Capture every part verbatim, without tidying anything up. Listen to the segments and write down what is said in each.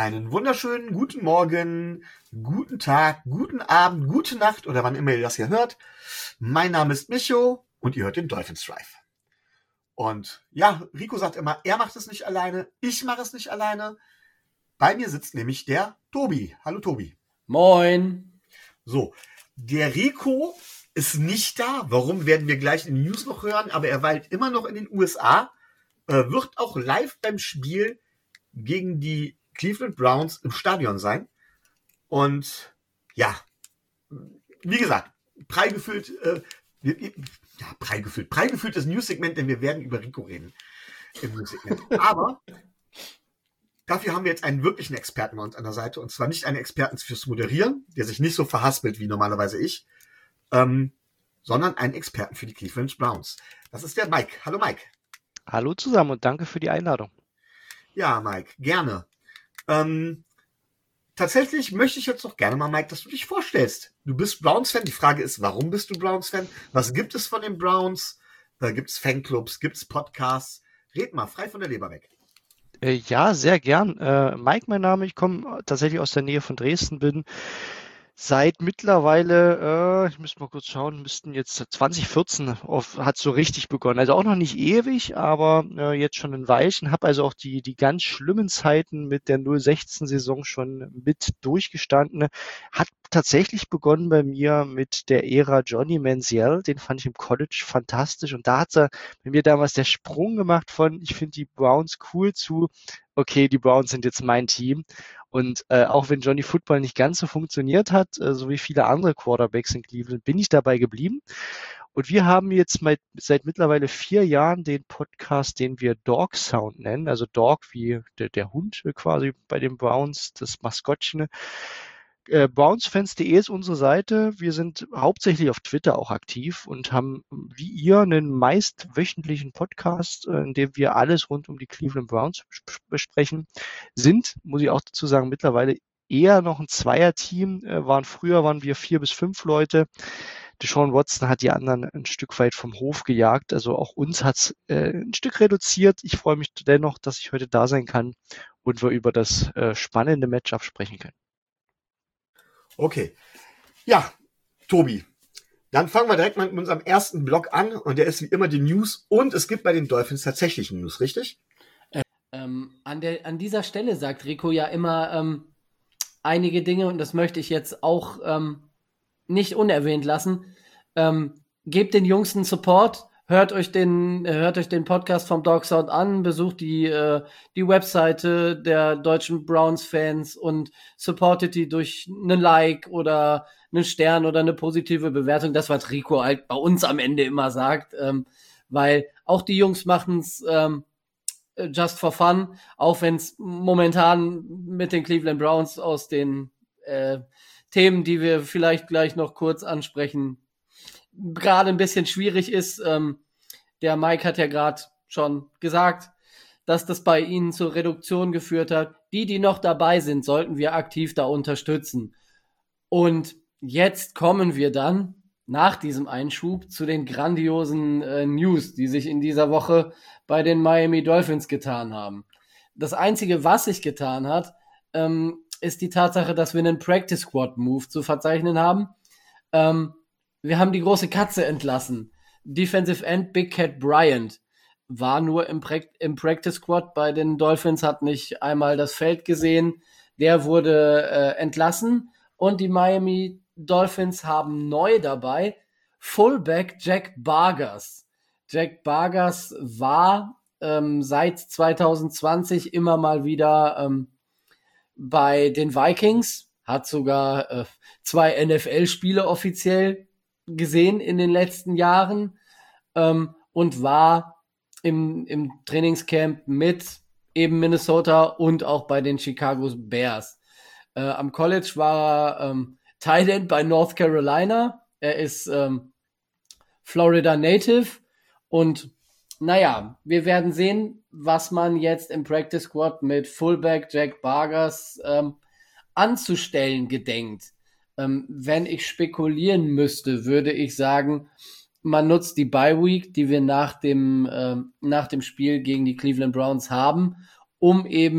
Einen wunderschönen guten Morgen, guten Tag, guten Abend, gute Nacht oder wann immer ihr das hier hört. Mein Name ist Micho und ihr hört den Dolphins Drive. Und ja, Rico sagt immer, er macht es nicht alleine, ich mache es nicht alleine. Bei mir sitzt nämlich der Tobi. Hallo Tobi. Moin. So, der Rico ist nicht da. Warum, werden wir gleich in den News noch hören, aber er weilt immer noch in den U S A, äh, wird auch live beim Spiel gegen die Cleveland Browns im Stadion sein. Und ja, wie gesagt, prall gefüllt, äh, ja, prall gefüllt, prall gefülltes News-Segment, denn wir werden über Rico reden im News-Segment. Aber dafür haben wir jetzt einen wirklichen Experten bei uns an der Seite. Und zwar nicht einen Experten fürs Moderieren, der sich nicht so verhaspelt wie normalerweise ich, ähm, sondern einen Experten für die Cleveland Browns. Das ist der Mike. Hallo Mike. Hallo zusammen und danke für die Einladung. Ja, Mike, gerne. Ähm, tatsächlich möchte ich jetzt noch gerne mal, Mike, dass du dich vorstellst. Du bist Browns-Fan. Die Frage ist, warum bist du Browns-Fan? Was gibt es von den Browns? Äh, gibt es Fanclubs? Gibt es Podcasts? Red mal, frei von der Leber weg. Äh, ja, sehr gern. Äh, Mike, mein Name. Ich komme tatsächlich aus der Nähe von Dresden, bin seit mittlerweile, äh, ich müsste mal kurz schauen, müssten jetzt zwanzig vierzehn auf, hat so richtig begonnen. Also auch noch nicht ewig, aber äh, jetzt schon ein Weilchen. Habe also auch die, die ganz schlimmen Zeiten mit der null sechzehn-Saison schon mit durchgestanden. Hat tatsächlich begonnen bei mir mit der Ära Johnny Manziel. Den fand ich im College fantastisch. Und da hat er bei mir damals der Sprung gemacht von, ich finde die Browns cool zu, okay, die Browns sind jetzt mein Team. Und äh, auch wenn Johnny Football nicht ganz so funktioniert hat, äh, so wie viele andere Quarterbacks in Cleveland, bin ich dabei geblieben. Und wir haben jetzt mit, seit mittlerweile vier Jahren den Podcast, den wir Dog Sound nennen. Also Dog wie der, der Hund quasi bei den Browns, das Maskottchen. Äh, Brownsfans punkt de ist unsere Seite. Wir sind hauptsächlich auf Twitter auch aktiv und haben wie ihr einen meist wöchentlichen Podcast, äh, in dem wir alles rund um die Cleveland Browns bes- besprechen. Sind, muss ich auch dazu sagen, mittlerweile eher noch ein Zweierteam. Äh, waren früher waren wir vier bis fünf Leute. Deshaun Watson hat die anderen ein Stück weit vom Hof gejagt. Also auch uns hat es äh, ein Stück reduziert. Ich freue mich dennoch, dass ich heute da sein kann und wir über das äh, spannende Matchup sprechen können. Okay. Ja, Tobi. Dann fangen wir direkt mal mit unserem ersten Block an. Und der ist wie immer die News. Und es gibt bei den Dolphins tatsächlich News, richtig? Ähm, an, der, an dieser Stelle sagt Rico ja immer ähm, einige Dinge und das möchte ich jetzt auch ähm, nicht unerwähnt lassen. Ähm, gebt den Jungs einen Support, hört euch den, hört euch den Podcast vom Dog Sound an, besucht die, äh, die Webseite der deutschen Browns-Fans und supportet die durch einen Like oder einen Stern oder eine positive Bewertung. Das, was Rico halt bei uns am Ende immer sagt, ähm, weil auch die Jungs machen es ähm, just for fun, auch wenn es momentan mit den Cleveland Browns aus den äh, Themen, die wir vielleicht gleich noch kurz ansprechen, gerade ein bisschen schwierig ist. Ähm, der Mike hat ja gerade schon gesagt, dass das bei ihnen zur Reduktion geführt hat. Die, die noch dabei sind, sollten wir aktiv da unterstützen. Und jetzt kommen wir dann nach diesem Einschub zu den grandiosen äh, News, die sich in dieser Woche bei den Miami Dolphins getan haben. Das Einzige, was sich getan hat, ähm, ist die Tatsache, dass wir einen Practice Squad Move zu verzeichnen haben. Ähm, wir haben die große Katze entlassen. Defensive End Big Cat Bryant war nur im, pra- im Practice Squad bei den Dolphins, hat nicht einmal das Feld gesehen. Der wurde äh, entlassen und die Miami Dolphins haben neu dabei Fullback Jack Bargers. Jack Bargers war ähm, seit zwanzig zwanzig immer mal wieder ähm, bei den Vikings, hat sogar äh, zwei N F L-Spiele offiziell gesehen in den letzten Jahren ähm, und war im, im Trainingscamp mit eben Minnesota und auch bei den Chicago Bears. Äh, am College war er ähm, Tight End bei North Carolina. Er ist ähm, Florida Native und naja, wir werden sehen, was man jetzt im Practice Squad mit Fullback Jack Bargers ähm, anzustellen gedenkt. Ähm, wenn ich spekulieren müsste, würde ich sagen, man nutzt die Bye Week, die wir nach dem, äh, nach dem Spiel gegen die Cleveland Browns haben, um eben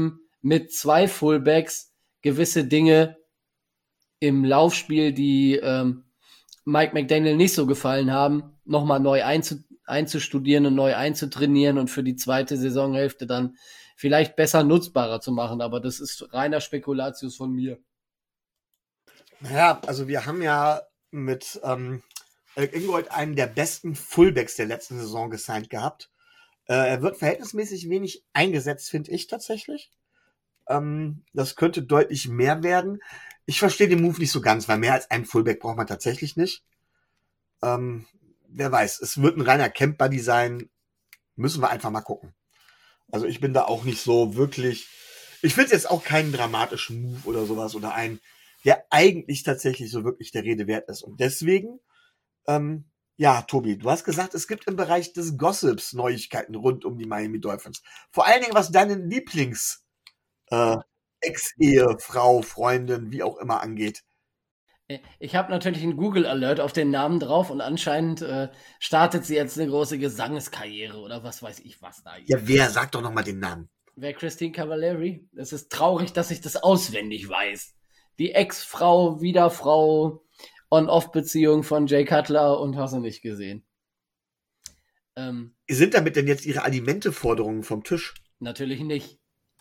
mit zwei Fullbacks gewisse Dinge im Laufspiel, die ähm, Mike McDaniel nicht so gefallen haben, nochmal neu einzu, einzustudieren und neu einzutrainieren und für die zweite Saisonhälfte dann vielleicht besser nutzbarer zu machen. Aber das ist reiner Spekulatius von mir. Ja, also wir haben ja mit ähm, Alec Ingold einen der besten Fullbacks der letzten Saison gesigned gehabt. Äh, er wird verhältnismäßig wenig eingesetzt, finde ich tatsächlich. Ähm, das könnte deutlich mehr werden. Ich verstehe den Move nicht so ganz, weil mehr als einen Fullback braucht man tatsächlich nicht. Ähm, wer weiß, es wird ein reiner Camp-Buddy sein. Müssen wir einfach mal gucken. Also ich bin da auch nicht so wirklich... Ich finde es jetzt auch keinen dramatischen Move oder sowas oder einen, der eigentlich tatsächlich so wirklich der Rede wert ist. Und deswegen, ähm, ja, Tobi, du hast gesagt, es gibt im Bereich des Gossips Neuigkeiten rund um die Miami Dolphins. Vor allen Dingen, was deinen Lieblings- äh, Ex-Ehe, Frau, Freundin, wie auch immer angeht. Ich habe natürlich einen Google-Alert auf den Namen drauf und anscheinend äh, startet sie jetzt eine große Gesangskarriere oder was weiß ich was da. Ja, wer? Sag doch nochmal den Namen. Wer Christine Cavallari? Es ist traurig, dass ich das auswendig weiß. Die Ex-Frau, Wiederfrau, On-Off-Beziehung von Jay Cutler und hast du nicht gesehen. Ähm, Sind damit denn jetzt ihre Alimente-Forderungen vom Tisch? Natürlich nicht.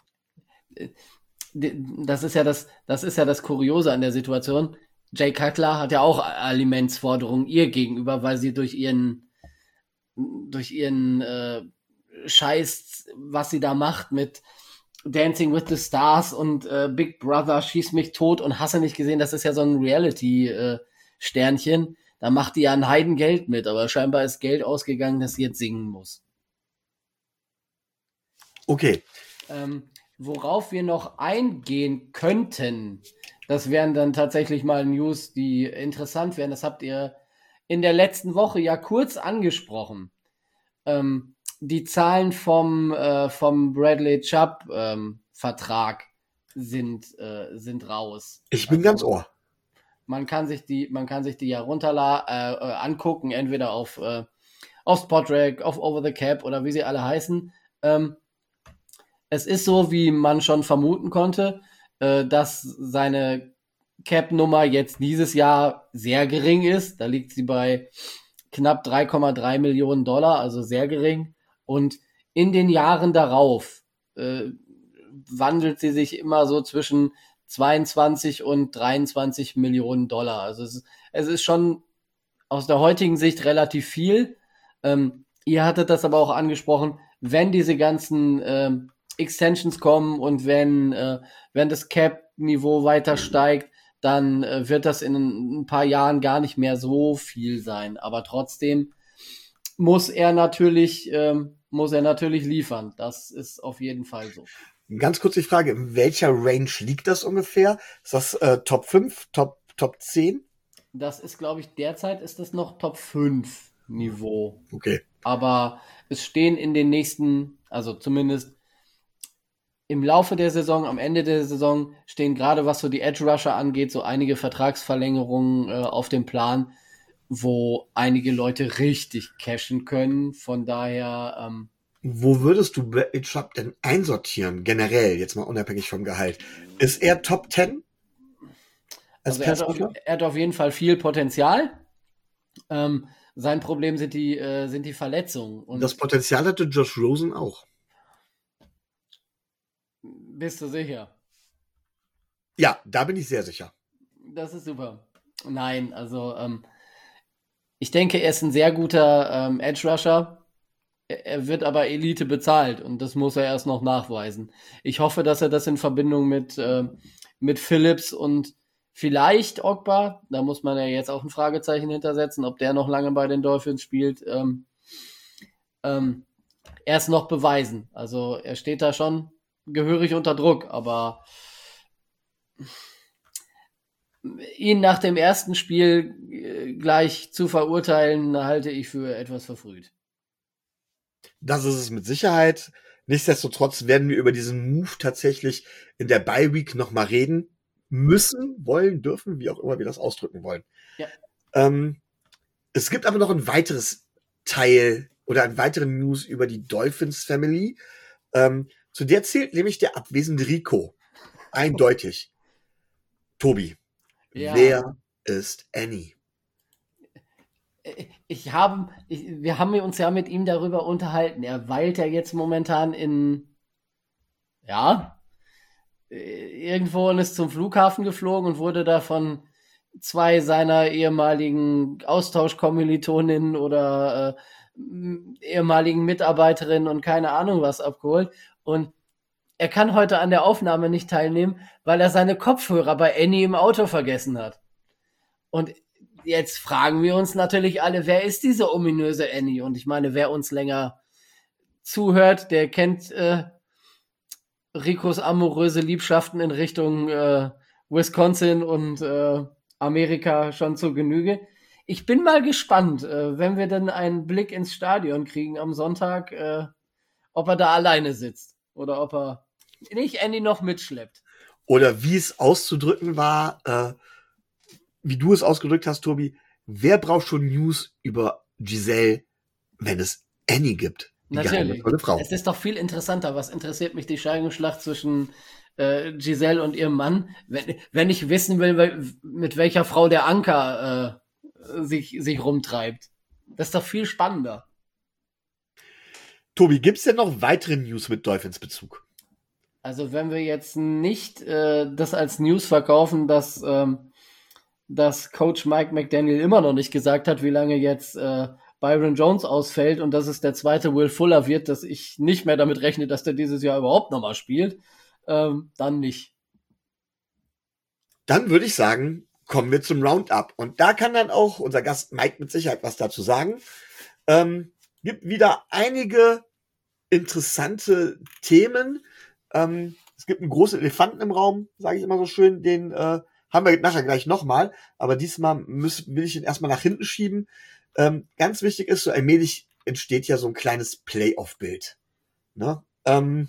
Das ist ja das, das ist ja das Kuriose an der Situation. Jay Cutler hat ja auch Alimentsforderungen ihr gegenüber, weil sie durch ihren, durch ihren äh, Scheiß, was sie da macht mit Dancing with the Stars und äh, Big Brother schieß mich tot und hast du nicht gesehen, das ist ja so ein Reality-Sternchen. Äh, da macht die ja ein Heidengeld mit, aber scheinbar ist Geld ausgegangen, dass sie jetzt singen muss. Okay. Ähm, worauf wir noch eingehen könnten, das wären dann tatsächlich mal News, die interessant wären. Das habt ihr in der letzten Woche ja kurz angesprochen. Ähm, die Zahlen vom, äh, vom Bradley Chubb ähm, Vertrag sind, äh, sind raus. Ich bin also, ganz ohr. Man kann sich die, man kann sich die ja runterla äh, äh, angucken, entweder auf, äh, auf Spotrac, auf Over the Cap oder wie sie alle heißen. Ähm, es ist so, wie man schon vermuten konnte, äh, dass seine Cap-Nummer jetzt dieses Jahr sehr gering ist. Da liegt sie bei knapp drei Komma drei Millionen Dollar, also sehr gering. Und in den Jahren darauf äh, wandelt sie sich immer so zwischen zweiundzwanzig und dreiundzwanzig Millionen Dollar. Also es ist, es ist schon aus der heutigen Sicht relativ viel. Ähm, ihr hattet das aber auch angesprochen, wenn diese ganzen ähm, Extensions kommen und wenn, äh, wenn das Cap-Niveau weiter steigt, dann äh, wird das in ein paar Jahren gar nicht mehr so viel sein. Aber trotzdem muss er natürlich, ähm, muss er natürlich liefern. Das ist auf jeden Fall so. Ganz kurz die Frage, in welcher Range liegt das ungefähr? Ist das äh, Top fünf, Top, Top zehn? Das ist, glaube ich, derzeit ist das noch Top fünf Niveau. Okay. Aber es stehen in den nächsten, also zumindest im Laufe der Saison, am Ende der Saison, stehen gerade was so die Edge Rusher angeht, so einige Vertragsverlängerungen äh, auf dem Plan, wo einige Leute richtig cashen können. Von daher, ähm, Wo würdest du Bradley Chubb denn einsortieren, generell, jetzt mal unabhängig vom Gehalt? Ist er Top zehn? Also er hat, auf, er hat auf jeden Fall viel Potenzial. Ähm, sein Problem sind die, äh, sind die Verletzungen. Und das Potenzial hatte Josh Rosen auch. Bist du sicher? Ja, da bin ich sehr sicher. Das ist super. Nein, also ähm, ich denke, er ist ein sehr guter ähm, Edge-Rusher. Er wird aber Elite bezahlt und das muss er erst noch nachweisen. Ich hoffe, dass er das in Verbindung mit, äh, mit Phillips und vielleicht Ogba, da muss man ja jetzt auch ein Fragezeichen hintersetzen, ob der noch lange bei den Dolphins spielt, ähm, ähm, erst noch beweisen. Also er steht da schon gehörig unter Druck, aber ihn nach dem ersten Spiel gleich zu verurteilen, halte ich für etwas verfrüht. Das ist es mit Sicherheit. Nichtsdestotrotz werden wir über diesen Move tatsächlich in der Bye Week nochmal reden müssen, wollen, dürfen, wie auch immer wir das ausdrücken wollen. Ja. Ähm, es gibt aber noch ein weiteres Teil oder einen weiteren News über die Dolphins Family. Ähm, Zu der zählt nämlich der abwesende Rico. Eindeutig. Tobi, Ja. wer ist Annie? Ich habe, ich, wir haben uns ja mit ihm darüber unterhalten. Er weilt ja jetzt momentan in, ja, irgendwo und ist zum Flughafen geflogen und wurde da von zwei seiner ehemaligen Austauschkommilitoninnen oder äh, ehemaligen Mitarbeiterinnen und keine Ahnung was abgeholt. Und er kann heute an der Aufnahme nicht teilnehmen, weil er seine Kopfhörer bei Annie im Auto vergessen hat. Und jetzt fragen wir uns natürlich alle, wer ist diese ominöse Annie? Und ich meine, wer uns länger zuhört, der kennt äh, Ricos amoröse Liebschaften in Richtung äh, Wisconsin und äh, Amerika schon zur Genüge. Ich bin mal gespannt, äh, wenn wir dann einen Blick ins Stadion kriegen am Sonntag, äh, ob er da alleine sitzt oder ob er nicht Annie noch mitschleppt. Oder wie es auszudrücken war, äh, wie du es ausgedrückt hast, Tobi, wer braucht schon News über Giselle, wenn es Annie gibt? Die Natürlich. geheimnisvolle Frau. Es ist doch viel interessanter. Was interessiert mich die Scheidungsschlacht zwischen äh, Giselle und ihrem Mann, wenn, wenn ich wissen will, mit welcher Frau der Anker äh, sich, sich rumtreibt. Das ist doch viel spannender. Tobi, gibt's denn noch weitere News mit Dolphins-Bezug? Also wenn wir jetzt nicht äh, das als News verkaufen, dass, ähm, dass Coach Mike McDaniel immer noch nicht gesagt hat, wie lange jetzt äh, Byron Jones ausfällt und dass es der zweite Will Fuller wird, dass ich nicht mehr damit rechne, dass der dieses Jahr überhaupt nochmal spielt, ähm, dann nicht. Dann würde ich sagen, kommen wir zum Roundup. Und da kann dann auch unser Gast Mike mit Sicherheit was dazu sagen. Ähm, gibt wieder einige interessante Themen. Ähm, es gibt einen großen Elefanten im Raum, sage ich immer so schön, den äh, haben wir nachher gleich nochmal. Aber diesmal muss, will ich ihn erstmal nach hinten schieben. Ähm, ganz wichtig ist, so allmählich entsteht ja so ein kleines Playoff-Bild. Ne? Ähm,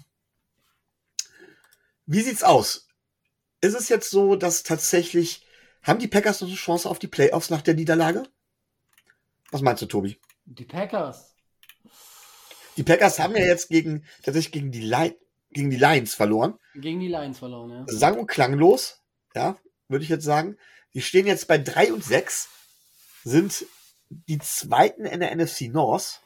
wie sieht's aus? Ist es jetzt so, dass tatsächlich, haben die Packers noch eine Chance auf die Playoffs nach der Niederlage? Was meinst du, Tobi? Die Packers. Die Packers haben ja jetzt gegen, tatsächlich gegen die, Li- gegen die Lions verloren. Gegen die Lions verloren, ja. Sang- und klanglos, ja, würde ich jetzt sagen. Die stehen jetzt bei drei und sechs, sind die zweiten in der N F C North.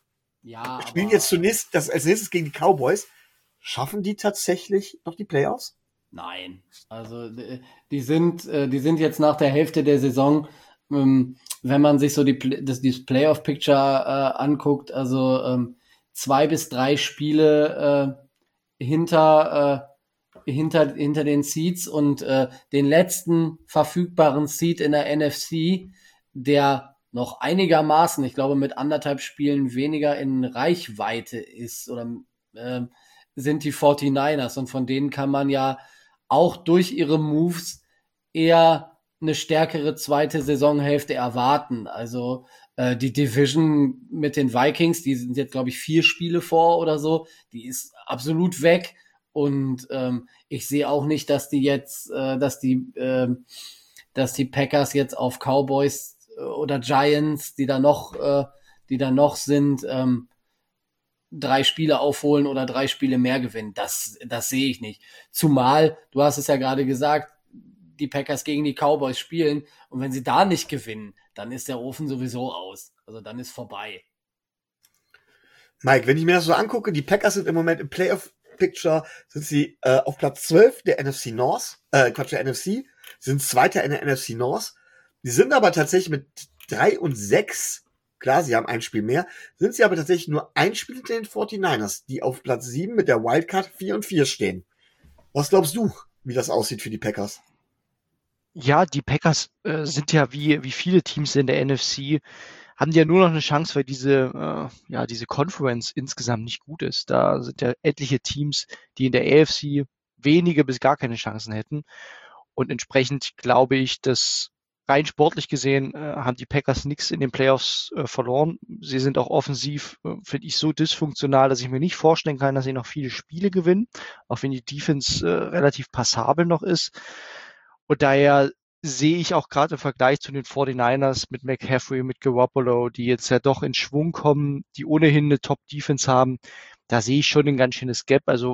Ja, Spielen aber jetzt zunächst das als nächstes gegen die Cowboys. Schaffen die tatsächlich noch die Playoffs? nein. Also die die sind, äh, die sind jetzt nach der Hälfte der Saison, ähm, wenn man sich so die Pl- das, dieses Playoff-Picture äh, anguckt, also ähm, zwei bis drei Spiele äh, hinter äh, hinter hinter den Seeds und äh, den letzten verfügbaren Seed in der N F C, der noch einigermaßen, ich glaube mit anderthalb Spielen weniger in Reichweite ist, oder äh, sind die forty-niners, und von denen kann man ja auch durch ihre Moves eher eine stärkere zweite Saisonhälfte erwarten. Also äh, die Division mit den Vikings, die sind jetzt, glaube ich, vier Spiele vor oder so, die ist absolut weg. Und ähm, ich sehe auch nicht, dass die jetzt, äh, dass die, äh, dass die Packers jetzt auf Cowboys äh, oder Giants, die da noch, äh, die da noch sind, ähm, drei Spiele aufholen oder drei Spiele mehr gewinnen. Das, das sehe ich nicht. Zumal, du hast es ja gerade gesagt, die Packers gegen die Cowboys spielen, und wenn sie da nicht gewinnen, dann ist der Ofen sowieso aus. Also dann ist vorbei. Mike, wenn ich mir das so angucke, die Packers sind im Moment im Playoff-Picture, sind sie äh, auf Platz zwölf der N F C North, äh, Quatsch, der N F C, sind Zweiter in der N F C North. Die sind aber tatsächlich mit drei und sechs, klar, sie haben ein Spiel mehr, sind sie aber tatsächlich nur ein Spiel hinter den forty-niners, die auf Platz sieben mit der Wildcard vier und vier stehen. Was glaubst du, wie das aussieht für die Packers? Ja, die Packers äh, sind ja wie, wie viele Teams in der N F C, haben die ja nur noch eine Chance, weil diese, äh, ja, diese Conference insgesamt nicht gut ist. Da sind ja etliche Teams, die in der A F C wenige bis gar keine Chancen hätten. Und entsprechend glaube ich, dass rein sportlich gesehen äh, haben die Packers nichts in den Playoffs äh, verloren. Sie sind auch offensiv, äh, finde ich, so dysfunktional, dass ich mir nicht vorstellen kann, dass sie noch viele Spiele gewinnen, auch wenn die Defense äh, relativ passabel noch ist. Und daher sehe ich auch gerade im Vergleich zu den forty-niners mit McCaffrey, mit Garoppolo, die jetzt ja doch in Schwung kommen, die ohnehin eine Top-Defense haben, da sehe ich schon ein ganz schönes Gap. Also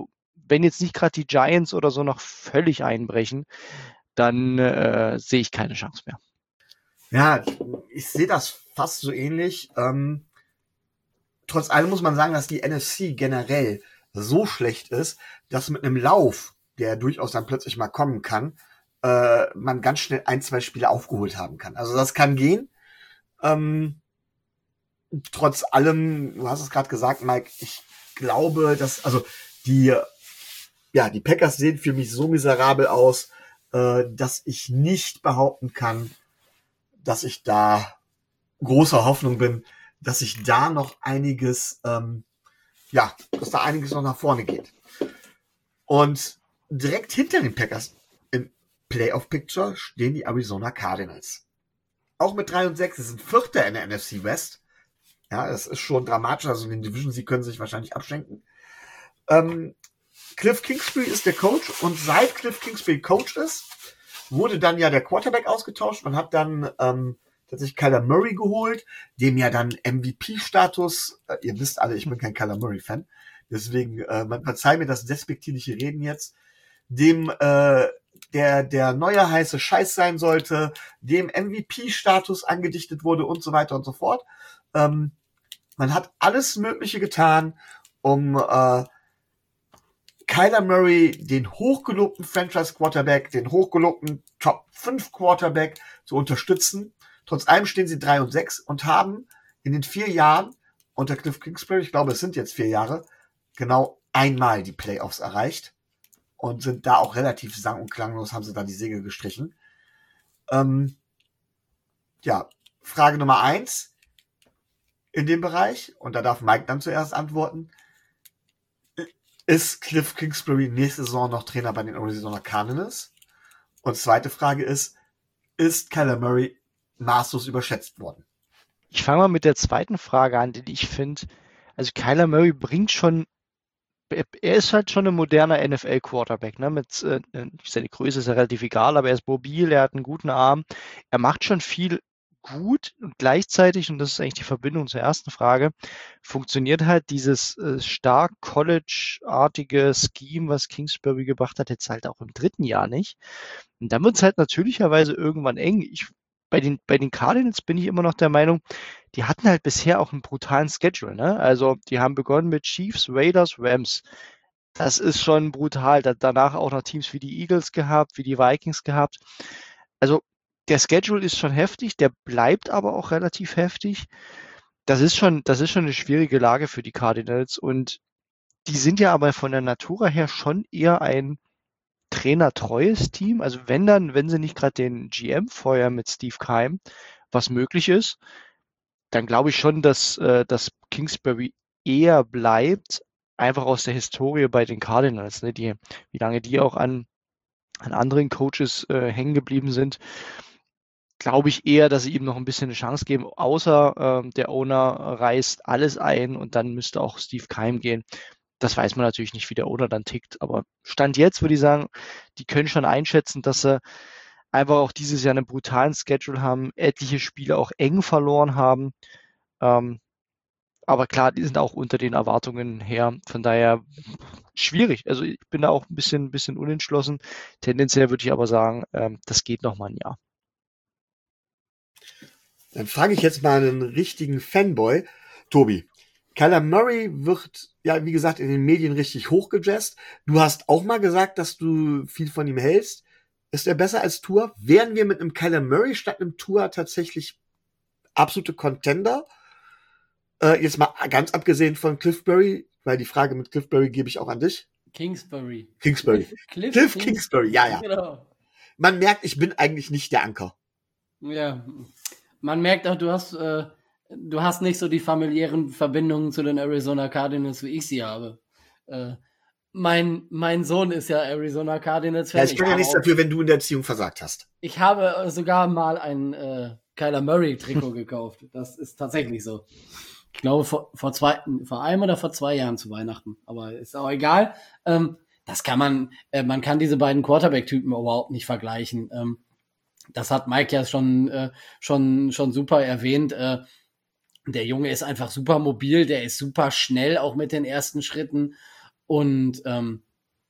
wenn jetzt nicht gerade die Giants oder so noch völlig einbrechen, dann äh, sehe ich keine Chance mehr. Ja, ich sehe das fast so ähnlich. Ähm, trotz allem muss man sagen, dass die N F C generell so schlecht ist, dass mit einem Lauf, der durchaus dann plötzlich mal kommen kann, äh, man ganz schnell ein, zwei Spiele aufgeholt haben kann. Also das kann gehen. Ähm, trotz allem, du hast es gerade gesagt, Mike, ich glaube, dass, also die, ja, die Packers sehen für mich so miserabel aus, äh, dass ich nicht behaupten kann, dass ich da großer Hoffnung bin, dass sich da noch einiges, ähm, ja, dass da einiges noch nach vorne geht. Und direkt hinter den Packers im Playoff-Picture stehen die Arizona Cardinals. Auch mit drei und sechs, sie sind Vierter in der N F C West. Ja, das ist schon dramatisch, also den Division-Sieg können sie sich wahrscheinlich abschenken. Ähm, Cliff Kingsbury ist der Coach und seit Cliff Kingsbury Coach ist, wurde dann ja der Quarterback ausgetauscht. Man hat dann ähm, tatsächlich Kyler Murray geholt, dem ja dann M V P-Status, äh, ihr wisst alle, ich bin kein Kyler Murray-Fan, deswegen, äh, man verzeiht mir das despektierliche Reden jetzt, dem äh, der der neue heiße Scheiß sein sollte, dem M V P-Status angedichtet wurde und so weiter und so fort. Ähm, man hat alles Mögliche getan, um äh, Kyler Murray, den hochgelobten Franchise-Quarterback, den hochgelobten Top fünf Quarterback zu unterstützen. Trotz allem stehen sie drei und sechs und haben in den vier Jahren unter Cliff Kingsbury, ich glaube, es sind jetzt vier Jahre, genau einmal die Playoffs erreicht und sind da auch relativ sang- und klanglos, haben sie da die Segel gestrichen. Ähm, ja, Frage Nummer eins in dem Bereich, und da darf Mike dann zuerst antworten. Ist Cliff Kingsbury nächste Saison noch Trainer bei den Arizona Cardinals? Und zweite Frage ist, ist Kyler Murray maßlos überschätzt worden? Ich fange mal mit der zweiten Frage an, die ich finde, also Kyler Murray bringt schon, er ist halt schon ein moderner N F L-Quarterback, ne? Mit, äh, seine Größe ist ja relativ egal, aber er ist mobil, er hat einen guten Arm, er macht schon viel gut und gleichzeitig, und das ist eigentlich die Verbindung zur ersten Frage, funktioniert halt dieses äh, stark College-artige Scheme, was Kingsbury gebracht hat, jetzt halt auch im dritten Jahr nicht. Und dann wird es halt natürlicherweise irgendwann eng. Ich, bei den, bei den Cardinals bin ich immer noch der Meinung, die hatten halt bisher auch einen brutalen Schedule, ne? Also die haben begonnen mit Chiefs, Raiders, Rams. Das ist schon brutal. Da, danach auch noch Teams wie die Eagles gehabt, wie die Vikings gehabt. Also der Schedule ist schon heftig, der bleibt aber auch relativ heftig. Das ist schon, das ist schon eine schwierige Lage für die Cardinals und die sind ja aber von der Natur her schon eher ein trainertreues Team. Also wenn dann, wenn sie nicht gerade den G M feuern mit Steve Keim, was möglich ist, dann glaube ich schon, dass, äh, dass Kingsbury eher bleibt, einfach aus der Historie bei den Cardinals, ne? Die, wie lange die auch an, an anderen Coaches äh, hängen geblieben sind, glaube ich eher, dass sie ihm noch ein bisschen eine Chance geben, außer ähm, der Owner reißt alles ein und dann müsste auch Steve Keim gehen. Das weiß man natürlich nicht, wie der Owner dann tickt, aber Stand jetzt würde ich sagen, die können schon einschätzen, dass sie einfach auch dieses Jahr einen brutalen Schedule haben, etliche Spiele auch eng verloren haben. Ähm, aber klar, die sind auch unter den Erwartungen her. Von daher schwierig. Also ich bin da auch ein bisschen, bisschen unentschlossen. Tendenziell würde ich aber sagen, ähm, das geht noch mal ein Jahr. Dann frage ich jetzt mal einen richtigen Fanboy. Tobi, Kyler Murray wird, ja, wie gesagt, in den Medien richtig hochgejazzt. Du hast auch mal gesagt, dass du viel von ihm hältst. Ist er besser als Tua? Wären wir mit einem Kyler Murray statt einem Tua tatsächlich absolute Contender? Äh, jetzt mal ganz abgesehen von Cliffbury, weil die Frage mit Cliffbury gebe ich auch an dich. Kingsbury. Kingsbury. Cliff, Cliff Kings- Kingsbury, ja, ja. Genau. Man merkt, ich bin eigentlich nicht der Anker. Ja, man merkt auch, du hast, äh, du hast nicht so die familiären Verbindungen zu den Arizona Cardinals, wie ich sie habe. Äh, mein, mein Sohn ist ja Arizona Cardinals-Fan. Ja, ich kann ja habe nichts auch- dafür, wenn du in der Erziehung versagt hast. Ich habe äh, sogar mal ein äh, Kyler Murray-Trikot gekauft. Das ist tatsächlich so. Ich glaube, vor, vor, zwei, vor einem oder vor zwei Jahren zu Weihnachten. Aber ist auch egal. Ähm, das kann man, äh, man kann diese beiden Quarterback-Typen überhaupt nicht vergleichen. Ähm, das hat Mike ja schon, äh, schon, schon super erwähnt. Äh, der Junge ist einfach super mobil, der ist super schnell, auch mit den ersten Schritten. Und ähm,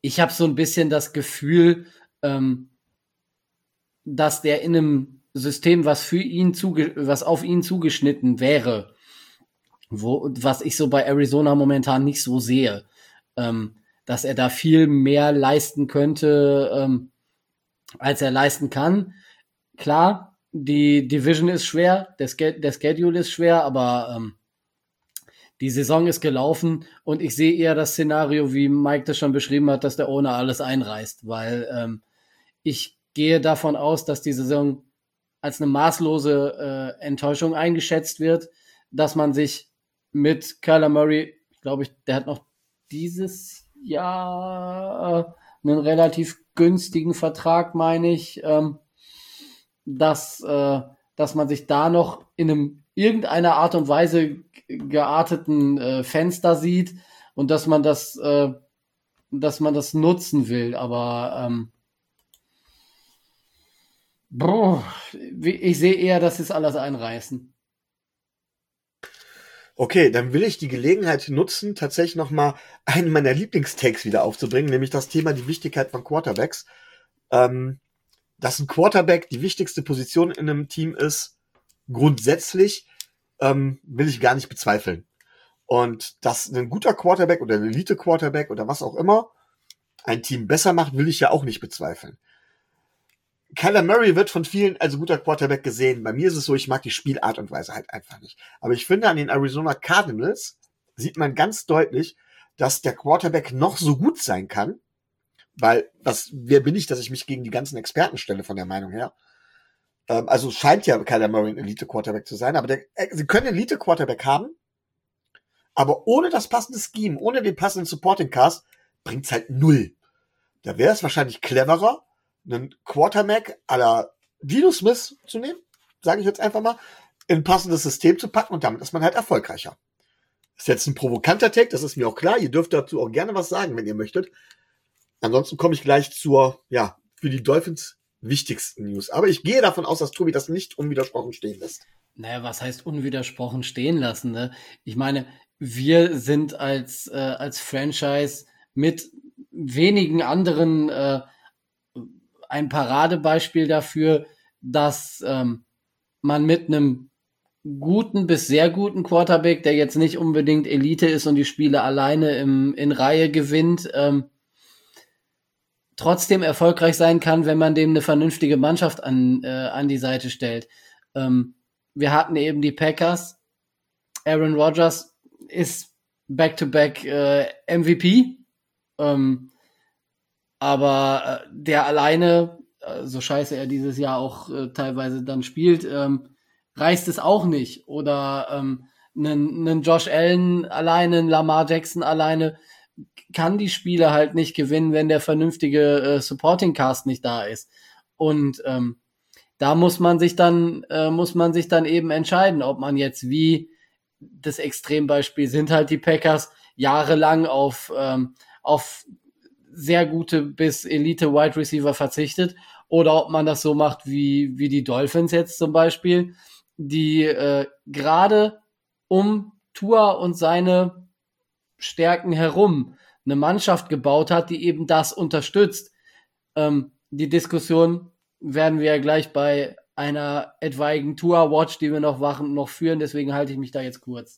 ich habe so ein bisschen das Gefühl, ähm, dass der in einem System, was für ihn zuge- was auf ihn zugeschnitten wäre, wo, was ich so bei Arizona momentan nicht so sehe, ähm, dass er da viel mehr leisten könnte, ähm, als er leisten kann. Klar, die Division ist schwer, der, Sch- der Schedule ist schwer, aber ähm, die Saison ist gelaufen und ich sehe eher das Szenario, wie Mike das schon beschrieben hat, dass der Owner alles einreißt, weil ähm, ich gehe davon aus, dass die Saison als eine maßlose äh, Enttäuschung eingeschätzt wird, dass man sich mit Kyler Murray, glaube ich, der hat noch dieses Jahr äh, einen relativ günstigen Vertrag, meine ich, ähm, dass, äh, dass man sich da noch in einem irgendeiner Art und Weise gearteten äh, Fenster sieht und dass man das, äh, dass man das nutzen will. Aber ähm, boah, ich sehe eher, dass sie es alles einreißen. Okay, dann will ich die Gelegenheit nutzen, tatsächlich nochmal einen meiner Lieblingstakes wieder aufzubringen, nämlich das Thema die Wichtigkeit von Quarterbacks. Ähm, dass ein Quarterback die wichtigste Position in einem Team ist, grundsätzlich, ähm, will ich gar nicht bezweifeln. Und dass ein guter Quarterback oder ein Elite-Quarterback oder was auch immer ein Team besser macht, will ich ja auch nicht bezweifeln. Kyler Murray wird von vielen als guter Quarterback gesehen. Bei mir ist es so, ich mag die Spielart und Weise halt einfach nicht. Aber ich finde, an den Arizona Cardinals sieht man ganz deutlich, dass der Quarterback noch so gut sein kann, weil, was, wer bin ich, dass ich mich gegen die ganzen Experten stelle von der Meinung her? Ähm, also scheint ja Kyler Murray ein Elite-Quarterback zu sein, aber der, äh, sie können einen Elite-Quarterback haben, aber ohne das passende Scheme, ohne den passenden Supporting Cast, bringt's halt null. Da wäre es wahrscheinlich cleverer, einen Quarterback à la Geno Smith zu nehmen, sage ich jetzt einfach mal, in ein passendes System zu packen und damit ist man halt erfolgreicher. Ist jetzt ein provokanter Take, das ist mir auch klar. Ihr dürft dazu auch gerne was sagen, wenn ihr möchtet. Ansonsten komme ich gleich zur, ja, für die Dolphins wichtigsten News. Aber ich gehe davon aus, dass Tobi das nicht unwidersprochen stehen lässt. Naja, was heißt unwidersprochen stehen lassen? Ne? Ich meine, wir sind als, äh, als Franchise mit wenigen anderen äh, ein Paradebeispiel dafür, dass ähm, man mit einem guten bis sehr guten Quarterback, der jetzt nicht unbedingt Elite ist und die Spiele alleine im, in Reihe gewinnt, ähm, trotzdem erfolgreich sein kann, wenn man dem eine vernünftige Mannschaft an, äh, an die Seite stellt. Ähm, wir hatten eben die Packers. Aaron Rodgers ist Back-to-Back äh, M V P. Ähm, aber äh, der alleine, äh, so scheiße er dieses Jahr auch äh, teilweise dann spielt, ähm, reißt es auch nicht. Oder ähm, einen Josh Allen alleine, einen Lamar Jackson alleine kann die Spiele halt nicht gewinnen, wenn der vernünftige äh, Supporting Cast nicht da ist. Und ähm, da muss man sich dann äh, muss man sich dann eben entscheiden, ob man jetzt, wie das Extrembeispiel sind halt die Packers, jahrelang auf ähm, auf sehr gute bis Elite Wide Receiver verzichtet, oder ob man das so macht wie wie die Dolphins jetzt zum Beispiel, die äh, gerade um Tua und seine Stärken herum eine Mannschaft gebaut hat, die eben das unterstützt. Ähm, die Diskussion werden wir ja gleich bei einer etwaigen Tua-Watch, die wir noch wachen, noch führen, deswegen halte ich mich da jetzt kurz.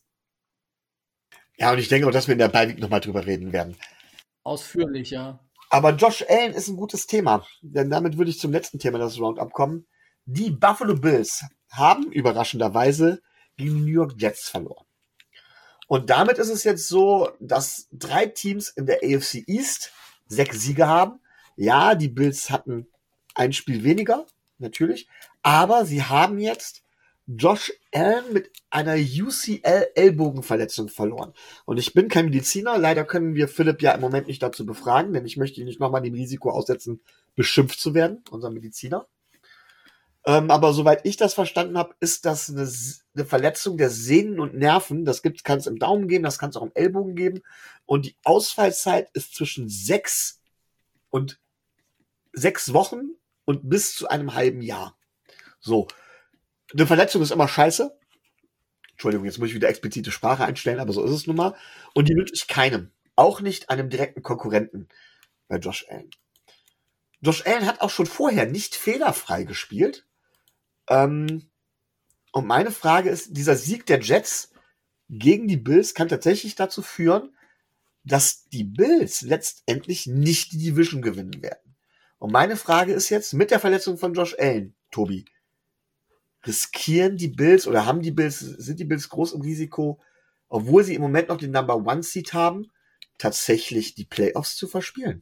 Ja, und ich denke auch, dass wir in der Beiweek nochmal drüber reden werden. Ausführlicher. Aber Josh Allen ist ein gutes Thema, denn damit würde ich zum letzten Thema des Roundup kommen. Die Buffalo Bills haben überraschenderweise gegen die New York Jets verloren. Und damit ist es jetzt so, dass drei Teams in der A F C East sechs Siege haben. Ja, die Bills hatten ein Spiel weniger, natürlich. Aber sie haben jetzt Josh Allen mit einer U C L-Ellbogenverletzung verloren. Und ich bin kein Mediziner. Leider können wir Philipp ja im Moment nicht dazu befragen, denn ich möchte ihn nicht nochmal dem Risiko aussetzen, beschimpft zu werden, unser Mediziner. Ähm, aber soweit ich das verstanden habe, ist das eine, eine Verletzung der Sehnen und Nerven. Das gibt, kann es im Daumen geben, das kann es auch im Ellbogen geben. Und die Ausfallzeit ist zwischen sechs und sechs Wochen und bis zu einem halben Jahr. So. Eine Verletzung ist immer scheiße. Entschuldigung, jetzt muss ich wieder explizite Sprache einstellen, aber so ist es nun mal. Und die wünsche ich keinem. Auch nicht einem direkten Konkurrenten. bei Josh Allen. Josh Allen hat auch schon vorher nicht fehlerfrei gespielt. Ähm, und meine Frage ist, dieser Sieg der Jets gegen die Bills kann tatsächlich dazu führen, dass die Bills letztendlich nicht die Division gewinnen werden. Und meine Frage ist jetzt, mit der Verletzung von Josh Allen, Tobi, riskieren die Bills oder haben die Bills, sind die Bills groß im Risiko, obwohl sie im Moment noch den Number One Seed haben, tatsächlich die Playoffs zu verspielen?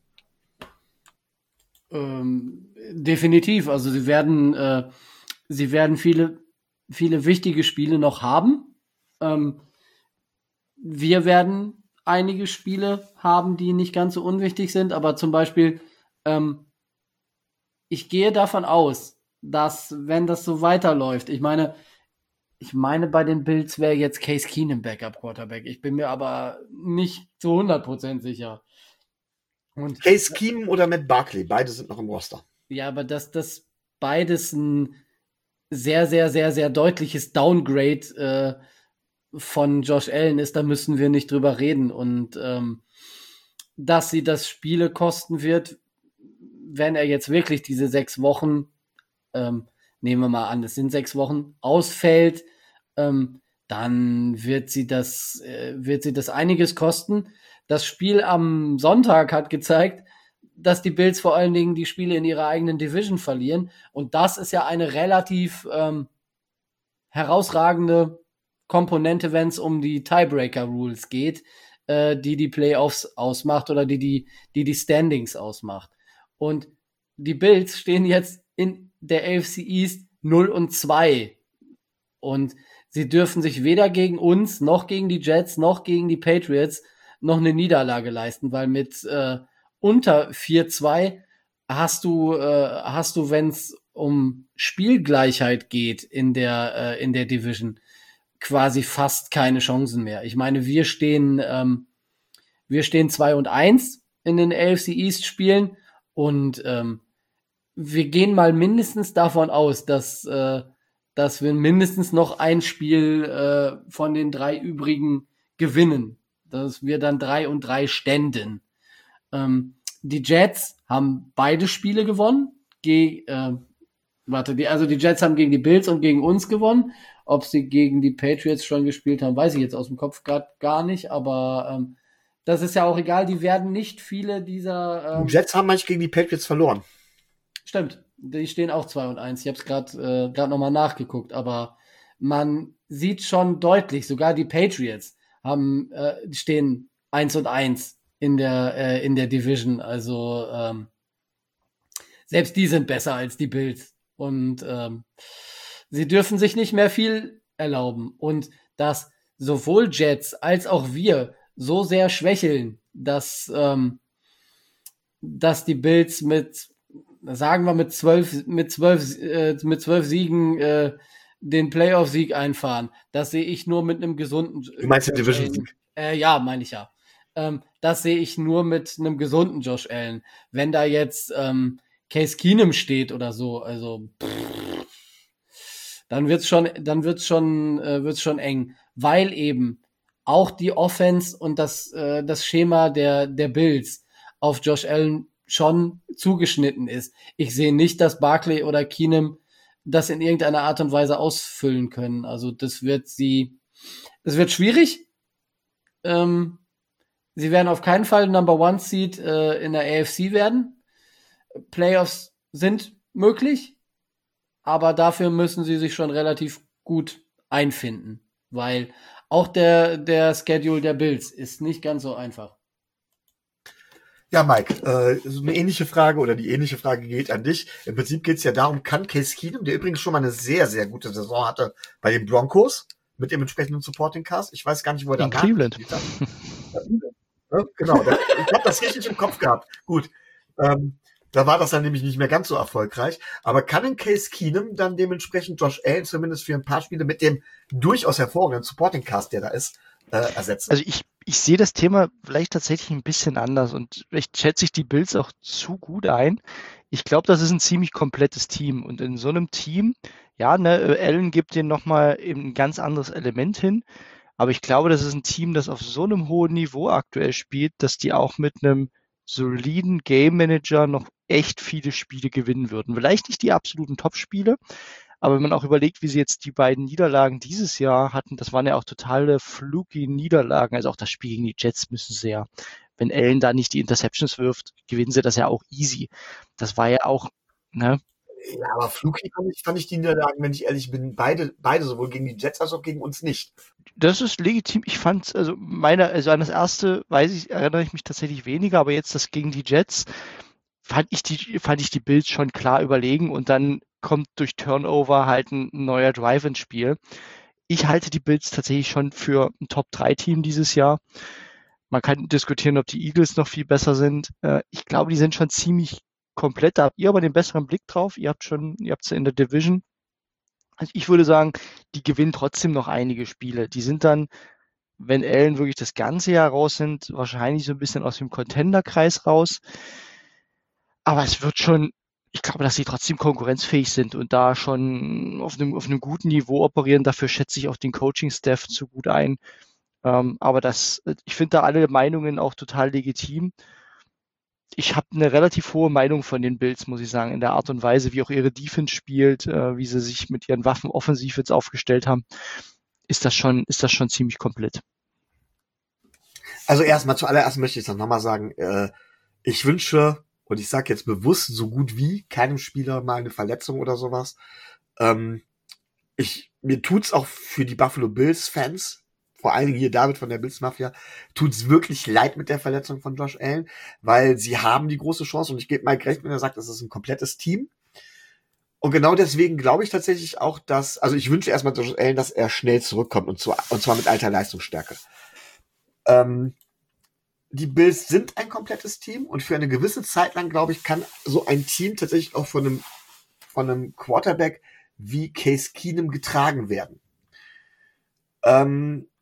Ähm, definitiv. Also sie werden, äh, sie werden viele, viele wichtige Spiele noch haben. Ähm, wir werden einige Spiele haben, die nicht ganz so unwichtig sind, aber zum Beispiel, ähm, ich gehe davon aus, dass, wenn das so weiterläuft, ich meine, ich meine, bei den Bills wäre jetzt Case Keenum Backup Quarterback. Ich bin mir aber nicht zu hundert Prozent sicher. Und Case Keenum oder Matt Barkley, beide sind noch im Roster. Ja, aber dass das beides ein sehr, sehr, sehr, sehr deutliches Downgrade äh, von Josh Allen ist, da müssen wir nicht drüber reden. Und ähm, dass sie das Spiele kosten wird, wenn er jetzt wirklich diese sechs Wochen, ähm, nehmen wir mal an, es sind sechs Wochen, ausfällt, ähm, dann wird sie das, äh, wird sie das einiges kosten. Das Spiel am Sonntag hat gezeigt, dass die Bills vor allen Dingen die Spiele in ihrer eigenen Division verlieren. Und das ist ja eine relativ ähm, herausragende Komponente, wenn es um die Tiebreaker-Rules geht, äh, die die Playoffs ausmacht oder die die, die die Standings ausmacht. Und die Bills stehen jetzt in der A F C East null und zwei. Und sie dürfen sich weder gegen uns, noch gegen die Jets, noch gegen die Patriots noch eine Niederlage leisten, weil mit äh, unter vier zwei hast du, äh, hast du, wenn es um Spielgleichheit geht in der, äh, in der Division, quasi fast keine Chancen mehr. Ich meine, wir stehen, ähm, wir stehen zwei und eins in den A F C East Spielen und ähm, wir gehen mal mindestens davon aus, dass, äh, dass wir mindestens noch ein Spiel äh, von den drei übrigen gewinnen. Dass wir dann drei und drei ständen. Ähm, die Jets haben beide Spiele gewonnen. Ge- äh, warte, die, also die Jets haben gegen die Bills und gegen uns gewonnen. Ob sie gegen die Patriots schon gespielt haben, weiß ich jetzt aus dem Kopf gerade gar nicht. Aber ähm, das ist ja auch egal. Die werden nicht viele dieser... Ähm, die Jets haben manchmal gegen die Patriots verloren. Stimmt, die stehen auch zwei und eins. Ich habe es gerade äh, gerade nochmal nachgeguckt. Aber man sieht schon deutlich, sogar die Patriots haben äh, stehen eins und eins in der äh, in der Division, also ähm, selbst die sind besser als die Bills und ähm, sie dürfen sich nicht mehr viel erlauben und dass sowohl Jets als auch wir so sehr schwächeln, dass ähm, dass die Bills mit, sagen wir mit zwölf mit zwölf äh, mit zwölf Siegen äh, den Playoff-Sieg einfahren. Das sehe ich nur mit einem gesunden... Du meinst den Division-Sieg? Äh, ja, meine ich ja. Ähm, das sehe ich nur mit einem gesunden Josh Allen. Wenn da jetzt ähm, Case Keenum steht oder so, also pff, dann wird's schon, dann wird's schon, äh, wird's schon eng, weil eben auch die Offense und das äh, das Schema der der Bills auf Josh Allen schon zugeschnitten ist. Ich sehe nicht, dass Barkley oder Keenum das in irgendeiner Art und Weise ausfüllen können. Also das wird sie, das wird schwierig. Ähm, sie werden auf keinen Fall Number One Seed äh, in der A F C werden. Playoffs sind möglich, aber dafür müssen sie sich schon relativ gut einfinden, weil auch der der Schedule der Bills ist nicht ganz so einfach. Ja, Mike, äh, so eine ähnliche Frage oder die ähnliche Frage geht an dich. Im Prinzip geht es ja darum, kann Case Keenum, der übrigens schon mal eine sehr, sehr gute Saison hatte bei den Broncos mit dem entsprechenden Supporting Cast. Ich weiß gar nicht, wo er da in Cleveland. Hat. Ja, genau, da, ich habe das richtig im Kopf gehabt. Gut, ähm, da war das dann nämlich nicht mehr ganz so erfolgreich. Aber kann ein Case Keenum dann dementsprechend Josh Allen zumindest für ein paar Spiele mit dem durchaus hervorragenden Supporting Cast, der da ist, äh, ersetzen? Also ich Ich sehe das Thema vielleicht tatsächlich ein bisschen anders und vielleicht schätze ich die Bills auch zu gut ein. Ich glaube, das ist ein ziemlich komplettes Team und in so einem Team, ja, ne, Allen gibt denen nochmal eben ein ganz anderes Element hin, aber ich glaube, das ist ein Team, das auf so einem hohen Niveau aktuell spielt, dass die auch mit einem soliden Game Manager noch echt viele Spiele gewinnen würden. Vielleicht nicht die absoluten Top-Spiele, aber wenn man auch überlegt, wie sie jetzt die beiden Niederlagen dieses Jahr hatten, das waren ja auch totale fluky Niederlagen. Also auch das Spiel gegen die Jets müssen sie ja, wenn Allen da nicht die Interceptions wirft, gewinnen sie das ja auch easy. Das war ja auch, ne? Ja, aber fluky fand ich, fand ich die Niederlagen, wenn ich ehrlich bin, beide, beide sowohl gegen die Jets als auch gegen uns nicht. Das ist legitim. Ich fand, also meine, also an das erste, weiß ich, erinnere ich mich tatsächlich weniger, aber jetzt das gegen die Jets, fand ich die, fand ich die Bills schon klar überlegen und dann kommt durch Turnover halt ein neuer Drive ins Spiel. Ich halte die Bills tatsächlich schon für ein Top drei Team dieses Jahr. Man kann diskutieren, ob die Eagles noch viel besser sind. Ich glaube, die sind schon ziemlich komplett. Da habt ihr aber den besseren Blick drauf. Ihr habt schon, ihr habt sie in der Division. Also ich würde sagen, die gewinnen trotzdem noch einige Spiele. Die sind dann, wenn Allen wirklich das ganze Jahr raus sind, wahrscheinlich so ein bisschen aus dem Contender-Kreis raus. Aber es wird schon, ich glaube, dass sie trotzdem konkurrenzfähig sind und da schon auf einem, auf einem guten Niveau operieren. Dafür schätze ich auch den Coaching-Staff zu gut ein. Ähm, aber das, ich finde da alle Meinungen auch total legitim. Ich habe eine relativ hohe Meinung von den Bills, muss ich sagen, in der Art und Weise, wie auch ihre Defense spielt, äh, wie sie sich mit ihren Waffen offensiv jetzt aufgestellt haben, ist das schon, ist das schon ziemlich komplett. Also erstmal zuallererst möchte ich dann nochmal sagen, äh, ich wünsche, und ich sage jetzt bewusst so gut wie keinem Spieler mal eine Verletzung oder sowas. Ähm, ich, mir tut's auch für die Buffalo Bills Fans, vor allen Dingen hier David von der Bills Mafia, tut's wirklich leid mit der Verletzung von Josh Allen, weil sie haben die große Chance und ich gebe Mike recht, wenn er sagt, das ist ein komplettes Team. Und genau deswegen glaube ich tatsächlich auch, dass, also ich wünsche erstmal Josh Allen, dass er schnell zurückkommt und zwar, und zwar mit alter Leistungsstärke. Ähm, die Bills sind ein komplettes Team und für eine gewisse Zeit lang, glaube ich, kann so ein Team tatsächlich auch von einem, von einem Quarterback wie Case Keenum getragen werden. Ähm,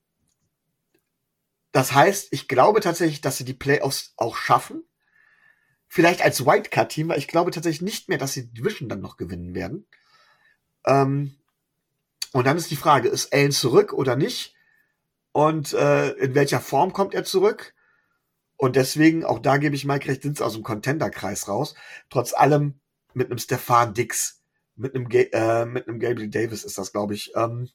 das heißt, ich glaube tatsächlich, dass sie die Playoffs auch schaffen. Vielleicht als Wildcard-Team, weil ich glaube tatsächlich nicht mehr, dass sie die Division dann noch gewinnen werden. Ähm, und dann ist die Frage, ist Allen zurück oder nicht? Und äh, in welcher Form kommt er zurück? Und deswegen, auch da gebe ich Mike recht, sind sie aus dem Contender-Kreis raus. Trotz allem mit einem Stefan Diggs, mit einem, Ga- äh, mit einem Gabriel Davis ist das, glaube ich. Ähm,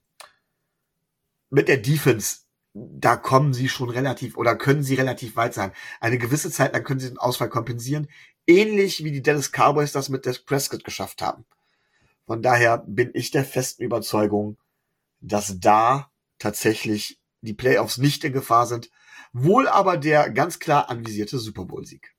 mit der Defense, da kommen sie schon relativ, oder können sie relativ weit sein. Eine gewisse Zeit lang können sie den Ausfall kompensieren. Ähnlich wie die Dallas Cowboys das mit Dak Prescott geschafft haben. Von daher bin ich der festen Überzeugung, dass da tatsächlich die Playoffs nicht in Gefahr sind. Wohl aber der ganz klar anvisierte Super Bowl-Sieg.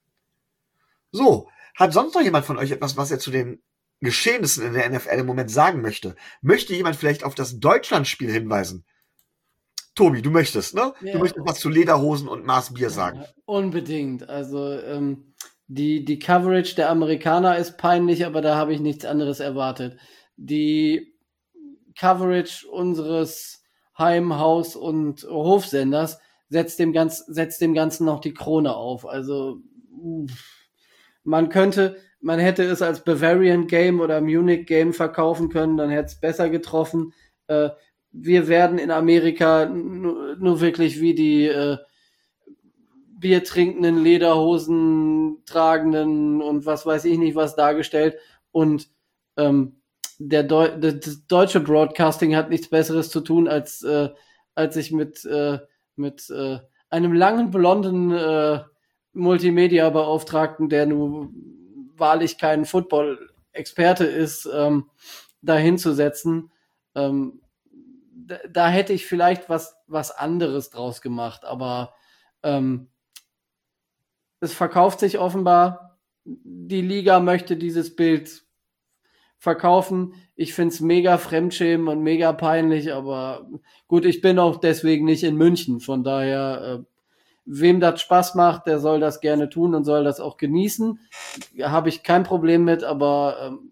So, hat sonst noch jemand von euch etwas, was er zu den Geschehnissen in der N F L im Moment sagen möchte? Möchte jemand vielleicht auf das Deutschlandspiel hinweisen? Tobi, du möchtest, ne? Ja. Du möchtest was zu Lederhosen und Maß Bier sagen. Ja, unbedingt. Also ähm, die, die Coverage der Amerikaner ist peinlich, aber da habe ich nichts anderes erwartet. Die Coverage unseres Heim-, Haus- und Hofsenders setzt dem, ganz, setzt dem Ganzen noch die Krone auf. Also uff. Man könnte, man hätte es als Bavarian Game oder Munich Game verkaufen können, dann hätte es besser getroffen. Äh, wir werden in Amerika nur, nur wirklich wie die äh, Bier trinkenden, Lederhosen tragenden und was weiß ich nicht was dargestellt. Und ähm, der Deu- das deutsche Broadcasting hat nichts Besseres zu tun, als, äh, als sich mit, äh, mit äh, einem langen, blonden äh, Multimedia-Beauftragten, der nun wahrlich kein Football-Experte ist, ähm, da hinzusetzen. Ähm, da, da hätte ich vielleicht was, was anderes draus gemacht, aber ähm, es verkauft sich offenbar. Die Liga möchte dieses Bild verkaufen. Ich finde es mega fremdschämen und mega peinlich, aber gut, ich bin auch deswegen nicht in München. Von daher, äh, wem das Spaß macht, der soll das gerne tun und soll das auch genießen. Habe ich kein Problem mit, aber ähm,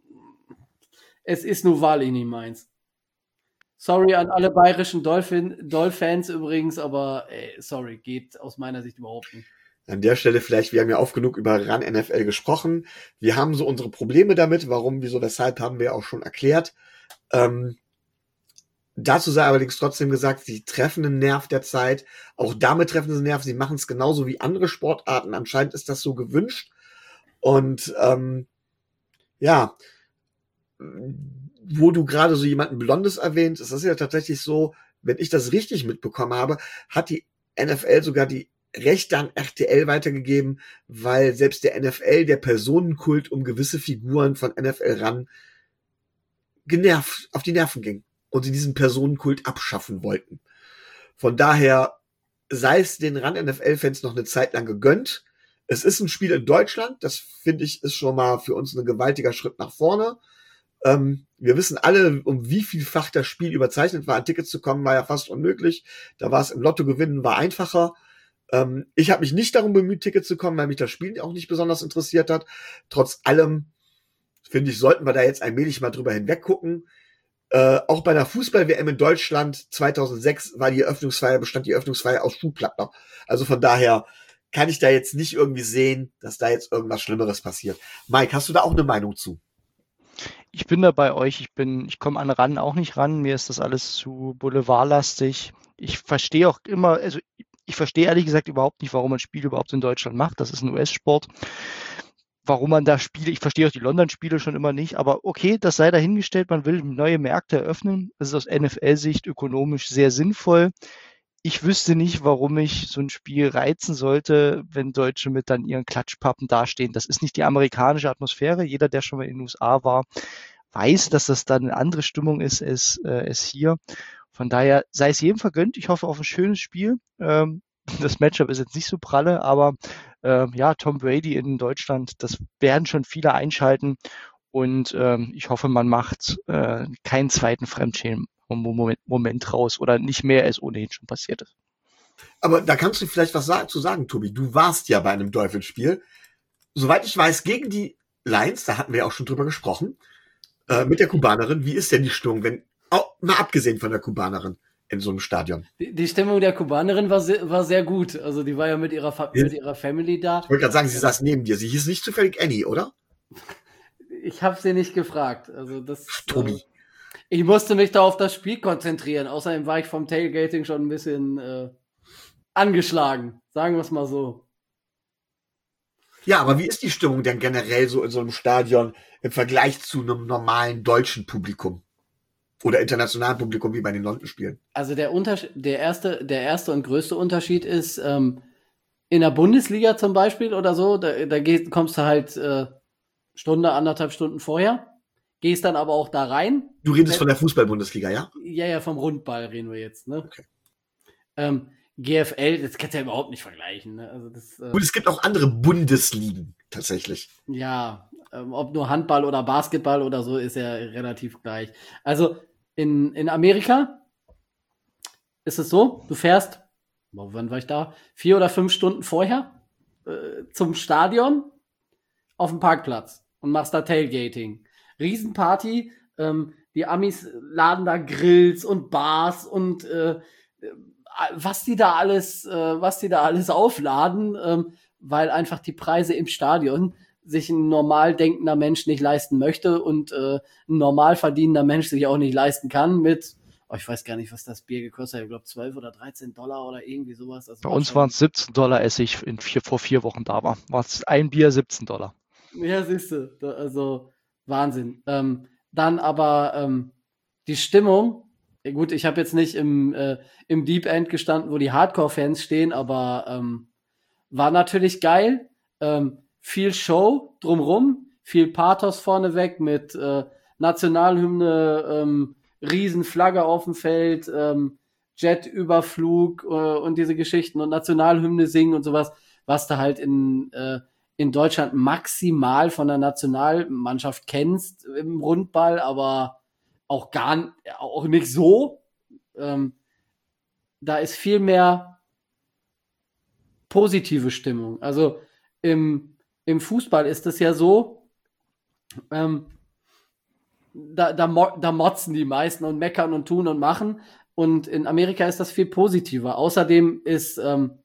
es ist nun wahrlich nicht meins. Sorry an alle bayerischen Dolphin, Dolphins übrigens, aber ey, sorry, geht aus meiner Sicht überhaupt nicht. An der Stelle vielleicht, wir haben ja oft genug über Run N F L gesprochen. Wir haben so unsere Probleme damit. Warum, wieso, weshalb, haben wir auch schon erklärt. Ähm, Dazu sei allerdings trotzdem gesagt, sie treffen den Nerv der Zeit. Auch damit treffen sie den Nerv. Sie machen es genauso wie andere Sportarten. Anscheinend ist das so gewünscht. Und ähm, ja, wo du gerade so jemanden Blondes erwähnt, ist das ja tatsächlich so, wenn ich das richtig mitbekommen habe, hat die N F L sogar die Rechte an R T L weitergegeben, weil selbst der N F L, der Personenkult um gewisse Figuren von N F L ran genervt, auf die Nerven ging und sie diesen Personenkult abschaffen wollten. Von daher sei es den Ran-N F L-Fans noch eine Zeit lang gegönnt. Es ist ein Spiel in Deutschland, das finde ich ist schon mal für uns ein gewaltiger Schritt nach vorne. Ähm, wir wissen alle, um wie vielfach das Spiel überzeichnet war. An Tickets zu kommen war ja fast unmöglich. Da war es im Lotto gewinnen, war einfacher. Ähm, ich habe mich nicht darum bemüht, Tickets zu kommen, weil mich das Spiel auch nicht besonders interessiert hat. Trotz allem, finde ich, sollten wir da jetzt allmählich mal drüber hinweg gucken. Äh, auch bei der Fußball-W M in Deutschland zweitausendsechs war die Eröffnungsfeier, bestand die Eröffnungsfeier aus Schuhplatten. Also von daher kann ich da jetzt nicht irgendwie sehen, dass da jetzt irgendwas Schlimmeres passiert. Mike, hast du da auch eine Meinung zu? Ich bin da bei euch. Ich bin, ich komme an ran auch nicht ran. Mir ist das alles zu boulevardlastig. Ich verstehe auch immer, also ich verstehe ehrlich gesagt überhaupt nicht, warum man Spiele überhaupt in Deutschland macht. Das ist ein U S-Sport. Warum man da Spiele, ich verstehe auch die London-Spiele schon immer nicht, aber okay, das sei dahingestellt, man will neue Märkte eröffnen. Das ist aus N F L-Sicht ökonomisch sehr sinnvoll. Ich wüsste nicht, warum ich so ein Spiel reizen sollte, wenn Deutsche mit dann ihren Klatschpappen dastehen. Das ist nicht die amerikanische Atmosphäre. Jeder, der schon mal in den U S A war, weiß, dass das dann eine andere Stimmung ist als, äh, als hier. Von daher sei es jedem vergönnt. Ich hoffe auf ein schönes Spiel. Ähm, das Matchup ist jetzt nicht so pralle, aber äh, ja, Tom Brady in Deutschland, das werden schon viele einschalten. Und ähm, ich hoffe, man macht äh, keinen zweiten Fremdschämen-Moment Moment raus oder nicht mehr, als ohnehin schon passiert ist. Aber da kannst du vielleicht was sa- zu sagen, Tobi. Du warst ja bei einem Teufelsspiel. Soweit ich weiß, gegen die Lions, da hatten wir ja auch schon drüber gesprochen, äh, mit der Kubanerin. Wie ist denn die Stimmung, wenn, auch mal abgesehen von der Kubanerin in so einem Stadion? Die, die Stimmung der Kubanerin war sehr, war sehr gut. Also die war ja mit ihrer, Fa- Ja. mit ihrer Family da. Ich wollte gerade sagen, sie saß neben dir. Sie hieß nicht zufällig Annie, oder? Ich habe sie nicht gefragt. Also das. Ach, Tobi. Äh, ich musste mich da auf das Spiel konzentrieren. Außerdem war ich vom Tailgating schon ein bisschen äh, angeschlagen. Sagen wir es mal so. Ja, aber wie ist die Stimmung denn generell so in so einem Stadion im Vergleich zu einem normalen deutschen Publikum? Oder internationalen Publikum wie bei den London-Spielen? Also der Unterschied, der erste, der erste und größte Unterschied ist, ähm, in der Bundesliga zum Beispiel oder so, da, da gehst, kommst du halt äh, Stunde, anderthalb Stunden vorher, gehst dann aber auch da rein. Du redest von der Fußball-Bundesliga, ja? Ja, ja, vom Rundball reden wir jetzt, ne? Okay. Ähm, G F L, das kannst du ja überhaupt nicht vergleichen, ne? Also das, äh, Und es gibt auch andere Bundesligen, tatsächlich. ja, ähm, ob nur Handball oder Basketball oder so, ist ja relativ gleich. Also in, in Amerika ist es so, du fährst, boah, wann war ich da? Vier oder fünf Stunden vorher äh, zum Stadion auf dem Parkplatz und machst da Tailgating. Riesenparty, ähm, die Amis laden da Grills und Bars und äh, was die da alles, äh, was die da alles aufladen, ähm, weil einfach die Preise im Stadion sich ein normal denkender Mensch nicht leisten möchte und äh, ein normal verdienender Mensch sich auch nicht leisten kann mit, oh, ich weiß gar nicht, was das Bier gekostet hat, ich glaube zwölf oder dreizehn Dollar oder irgendwie sowas. Das Bei war uns schon- waren es siebzehn Dollar, als ich in vier, vor vier Wochen da war. War es ein Bier siebzehn Dollar. Ja, siehst du, da- also Wahnsinn. Ähm, dann aber ähm, die Stimmung, ja gut, ich habe jetzt nicht im, äh, im Deep End gestanden, wo die Hardcore-Fans stehen, aber ähm, war natürlich geil. Ähm, viel Show drumrum, viel Pathos vorneweg mit äh, Nationalhymne, ähm, Riesenflagge auf dem Feld, ähm, Jetüberflug äh, und diese Geschichten und Nationalhymne singen und sowas, was du halt in, äh, in Deutschland maximal von der Nationalmannschaft kennst im Rundball, aber auch gar n- auch nicht so. Ähm, da ist viel mehr positive Stimmung. Also im, im Fußball ist es ja so, ähm, da, da, mo- da motzen die meisten und meckern und tun und machen. Und in Amerika ist das viel positiver. Außerdem ist, ähm,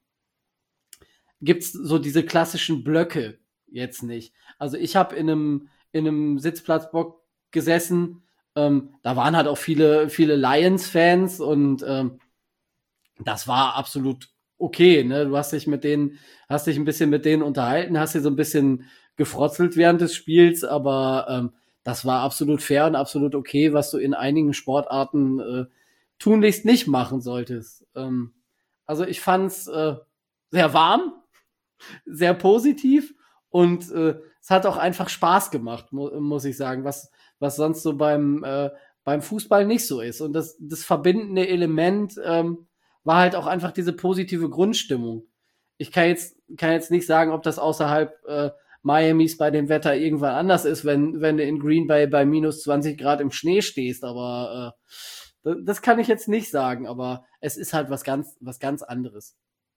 gibt's so diese klassischen Blöcke jetzt nicht. Also ich habe in einem, in einem Sitzplatzblock gesessen, Ähm, da waren halt auch viele, viele Lions-Fans und ähm, das war absolut okay, ne? Du hast dich mit denen, hast dich ein bisschen mit denen unterhalten, hast dir so ein bisschen gefrotzelt während des Spiels, aber ähm, das war absolut fair und absolut okay, was du in einigen Sportarten äh, tunlichst nicht machen solltest. Ähm, also ich fand's äh, sehr warm, sehr positiv und äh, es hat auch einfach Spaß gemacht, mu muss ich sagen, was was sonst so beim äh, beim Fußball nicht so ist. Und das das verbindende Element ähm, war halt auch einfach diese positive Grundstimmung. Ich kann jetzt kann jetzt nicht sagen, ob das außerhalb äh, Miamis bei dem Wetter irgendwann anders ist, wenn wenn du in Green Bay bei minus zwanzig Grad im Schnee stehst, aber äh, das kann ich jetzt nicht sagen, aber es ist halt was ganz was ganz anderes.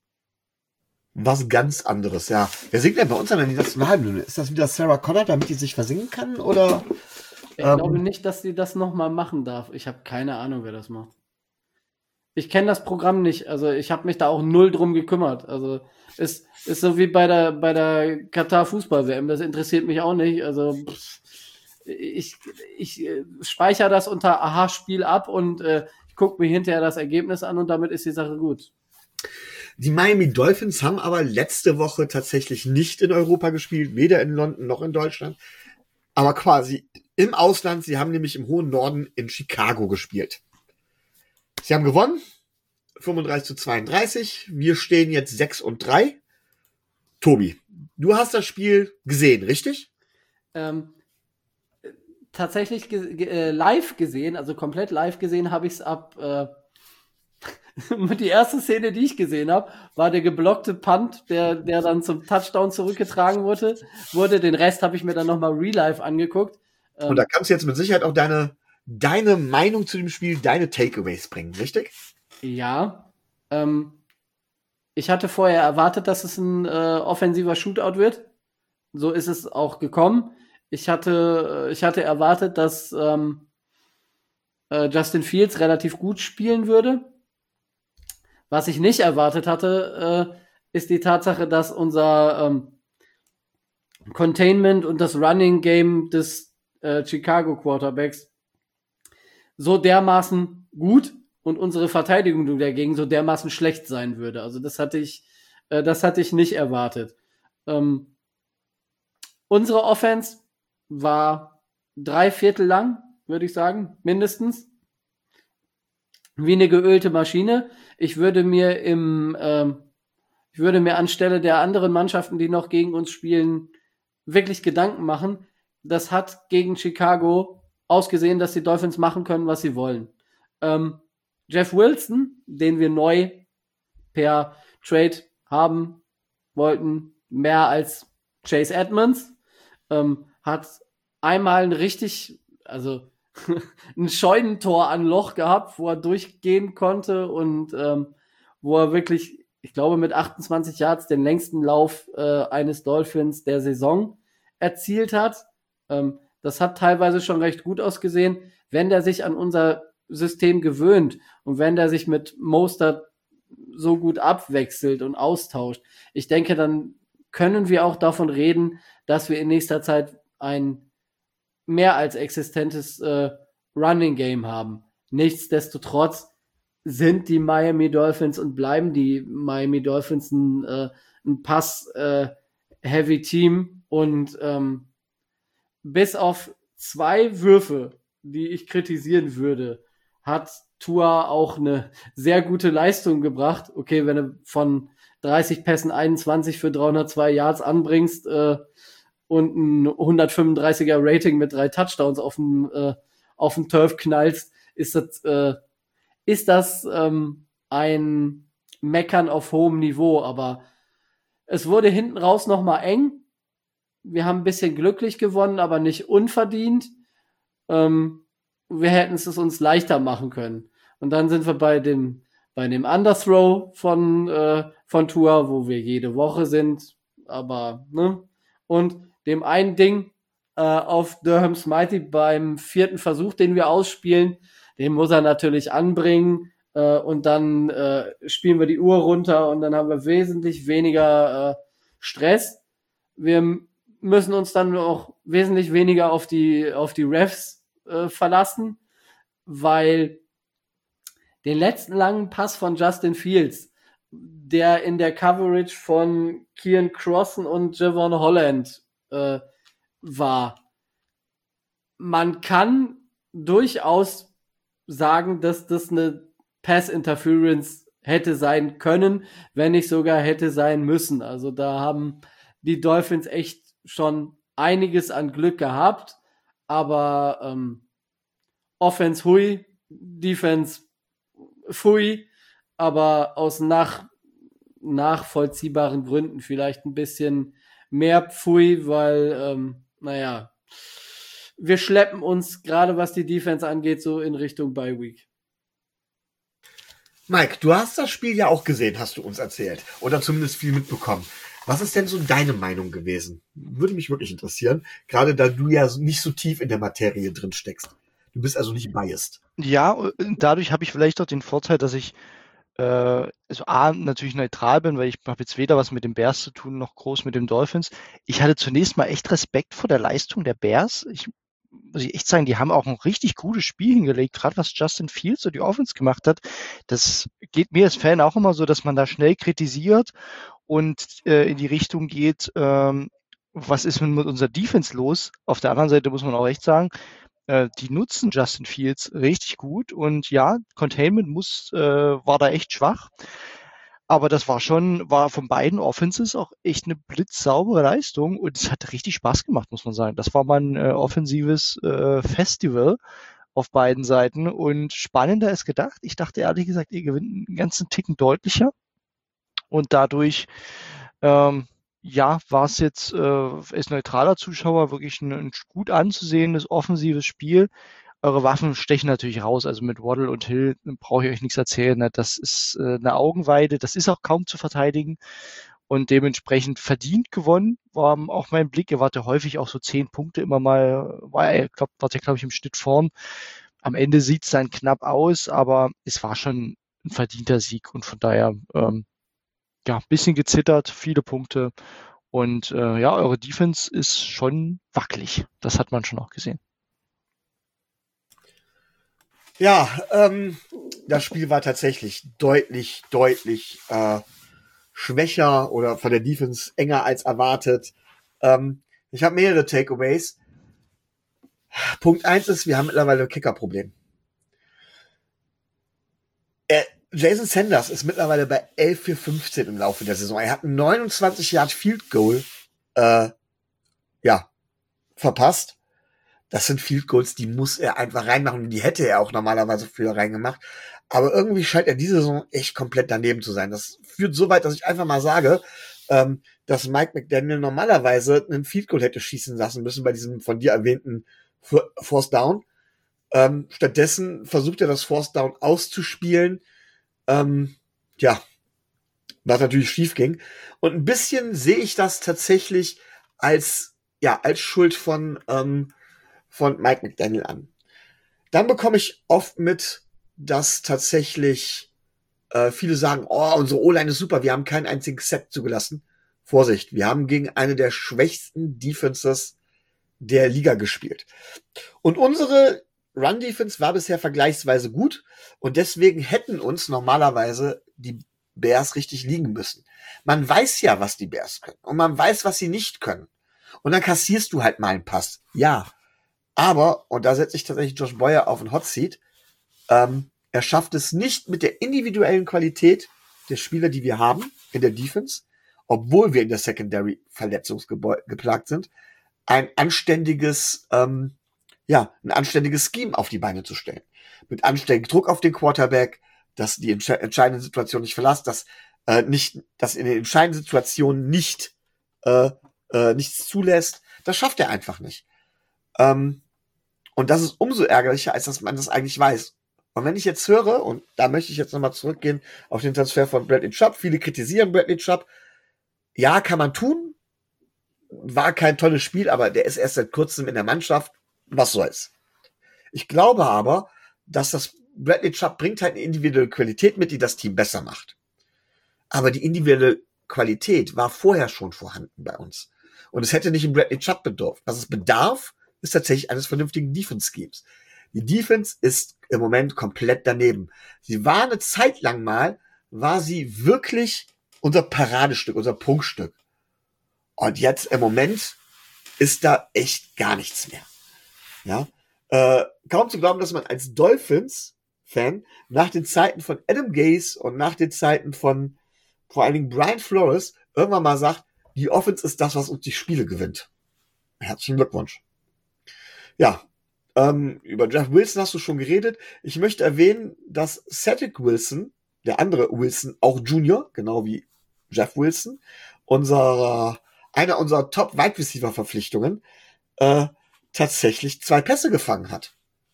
Was ganz anderes, ja. Wer singt denn bei uns an die Nationalhymne? Ist das wieder Sarah Connor, damit die sich versingen kann? Oder? Ich ähm, glaube nicht, dass sie das nochmal machen darf. Ich habe keine Ahnung, wer das macht. Ich kenne das Programm nicht, also ich habe mich da auch null drum gekümmert. Also es ist so wie bei der bei der Katar Fußball-W M, das interessiert mich auch nicht. Also pff, ich ich äh, speichere das unter Aha-Spiel ab und äh, ich gucke mir hinterher das Ergebnis an und damit ist die Sache gut. Die Miami Dolphins haben aber letzte Woche tatsächlich nicht in Europa gespielt, weder in London noch in Deutschland, aber quasi im Ausland. Sie haben nämlich im hohen Norden in Chicago gespielt. Sie haben gewonnen, fünfunddreißig zu zweiunddreißig. Wir stehen jetzt sechs und drei. Tobi, du hast das Spiel gesehen, richtig? Ähm, tatsächlich ge ge äh, live gesehen, also komplett live gesehen habe ich es ab äh, die erste Szene, die ich gesehen habe, war der geblockte Punt, der, der dann zum Touchdown zurückgetragen wurde. wurde. Den Rest habe ich mir dann nochmal real life angeguckt. Ähm, Und da kannst du jetzt mit Sicherheit auch deine, deine Meinung zu dem Spiel, deine Takeaways bringen, richtig? Ja. Ähm, ich hatte vorher erwartet, dass es ein äh, offensiver Shootout wird. So ist es auch gekommen. Ich hatte, ich hatte erwartet, dass ähm, äh, Justin Fields relativ gut spielen würde. Was ich nicht erwartet hatte, äh, ist die Tatsache, dass unser ähm, Containment und das Running Game des äh, Chicago Quarterbacks so dermaßen gut und unsere Verteidigung dagegen so dermaßen schlecht sein würde. Also das hatte ich, äh, das hatte ich nicht erwartet. Ähm, unsere Offense war drei Viertel lang, würde ich sagen, mindestens. Wie eine geölte Maschine. Ich würde mir im, ähm, ich würde mir anstelle der anderen Mannschaften, die noch gegen uns spielen, wirklich Gedanken machen. Das hat gegen Chicago ausgesehen, dass die Dolphins machen können, was sie wollen. Ähm, Jeff Wilson, den wir neu per Trade haben wollten, mehr als Chase Edmonds, ähm, hat einmal ein richtig, also ein Scheunentor an Loch gehabt, wo er durchgehen konnte und ähm, wo er wirklich, ich glaube, mit achtundzwanzig Yards den längsten Lauf äh, eines Dolphins der Saison erzielt hat. Ähm, das hat teilweise schon recht gut ausgesehen. Wenn der sich an unser System gewöhnt und wenn der sich mit Mostert so gut abwechselt und austauscht, ich denke, dann können wir auch davon reden, dass wir in nächster Zeit ein mehr als existentes äh, Running Game haben. Nichtsdestotrotz sind die Miami Dolphins und bleiben die Miami Dolphins ein, äh, ein Pass-Heavy-Team äh, und ähm, bis auf zwei Würfe, die ich kritisieren würde, hat Tua auch eine sehr gute Leistung gebracht. Okay, wenn du von dreißig Pässen einundzwanzig für dreihundertzwei Yards anbringst, äh, und ein hundertfünfunddreißiger Rating mit drei Touchdowns auf dem äh, auf dem Turf knallst, ist das äh, ist das ähm, ein Meckern auf hohem Niveau. Aber es wurde hinten raus noch mal eng. Wir haben ein bisschen glücklich gewonnen, aber nicht unverdient. Ähm, wir hätten es uns leichter machen können. Und dann sind wir bei dem bei dem Underthrow von äh, von Tua, wo wir jede Woche sind. Aber ne und dem einen Ding äh, auf Durham's Mighty beim vierten Versuch, den wir ausspielen, den muss er natürlich anbringen äh, und dann äh, spielen wir die Uhr runter und dann haben wir wesentlich weniger äh, Stress. Wir müssen uns dann auch wesentlich weniger auf die auf die Refs äh, verlassen, weil den letzten langen Pass von Justin Fields, der in der Coverage von Kieran Crossen und Javon Holland äh, war. Man kann durchaus sagen, dass das eine Pass-Interference hätte sein können, wenn nicht sogar hätte sein müssen. Also da haben die Dolphins echt schon einiges an Glück gehabt, aber ähm, Offense hui, Defense pfui, aber aus nach, nachvollziehbaren Gründen vielleicht ein bisschen mehr pfui, weil, ähm, naja, wir schleppen uns, gerade was die Defense angeht, so in Richtung Bye Week. Mike, du hast das Spiel ja auch gesehen, hast du uns erzählt. Oder zumindest viel mitbekommen. Was ist denn so deine Meinung gewesen? Würde mich wirklich interessieren. Gerade da du ja nicht so tief in der Materie drin steckst. Du bist also nicht biased. Ja, und dadurch habe ich vielleicht auch den Vorteil, dass ich äh, also A, natürlich neutral bin, weil ich habe jetzt weder was mit den Bears zu tun, noch groß mit den Dolphins. Ich hatte zunächst mal echt Respekt vor der Leistung der Bears. Ich muss ich echt sagen, die haben auch ein richtig gutes Spiel hingelegt, gerade was Justin Fields und die Offense gemacht hat. Das geht mir als Fan auch immer so, dass man da schnell kritisiert und äh, in die Richtung geht, ähm, was ist mit unserer Defense los? Auf der anderen Seite muss man auch echt sagen, äh, die nutzen Justin Fields richtig gut und ja, Containment muss, äh, war da echt schwach. Aber das war schon, war von beiden Offenses auch echt eine blitzsaubere Leistung und es hat richtig Spaß gemacht, muss man sagen. Das war mal ein äh, offensives äh, Festival auf beiden Seiten und spannender als gedacht. Ich dachte ehrlich gesagt, ihr gewinnt einen ganzen Ticken deutlicher und dadurch, ähm, ja, war es jetzt äh, als neutraler Zuschauer wirklich ein, ein gut anzusehendes offensives Spiel. Eure Waffen stechen natürlich raus. Also mit Waddle und Hill brauche ich euch nichts erzählen. Ne? Das ist äh, eine Augenweide. Das ist auch kaum zu verteidigen und dementsprechend verdient gewonnen. War auch mein Blick. Ihr wart ja häufig auch so zehn Punkte immer mal, war er, glaub, wart ja, glaube ich, im Schnitt vorn. Am Ende sieht es dann knapp aus, aber es war schon ein verdienter Sieg und von daher, ähm, ja, ein bisschen gezittert, viele Punkte und äh, ja, eure Defense ist schon wackelig. Das hat man schon auch gesehen. Ja, ähm, das Spiel war tatsächlich deutlich, deutlich äh, schwächer oder von der Defense enger als erwartet. Ähm, ich habe mehrere Takeaways. Punkt eins ist, wir haben mittlerweile ein Kicker-Problem. Äh, Jason Sanders ist mittlerweile bei elf für fünfzehn im Laufe der Saison. Er hat ein neunundzwanzig Yard Field Goal äh, ja, verpasst. Das sind Field Goals, die muss er einfach reinmachen. Die hätte er auch normalerweise früher reingemacht. Aber irgendwie scheint er diese Saison echt komplett daneben zu sein. Das führt so weit, dass ich einfach mal sage, ähm, dass Mike McDaniel normalerweise einen Field Goal hätte schießen lassen müssen bei diesem von dir erwähnten Fourth Down. Ähm, stattdessen versucht er das Fourth Down auszuspielen. Ähm, ja, was natürlich schief ging. Und ein bisschen sehe ich das tatsächlich als, ja, als Schuld von, ähm, von Mike McDaniel an. Dann bekomme ich oft mit, dass tatsächlich äh, viele sagen, oh, unsere O-Line ist super, wir haben keinen einzigen Sack zugelassen. Vorsicht, wir haben gegen eine der schwächsten Defenses der Liga gespielt. Und unsere Run-Defense war bisher vergleichsweise gut und deswegen hätten uns normalerweise die Bears richtig liegen müssen. Man weiß ja, was die Bears können und man weiß, was sie nicht können. Und dann kassierst du halt mal einen Pass. Ja, aber, und da setze ich tatsächlich Josh Boyer auf den Hot Seat, ähm, er schafft es nicht mit der individuellen Qualität der Spieler, die wir haben in der Defense, obwohl wir in der Secondary verletzungsgeplagt sind, ein anständiges, ähm, ja, ein anständiges Scheme auf die Beine zu stellen. Mit anständigem Druck auf den Quarterback, dass die entsche- entscheidende Situation nicht verlässt, dass äh, nicht, dass in den entscheidenden Situationen nicht äh, äh, nichts zulässt. Das schafft er einfach nicht. Ähm, und das ist umso ärgerlicher, als dass man das eigentlich weiß. Und wenn ich jetzt höre, und da möchte ich jetzt nochmal zurückgehen auf den Transfer von Bradley Chubb, viele kritisieren Bradley Chubb. Ja, kann man tun. War kein tolles Spiel, aber der ist erst seit kurzem in der Mannschaft. Was soll's? Ich glaube aber, dass das Bradley Chubb bringt halt eine individuelle Qualität mit, die das Team besser macht. Aber die individuelle Qualität war vorher schon vorhanden bei uns. Und es hätte nicht in Bradley Chubb bedurft. Was es bedarf, ist tatsächlich eines vernünftigen Defense-Schemes. Die Defense ist im Moment komplett daneben. Sie war eine Zeit lang mal, war sie wirklich unser Paradestück, unser Prunkstück. Und jetzt im Moment ist da echt gar nichts mehr. Ja, äh, kaum zu glauben, dass man als Dolphins-Fan nach den Zeiten von Adam Gase und nach den Zeiten von vor allen Dingen Brian Flores irgendwann mal sagt, die Offense ist das, was uns die Spiele gewinnt. Herzlichen Glückwunsch. Ja, ähm, über Jeff Wilson hast du schon geredet. Ich möchte erwähnen, dass Cedric Wilson, der andere Wilson, auch Junior, genau wie Jeff Wilson, unser, einer unserer Top-Wide-Receiver-Verpflichtungen, äh, tatsächlich zwei Pässe gefangen hat.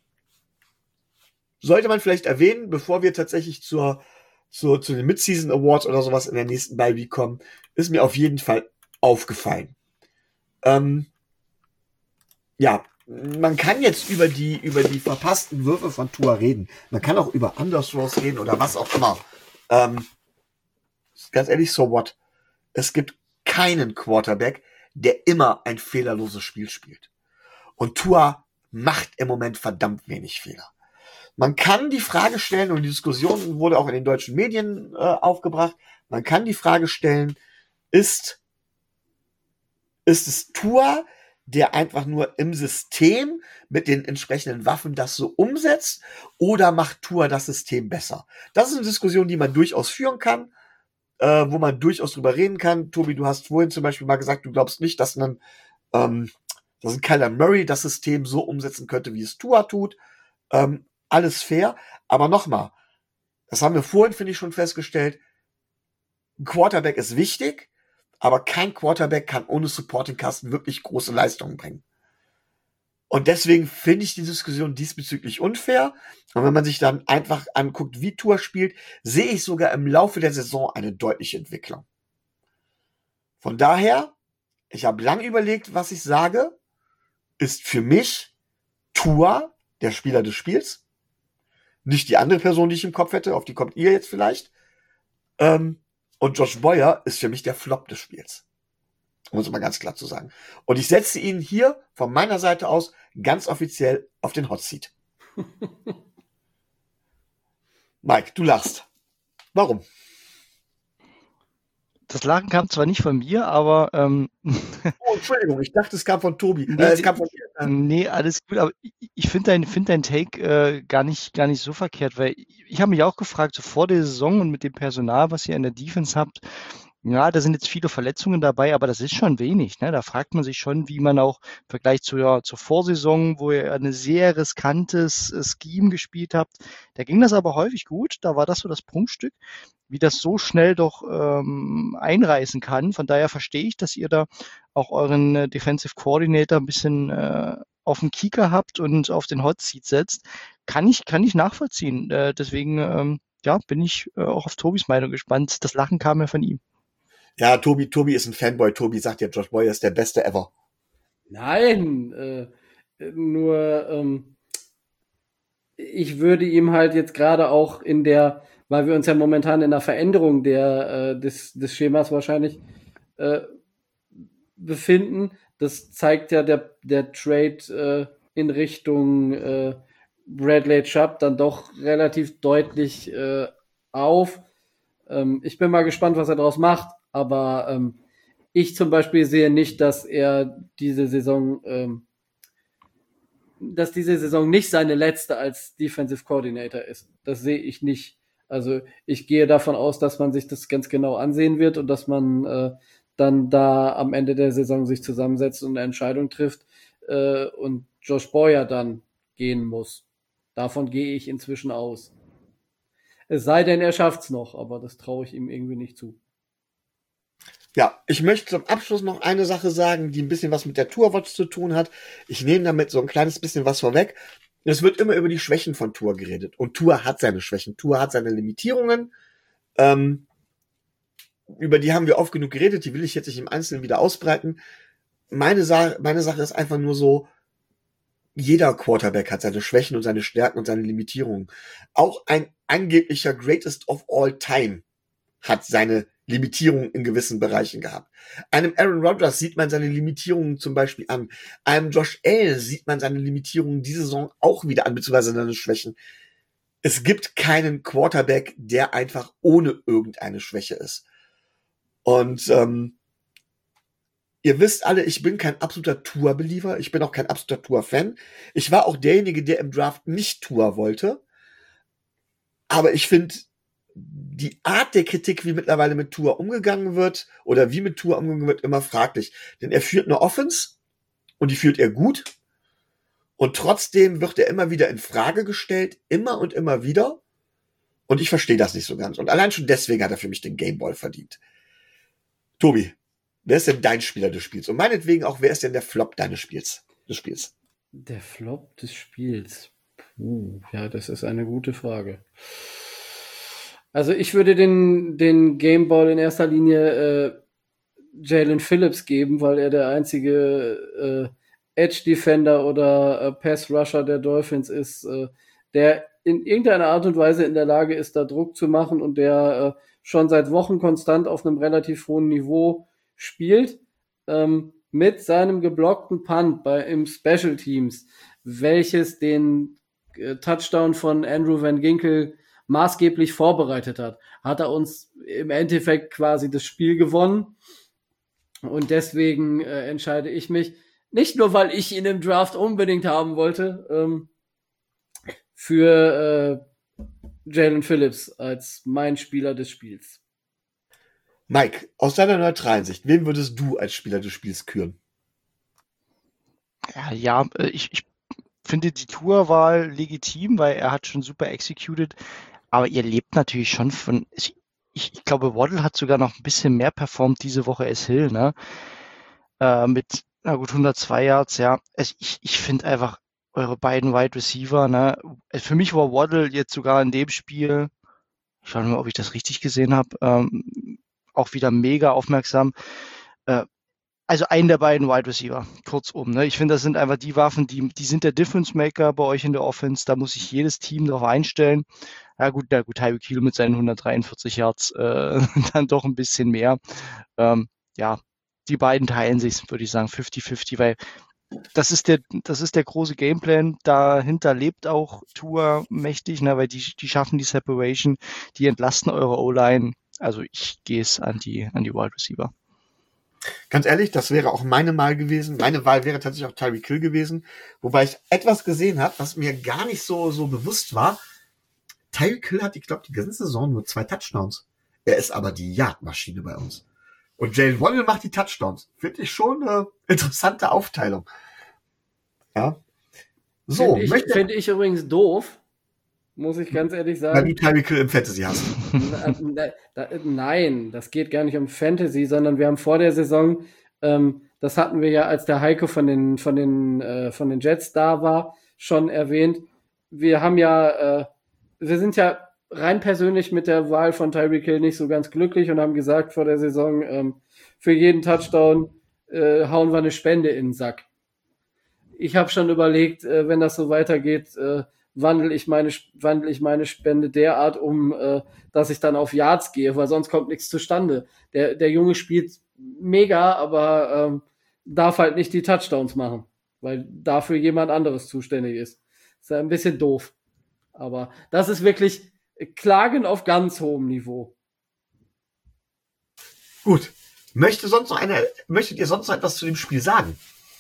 Sollte man vielleicht erwähnen, bevor wir tatsächlich zur, zur, zu den Mid-Season Awards oder sowas in der nächsten Bye Week kommen, ist mir auf jeden Fall aufgefallen. Ähm, ja, man kann jetzt über die, über die verpassten Würfe von Tua reden. Man kann auch über Underthrows reden oder was auch immer. Ähm, ganz ehrlich, so what? Es gibt keinen Quarterback, der immer ein fehlerloses Spiel spielt. Und Tua macht im Moment verdammt wenig Fehler. Man kann die Frage stellen, und die Diskussion wurde auch in den deutschen Medien äh, aufgebracht, man kann die Frage stellen, ist, ist es Tua, der einfach nur im System mit den entsprechenden Waffen das so umsetzt, oder macht Tua das System besser? Das ist eine Diskussion, die man durchaus führen kann, äh, wo man durchaus drüber reden kann. Tobi, du hast vorhin zum Beispiel mal gesagt, du glaubst nicht, dass ein, ähm, dass ein Kyler Murray das System so umsetzen könnte, wie es Tua tut. Ähm, alles fair, aber nochmal, das haben wir vorhin, finde ich, schon festgestellt, ein Quarterback ist wichtig, aber kein Quarterback kann ohne Supporting Cast wirklich große Leistungen bringen. Und deswegen finde ich die Diskussion diesbezüglich unfair. Und wenn man sich dann einfach anguckt, wie Tua spielt, sehe ich sogar im Laufe der Saison eine deutliche Entwicklung. Von daher, ich habe lange überlegt, was ich sage, ist für mich Tua der Spieler des Spiels. Nicht die andere Person, die ich im Kopf hätte, auf die kommt ihr jetzt vielleicht. Ähm, und Josh Boyer ist für mich der Flop des Spiels. Um es mal ganz klar zu sagen. Und ich setze ihn hier von meiner Seite aus ganz offiziell auf den Hot Seat. Mike, du lachst. Warum? Das Lachen kam zwar nicht von mir, aber ähm, oh, Entschuldigung, ich dachte, es kam von Tobi. Nee, äh, es kam von dir. nee, alles gut, aber ich, ich finde dein, find dein Take äh, gar nicht, gar nicht so verkehrt, weil ich, ich habe mich auch gefragt, so vor der Saison und mit dem Personal, was ihr in der Defense habt, ja, da sind jetzt viele Verletzungen dabei, aber das ist schon wenig, ne? Da fragt man sich schon, wie man auch im Vergleich zur, zur Vorsaison, wo ihr eine sehr riskantes äh, Scheme gespielt habt, da ging das aber häufig gut, da war das so das Prunkstück, wie das so schnell doch ähm, einreißen kann. Von daher verstehe ich, dass ihr da auch euren äh, Defensive Coordinator ein bisschen äh, auf den Kieker habt und auf den Hot Seat setzt. Kann ich, kann ich nachvollziehen. Äh, deswegen ähm, ja, bin ich äh, auch auf Tobis Meinung gespannt. Das Lachen kam ja von ihm. Ja, Tobi, Tobi ist ein Fanboy. Tobi sagt ja, Josh Boyer ist der Beste ever. Nein, äh, nur ähm, ich würde ihm halt jetzt gerade auch in der, weil wir uns ja momentan in der Veränderung der äh, des, des Schemas wahrscheinlich äh, befinden, das zeigt ja der, der Trade äh, in Richtung äh, Bradley Chubb dann doch relativ deutlich äh, auf. Ähm, ich bin mal gespannt, was er daraus macht, aber ähm, ich zum Beispiel sehe nicht, dass er diese Saison, ähm, dass diese Saison nicht seine letzte als Defensive Coordinator ist. Das sehe ich nicht. Also ich gehe davon aus, dass man sich das ganz genau ansehen wird und dass man äh, dann da am Ende der Saison sich zusammensetzt und eine Entscheidung trifft äh, und Josh Boyer dann gehen muss. Davon gehe ich inzwischen aus. Es sei denn, er schafft's noch, aber das traue ich ihm irgendwie nicht zu. Ja, ich möchte zum Abschluss noch eine Sache sagen, die ein bisschen was mit der Tour Watch zu tun hat. Ich nehme damit so ein kleines bisschen was vorweg. Es wird immer über die Schwächen von Tour geredet. Und Tour hat seine Schwächen. Tour hat seine Limitierungen. Ähm, über die haben wir oft genug geredet. Die will ich jetzt nicht im Einzelnen wieder ausbreiten. Meine, Sa- meine Sache ist einfach nur so, jeder Quarterback hat seine Schwächen und seine Stärken und seine Limitierungen. Auch ein angeblicher Greatest of All Time hat seine Limitierungen in gewissen Bereichen gehabt. Einem Aaron Rodgers sieht man seine Limitierungen zum Beispiel an. Einem Josh Allen sieht man seine Limitierungen diese Saison auch wieder an, beziehungsweise seine Schwächen. Es gibt keinen Quarterback, der einfach ohne irgendeine Schwäche ist. Und ähm, ihr wisst alle, ich bin kein absoluter Tua-Believer. Ich bin auch kein absoluter Tua-Fan. Ich war auch derjenige, der im Draft nicht Tua wollte. Aber ich finde, die Art der Kritik, wie mittlerweile mit Tua umgegangen wird, oder wie mit Tua umgegangen wird, immer fraglich. Denn er führt eine Offense und die führt er gut. Und trotzdem wird er immer wieder in Frage gestellt, immer und immer wieder. Und ich verstehe das nicht so ganz. Und allein schon deswegen hat er für mich den Gameball verdient. Tobi, wer ist denn dein Spieler des Spiels? Und meinetwegen auch, wer ist denn der Flop deines Spiels, des Spiels? Der Flop des Spiels. Puh, ja, das ist eine gute Frage. Also ich würde den, den Gameball in erster Linie äh, Jalen Phillips geben, weil er der einzige äh, Edge-Defender oder äh, Pass-Rusher der Dolphins ist, äh, der in irgendeiner Art und Weise in der Lage ist, da Druck zu machen und der äh, schon seit Wochen konstant auf einem relativ hohen Niveau spielt, ähm, mit seinem geblockten Punt bei, im Special Teams, welches den äh, Touchdown von Andrew Van Ginkel maßgeblich vorbereitet hat, hat er uns im Endeffekt quasi das Spiel gewonnen. Und deswegen äh, entscheide ich mich, nicht nur, weil ich ihn im Draft unbedingt haben wollte, ähm, für äh, Jalen Phillips als mein Spieler des Spiels. Mike, aus deiner neutralen Sicht, wen würdest du als Spieler des Spiels küren? Ja, ja, äh, ich, ich finde die Tourwahl legitim, weil er hat schon super executed. Aber ihr lebt natürlich schon von, ich, ich glaube, Waddle hat sogar noch ein bisschen mehr performt diese Woche als Hill, ne? Äh, mit, na gut, hundertzwei Yards, ja. Also ich, ich finde einfach eure beiden Wide Receiver, ne? Für mich war Waddle jetzt sogar in dem Spiel, ich schaue mal, ob ich das richtig gesehen habe, ähm, auch wieder mega aufmerksam. Äh, also einen der beiden Wide Receiver, kurzum. Ne? Ich finde, das sind einfach die Waffen, die, die sind der Difference Maker bei euch in der Offense. Da muss sich jedes Team darauf einstellen. Ja gut, na gut, Tyreek Hill mit seinen hundertdreiundvierzig Yards äh, dann doch ein bisschen mehr. Ähm, ja, die beiden teilen sich, würde ich sagen, fünfzig fünfzig, weil das ist der, das ist der große Gameplan. Dahinter lebt auch Tua mächtig, ne, weil die, die schaffen die Separation, die entlasten eure O-Line. Also ich gehe es an die, an die Wide Receiver. Ganz ehrlich, das wäre auch meine Wahl gewesen. Meine Wahl wäre tatsächlich auch Tyreek Hill gewesen. Wobei ich etwas gesehen habe, was mir gar nicht so, so bewusst war. Tyreek Hill hat, ich glaube, die ganze Saison nur zwei Touchdowns. Er ist aber die Jagdmaschine bei uns. Und Jalen Waddle macht die Touchdowns. Finde ich schon eine interessante Aufteilung. Ja. So, Finde ich, möchte find ich übrigens doof, muss ich ganz ehrlich sagen. Weil du Tyreek Hill im Fantasy hast. Na, na, da, nein, das geht gar nicht um Fantasy, sondern wir haben vor der Saison, ähm, das hatten wir ja, als der Heiko von den von den äh, von den Jets da war, schon erwähnt. Wir haben ja, äh, wir sind ja rein persönlich mit der Wahl von Tyreek Hill nicht so ganz glücklich und haben gesagt vor der Saison, ähm, für jeden Touchdown äh, hauen wir eine Spende in den Sack. Ich habe schon überlegt, äh, wenn das so weitergeht, äh, wandle ich meine wandle ich meine Spende derart um, äh, dass ich dann auf Yards gehe, weil sonst kommt nichts zustande. Der der Junge spielt mega, aber ähm, darf halt nicht die Touchdowns machen, weil dafür jemand anderes zuständig ist. Ist ja ein bisschen doof. Aber das ist wirklich Klagen auf ganz hohem Niveau. Gut. Möchte sonst noch eine, möchtet ihr sonst noch etwas zu dem Spiel sagen?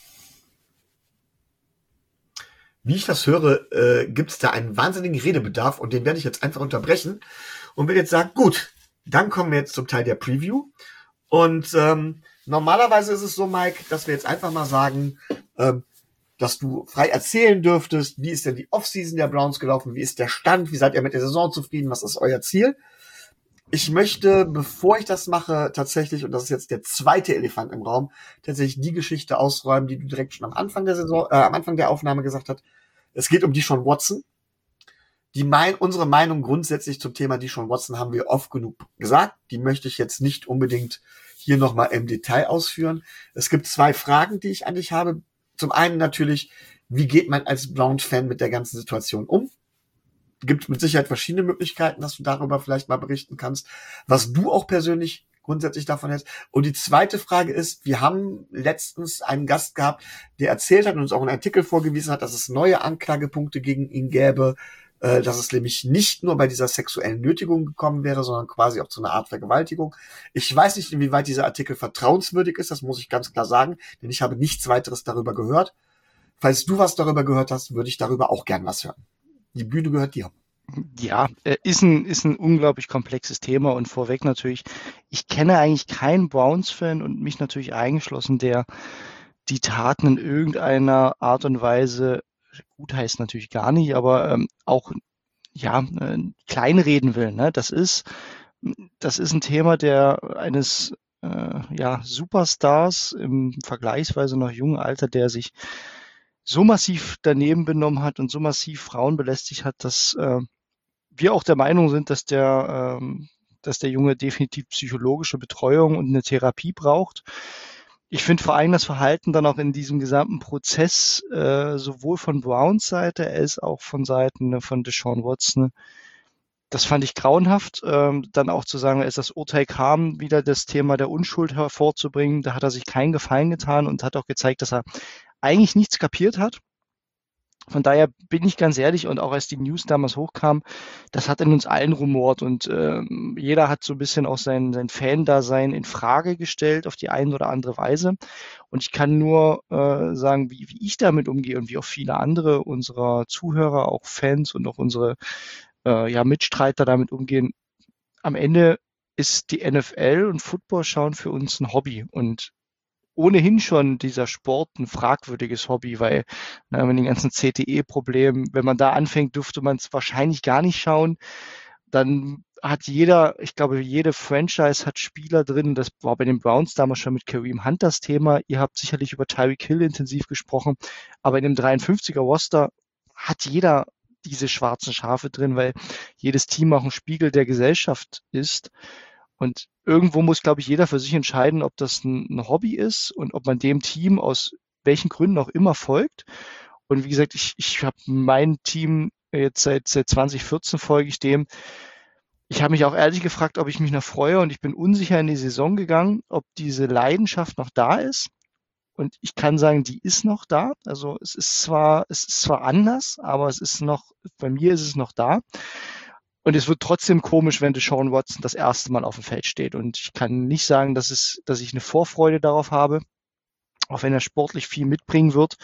Wie ich das höre, äh, gibt es da einen wahnsinnigen Redebedarf und den werde ich jetzt einfach unterbrechen und will jetzt sagen, gut, dann kommen wir jetzt zum Teil der Preview. Und ähm, normalerweise ist es so, Mike, dass wir jetzt einfach mal sagen, ähm, dass du frei erzählen dürftest, wie ist denn die Offseason der Browns gelaufen, wie ist der Stand, wie seid ihr mit der Saison zufrieden, was ist euer Ziel? Ich möchte, bevor ich das mache, tatsächlich, und das ist jetzt der zweite Elefant im Raum, tatsächlich die Geschichte ausräumen, die du direkt schon am Anfang der Saison, äh, am Anfang der Aufnahme gesagt hast. Es geht um Deshaun Watson. Die mein, unsere Meinung grundsätzlich zum Thema Deshaun Watson haben wir oft genug gesagt. Die möchte ich jetzt nicht unbedingt hier nochmal im Detail ausführen. Es gibt zwei Fragen, die ich an dich habe. Zum einen natürlich, wie geht man als Browns-Fan mit der ganzen Situation um? Gibt mit Sicherheit verschiedene Möglichkeiten, dass du darüber vielleicht mal berichten kannst, was du auch persönlich grundsätzlich davon hältst. Und die zweite Frage ist, wir haben letztens einen Gast gehabt, der erzählt hat und uns auch einen Artikel vorgewiesen hat, dass es neue Anklagepunkte gegen ihn gäbe, äh, dass es nämlich nicht nur bei dieser sexuellen Nötigung gekommen wäre, sondern quasi auch zu einer Art Vergewaltigung. Ich weiß nicht, inwieweit dieser Artikel vertrauenswürdig ist, das muss ich ganz klar sagen, denn ich habe nichts weiteres darüber gehört. Falls du was darüber gehört hast, würde ich darüber auch gern was hören. Die Bühne gehört dir. Ja, äh, ist ein, ist ein unglaublich komplexes Thema und vorweg natürlich, ich kenne eigentlich keinen Browns-Fan und mich natürlich eingeschlossen, der die Taten in irgendeiner Art und Weise, gut heißt natürlich gar nicht, aber ähm, auch ja, äh, kleinreden will. Ne? Das ist, das ist ein Thema der eines äh, ja, Superstars im vergleichsweise noch jungen Alter, der sich so massiv daneben benommen hat und so massiv Frauen belästigt hat, dass äh, wir auch der Meinung sind, dass der, ähm, dass der Junge definitiv psychologische Betreuung und eine Therapie braucht. Ich finde vor allem das Verhalten dann auch in diesem gesamten Prozess, äh, sowohl von Browns Seite als auch von Seiten ne, von Deshaun Watson, das fand ich grauenhaft. Ähm, dann auch zu sagen, als das Urteil kam, wieder das Thema der Unschuld hervorzubringen, da hat er sich keinen Gefallen getan und hat auch gezeigt, dass er eigentlich nichts kapiert hat. Von daher bin ich ganz ehrlich und auch als die News damals hochkam, das hat in uns allen rumort und äh, jeder hat so ein bisschen auch sein, sein Fan-Dasein in Frage gestellt auf die eine oder andere Weise. Und ich kann nur äh, sagen, wie, wie ich damit umgehe und wie auch viele andere unserer Zuhörer, auch Fans und auch unsere äh, ja, Mitstreiter damit umgehen. Am Ende ist die N F L und Football schauen für uns ein Hobby und ohnehin schon dieser Sport ein fragwürdiges Hobby, weil na, mit den ganzen C T E-Problemen, wenn man da anfängt, dürfte man es wahrscheinlich gar nicht schauen. Dann hat jeder, ich glaube, jede Franchise hat Spieler drin. Das war bei den Browns damals schon mit Kareem Hunt das Thema. Ihr habt sicherlich über Tyreek Hill intensiv gesprochen, aber in dem dreiundfünfziger Roster hat jeder diese schwarzen Schafe drin, weil jedes Team auch ein Spiegel der Gesellschaft ist. Und irgendwo muss, glaube ich, jeder für sich entscheiden, ob das ein, ein Hobby ist und ob man dem Team aus welchen Gründen auch immer folgt. Und wie gesagt, ich, ich habe mein Team jetzt seit, seit zwanzig vierzehn folge ich dem. Ich habe mich auch ehrlich gefragt, ob ich mich noch freue und ich bin unsicher in die Saison gegangen, ob diese Leidenschaft noch da ist. Und ich kann sagen, die ist noch da. Also es ist zwar, es ist zwar anders, aber es ist noch, bei mir ist es noch da. Und es wird trotzdem komisch, wenn Deshaun Watson das erste Mal auf dem Feld steht. Und ich kann nicht sagen, dass es, dass ich eine Vorfreude darauf habe, auch wenn er sportlich viel mitbringen wird.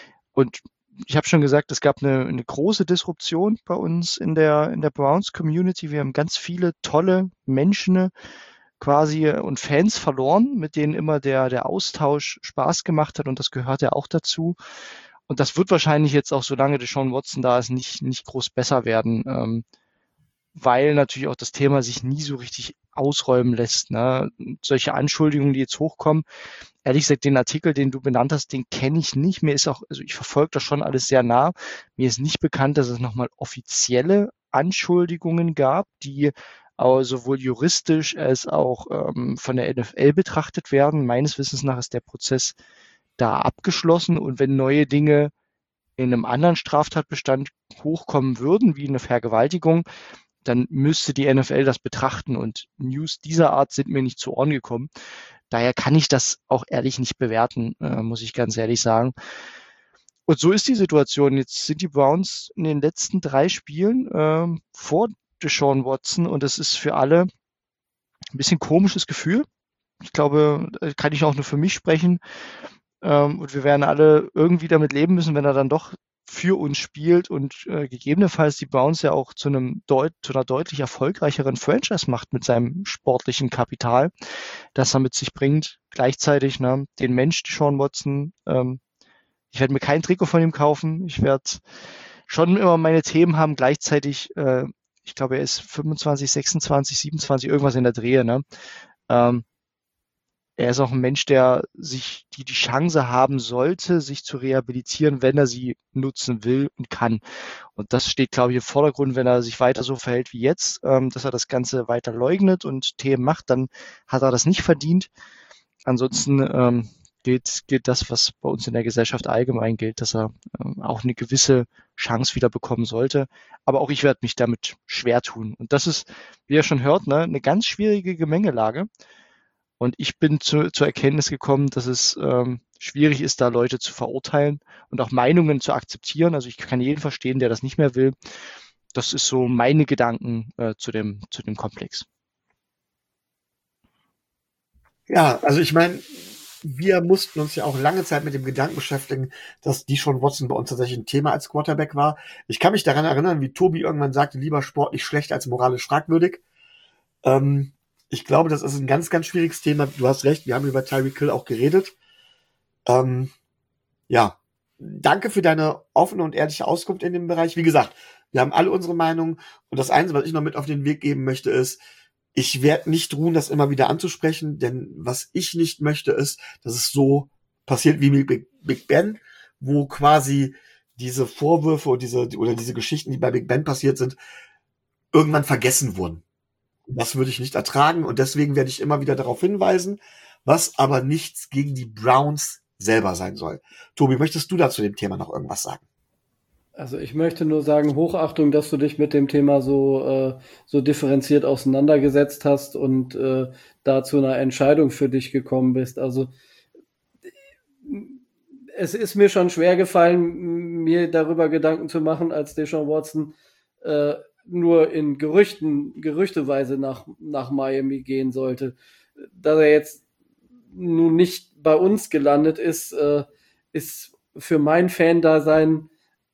Und ich habe schon gesagt, es gab eine, eine große Disruption bei uns in der, in der Browns-Community. Wir haben ganz viele tolle Menschen quasi und Fans verloren, mit denen immer der, der Austausch Spaß gemacht hat. Und das gehört ja auch dazu. Und das wird wahrscheinlich jetzt auch, solange Deshaun Watson da ist, nicht, nicht groß besser werden. Ähm, weil natürlich auch das Thema sich nie so richtig ausräumen lässt. Ne? Solche Anschuldigungen, die jetzt hochkommen, ehrlich gesagt, den Artikel, den du benannt hast, den kenne ich nicht. Mir ist auch, also ich verfolge das schon alles sehr nah. Mir ist nicht bekannt, dass es nochmal offizielle Anschuldigungen gab, die aber sowohl juristisch als auch ähm, von der N F L betrachtet werden. Meines Wissens nach ist der Prozess da abgeschlossen und wenn neue Dinge in einem anderen Straftatbestand hochkommen würden, wie eine Vergewaltigung, dann müsste die N F L das betrachten und News dieser Art sind mir nicht zu Ohren gekommen. Daher kann ich das auch ehrlich nicht bewerten, äh, muss ich ganz ehrlich sagen. Und so ist die Situation. Jetzt sind die Browns in den letzten drei Spielen äh, vor Deshaun Watson und das ist für alle ein bisschen komisches Gefühl. Ich glaube, da kann ich auch nur für mich sprechen. Ähm, und wir werden alle irgendwie damit leben müssen, wenn er dann doch für uns spielt und äh, gegebenenfalls die Browns ja auch zu einem deut zu einer deutlich erfolgreicheren Franchise macht mit seinem sportlichen Kapital, das er mit sich bringt. Gleichzeitig ne, den Mensch Deshaun Watson. Ähm, ich werde mir kein Trikot von ihm kaufen. Ich werde schon immer meine Themen haben. Gleichzeitig, äh, ich glaube, er ist fünfundzwanzig, sechsundzwanzig, siebenundzwanzig, irgendwas in der Drehe. Ne? Ähm, Er ist auch ein Mensch, der sich die, die Chance haben sollte, sich zu rehabilitieren, wenn er sie nutzen will und kann. Und das steht, glaube ich, im Vordergrund, wenn er sich weiter so verhält wie jetzt, ähm, dass er das Ganze weiter leugnet und Themen macht, dann hat er das nicht verdient. Ansonsten ähm, gilt, gilt das, was bei uns in der Gesellschaft allgemein gilt, dass er ähm, auch eine gewisse Chance wieder bekommen sollte. Aber auch ich werde mich damit schwer tun. Und das ist, wie ihr schon hört, ne, eine ganz schwierige Gemengelage. Und ich bin zu, zur Erkenntnis gekommen, dass es ähm, schwierig ist, da Leute zu verurteilen und auch Meinungen zu akzeptieren. Also ich kann jeden verstehen, der das nicht mehr will. Das ist so meine Gedanken äh, zu dem, zu dem Komplex. Ja, also ich meine, wir mussten uns ja auch lange Zeit mit dem Gedanken beschäftigen, dass Deshaun Watson bei uns tatsächlich ein Thema als Quarterback war. Ich kann mich daran erinnern, wie Tobi irgendwann sagte, lieber sportlich schlecht als moralisch fragwürdig. Ähm, ich glaube, das ist ein ganz, ganz schwieriges Thema. Du hast recht, wir haben über Tyreek Hill auch geredet. Ähm, ja, danke für deine offene und ehrliche Auskunft in dem Bereich. Wie gesagt, wir haben alle unsere Meinungen und das Einzige, was ich noch mit auf den Weg geben möchte, ist, ich werde nicht ruhen, das immer wieder anzusprechen, denn was ich nicht möchte, ist, dass es so passiert wie mit Big, Big Ben, wo quasi diese Vorwürfe oder diese, oder diese Geschichten, die bei Big Ben passiert sind, irgendwann vergessen wurden. Das würde ich nicht ertragen und deswegen werde ich immer wieder darauf hinweisen, was aber nichts gegen die Browns selber sein soll. Tobi, möchtest du dazu dem Thema noch irgendwas sagen? Also ich möchte nur sagen, Hochachtung, dass du dich mit dem Thema so, äh, so differenziert auseinandergesetzt hast und äh, da zu einer Entscheidung für dich gekommen bist. Also es ist mir schon schwer gefallen, mir darüber Gedanken zu machen, als Deshaun Watson äh, nur in Gerüchten, gerüchteweise nach, nach Miami gehen sollte. Dass er jetzt nun nicht bei uns gelandet ist, äh, ist für mein Fan-Dasein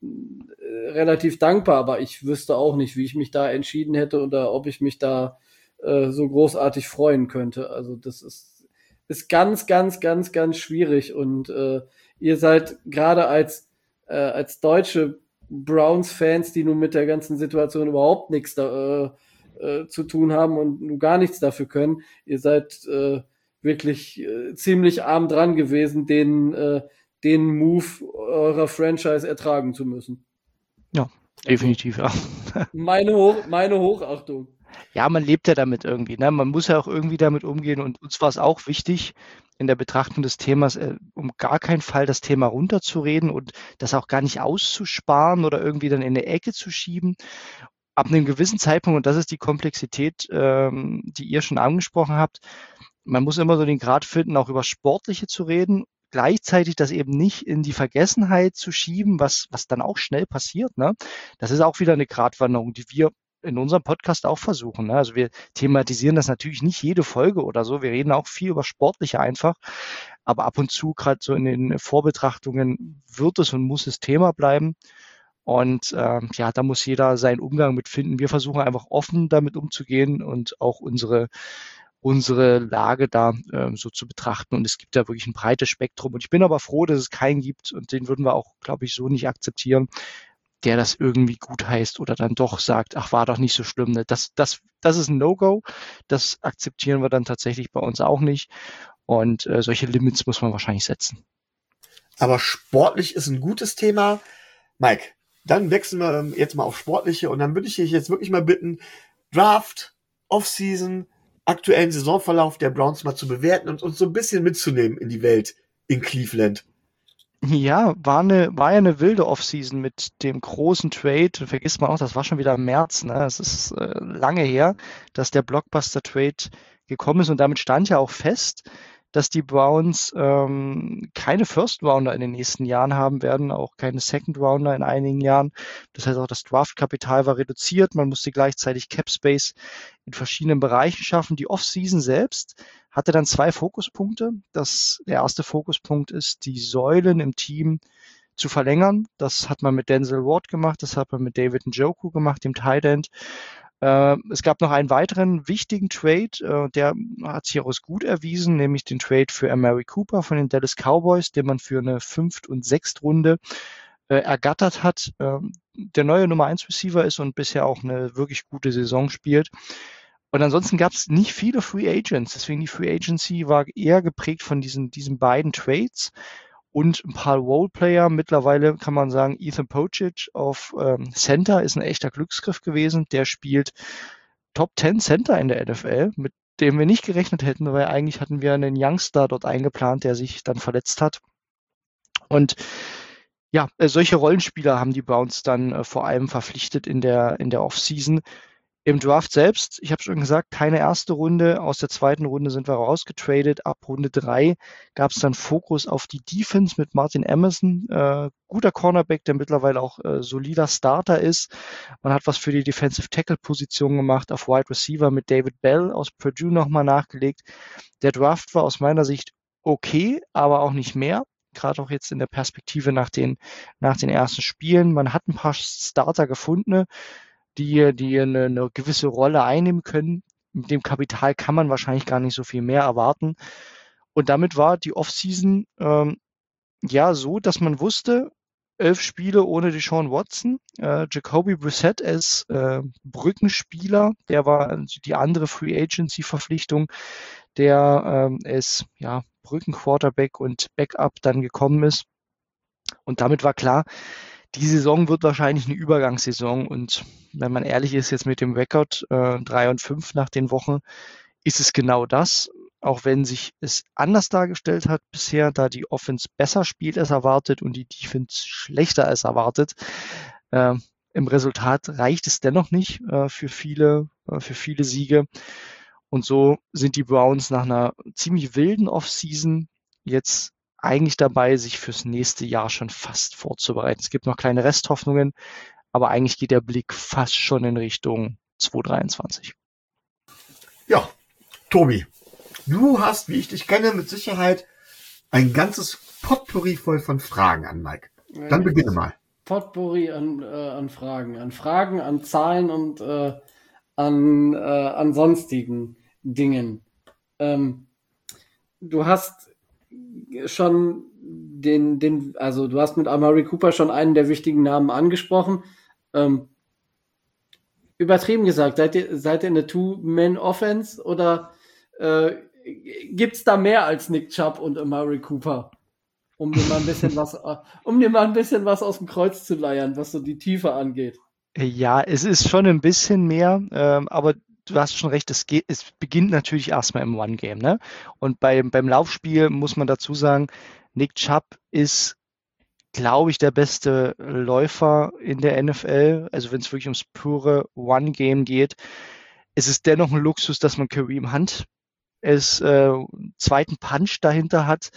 relativ dankbar, aber ich wüsste auch nicht, wie ich mich da entschieden hätte oder ob ich mich da äh, so großartig freuen könnte. Also das ist, ist ganz, ganz, ganz, ganz schwierig und äh, ihr seid gerade als, äh, als deutsche Browns-Fans, die nun mit der ganzen Situation überhaupt nichts da, äh, äh, zu tun haben und nun gar nichts dafür können, ihr seid äh, wirklich äh, ziemlich arm dran gewesen, den äh, den Move eurer Franchise ertragen zu müssen. Ja, definitiv, ja. Meine, Hoch, meine Hochachtung. Ja, man lebt ja damit irgendwie, ne? Man muss ja auch irgendwie damit umgehen und uns war es auch wichtig, in der Betrachtung des Themas, äh, um gar keinen Fall das Thema runterzureden und das auch gar nicht auszusparen oder irgendwie dann in eine Ecke zu schieben. Ab einem gewissen Zeitpunkt, und das ist die Komplexität, ähm, die ihr schon angesprochen habt, man muss immer so den Grad finden, auch über Sportliche zu reden, gleichzeitig das eben nicht in die Vergessenheit zu schieben, was, was dann auch schnell passiert. Ne? Das ist auch wieder eine Gratwanderung, die wir in unserem Podcast auch versuchen. Ne? Also wir thematisieren das natürlich nicht jede Folge oder so. Wir reden auch viel über Sportliche einfach. Aber ab und zu, gerade so in den Vorbetrachtungen, wird es und muss es Thema bleiben. Und äh, ja, da muss jeder seinen Umgang mit finden. Wir versuchen einfach offen damit umzugehen und auch unsere unsere Lage da äh, so zu betrachten. Und es gibt da wirklich ein breites Spektrum. Und ich bin aber froh, dass es keinen gibt, und den würden wir auch, glaube ich, so nicht akzeptieren, der das irgendwie gut heißt oder dann doch sagt, ach, war doch nicht so schlimm. Ne? Das, das, das ist ein No-Go. Das akzeptieren wir dann tatsächlich bei uns auch nicht. Und äh, solche Limits muss man wahrscheinlich setzen. Aber sportlich ist ein gutes Thema. Mike, dann wechseln wir jetzt mal auf Sportliche und dann würde ich dich jetzt wirklich mal bitten, Draft, Offseason, aktuellen Saisonverlauf der Browns mal zu bewerten und uns so ein bisschen mitzunehmen in die Welt in Cleveland. Ja, war eine, war ja eine wilde Offseason mit dem großen Trade. Vergisst man auch, das war schon wieder im März, ne? Es ist äh, lange her, dass der Blockbuster-Trade gekommen ist und damit stand ja auch fest, dass die Browns ähm, keine First Rounder in den nächsten Jahren haben werden, auch keine Second Rounder in einigen Jahren. Das heißt auch, das Draftkapital war reduziert. Man musste gleichzeitig Cap Space in verschiedenen Bereichen schaffen. Die Offseason selbst hatte dann zwei Fokuspunkte. Das, der erste Fokuspunkt ist, die Säulen im Team zu verlängern. Das hat man mit Denzel Ward gemacht, das hat man mit David Njoku gemacht, dem Tight End. Äh, es gab noch einen weiteren wichtigen Trade, äh, der hat sich auch als gut erwiesen, nämlich den Trade für Amari Cooper von den Dallas Cowboys, den man für eine Fünft- und Sechstrunde äh, ergattert hat. Äh, der neue Nummer eins Receiver ist und bisher auch eine wirklich gute Saison spielt. Und ansonsten gab es nicht viele Free Agents, deswegen die Free Agency war eher geprägt von diesen, diesen beiden Trades. Und ein paar Roleplayer. Mittlerweile kann man sagen, Ethan Pocic auf ähm, Center ist ein echter Glücksgriff gewesen. Der spielt Top zehn Center in der N F L, mit dem wir nicht gerechnet hätten, weil eigentlich hatten wir einen Youngster dort eingeplant, der sich dann verletzt hat. Und ja, äh, solche Rollenspieler haben die Browns dann äh, vor allem verpflichtet in der, in der Offseason. Im Draft selbst, ich habe schon gesagt, keine erste Runde. Aus der zweiten Runde sind wir rausgetradet. Ab Runde drei gab es dann Fokus auf die Defense mit Martin Emerson. Äh, guter Cornerback, der mittlerweile auch äh, solider Starter ist. Man hat was für die Defensive Tackle-Position gemacht. Auf Wide Receiver mit David Bell aus Purdue nochmal nachgelegt. Der Draft war aus meiner Sicht okay, aber auch nicht mehr. Gerade auch jetzt in der Perspektive nach den, nach den ersten Spielen. Man hat ein paar Starter gefunden, die, die eine, eine gewisse Rolle einnehmen können. Mit dem Kapital kann man wahrscheinlich gar nicht so viel mehr erwarten. Und damit war die Offseason ähm, ja so, dass man wusste, elf Spiele ohne Deshaun Watson. Äh, Jacoby Brissett als äh, Brückenspieler, der war die andere Free Agency Verpflichtung, der ähm, ist ja Brückenquarterback und Backup dann gekommen ist. Und damit war klar, die Saison wird wahrscheinlich eine Übergangssaison. Und wenn man ehrlich ist, jetzt mit dem Rekord äh, drei und fünf nach den Wochen, ist es genau das. Auch wenn sich es anders dargestellt hat bisher, da die Offense besser spielt als erwartet und die Defense schlechter als erwartet. Äh, Im Resultat reicht es dennoch nicht äh, für viele, äh, für viele Siege. Und so sind die Browns nach einer ziemlich wilden Offseason jetzt eigentlich dabei, sich fürs nächste Jahr schon fast vorzubereiten. Es gibt noch kleine Resthoffnungen, aber eigentlich geht der Blick fast schon in Richtung zwanzig dreiundzwanzig. Ja, Tobi, du hast, wie ich dich kenne, mit Sicherheit ein ganzes Potpourri voll von Fragen an Mike. Dann beginne mal. Potpourri an, äh, an Fragen, an Fragen, an Zahlen und äh, an, äh, an sonstigen Dingen. Ähm, du hast schon den, den, also du hast mit Amari Cooper schon einen der wichtigen Namen angesprochen. Ähm, übertrieben gesagt, seid ihr, seid ihr eine Two-Man-Offense oder äh, gibt's da mehr als Nick Chubb und Amari Cooper? Um dir mal ein bisschen was, um dir mal ein bisschen was aus dem Kreuz zu leiern, was so die Tiefe angeht. Ja, es ist schon ein bisschen mehr, ähm, aber du hast schon recht, es geht, es beginnt natürlich erstmal im One-Game, ne? Und beim, beim Laufspiel muss man dazu sagen, Nick Chubb ist, glaube ich, der beste Läufer in der N F L. Also wenn es wirklich ums pure One-Game geht. Es ist dennoch ein Luxus, dass man Kareem Hunt als äh, zweiten Punch dahinter hat,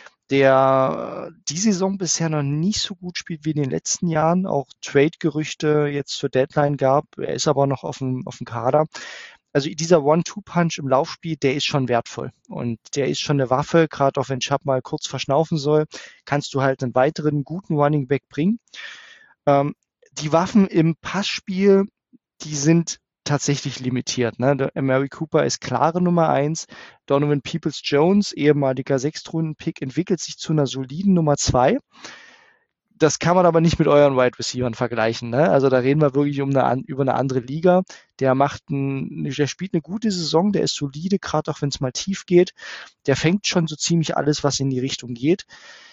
der die Saison bisher noch nicht so gut spielt wie in den letzten Jahren. Auch Trade-Gerüchte jetzt zur Deadline gab. Er ist aber noch auf dem, auf dem Kader. Also dieser One-Two-Punch im Laufspiel, der ist schon wertvoll. Und der ist schon eine Waffe, gerade auch wenn Chubb mal kurz verschnaufen soll, kannst du halt einen weiteren guten Running Back bringen. Ähm, die Waffen im Passspiel, die sind tatsächlich limitiert. Ne? Der Amari Cooper ist klare Nummer eins. Donovan Peoples-Jones, ehemaliger Sechstrunden-Pick, entwickelt sich zu einer soliden Nummer zwei. Das kann man aber nicht mit euren Wide Receivers vergleichen. Ne? Also da reden wir wirklich um eine, über eine andere Liga. Der macht ein, der spielt eine gute Saison, der ist solide, gerade auch wenn es mal tief geht. Der fängt schon so ziemlich alles, was in die Richtung geht.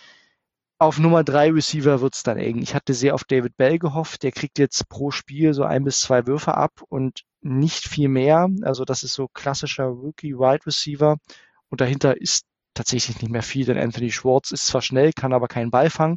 Auf Nummer drei Receiver wird es dann eng. Ich hatte sehr auf David Bell gehofft. Der kriegt jetzt pro Spiel so ein bis zwei Würfe ab und nicht viel mehr. Also das ist so klassischer Rookie-Wide Receiver. Und dahinter ist tatsächlich nicht mehr viel, denn Anthony Schwartz ist zwar schnell, kann aber keinen Ball fangen.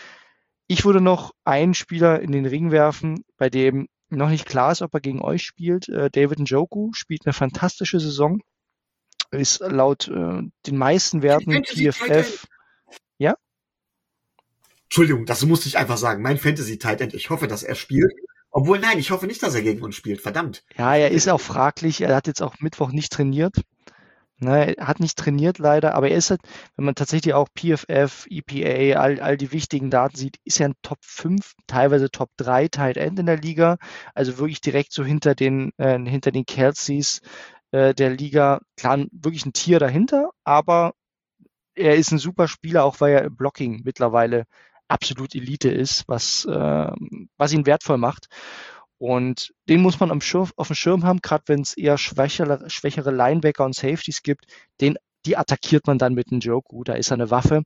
Ich würde noch einen Spieler in den Ring werfen, bei dem noch nicht klar ist, ob er gegen euch spielt. David Njoku spielt eine fantastische Saison. Ist laut äh, den meisten Werten P F F. Ja? Entschuldigung, das musste ich einfach sagen. Mein Fantasy-Tight End, ich hoffe, dass er spielt. Obwohl, nein, ich hoffe nicht, dass er gegen uns spielt. Verdammt. Ja, er ist auch fraglich. Er hat jetzt auch Mittwoch nicht trainiert. Ne, er hat nicht trainiert leider, aber er ist halt, wenn man tatsächlich auch P F F, E P A, all, all die wichtigen Daten sieht, ist er ein Top fünf, teilweise Top drei Tight End in der Liga. Also wirklich direkt so hinter den, äh, hinter den Kelceys äh, der Liga. Klar, wirklich ein Tier dahinter, aber er ist ein super Spieler, auch weil er im Blocking mittlerweile absolut Elite ist, was, äh, was ihn wertvoll macht. Und den muss man am Schirm, auf dem Schirm haben, gerade wenn es eher schwächere, schwächere Linebacker und Safeties gibt. Den, die attackiert man dann mit einem Njoku, da ist er eine Waffe.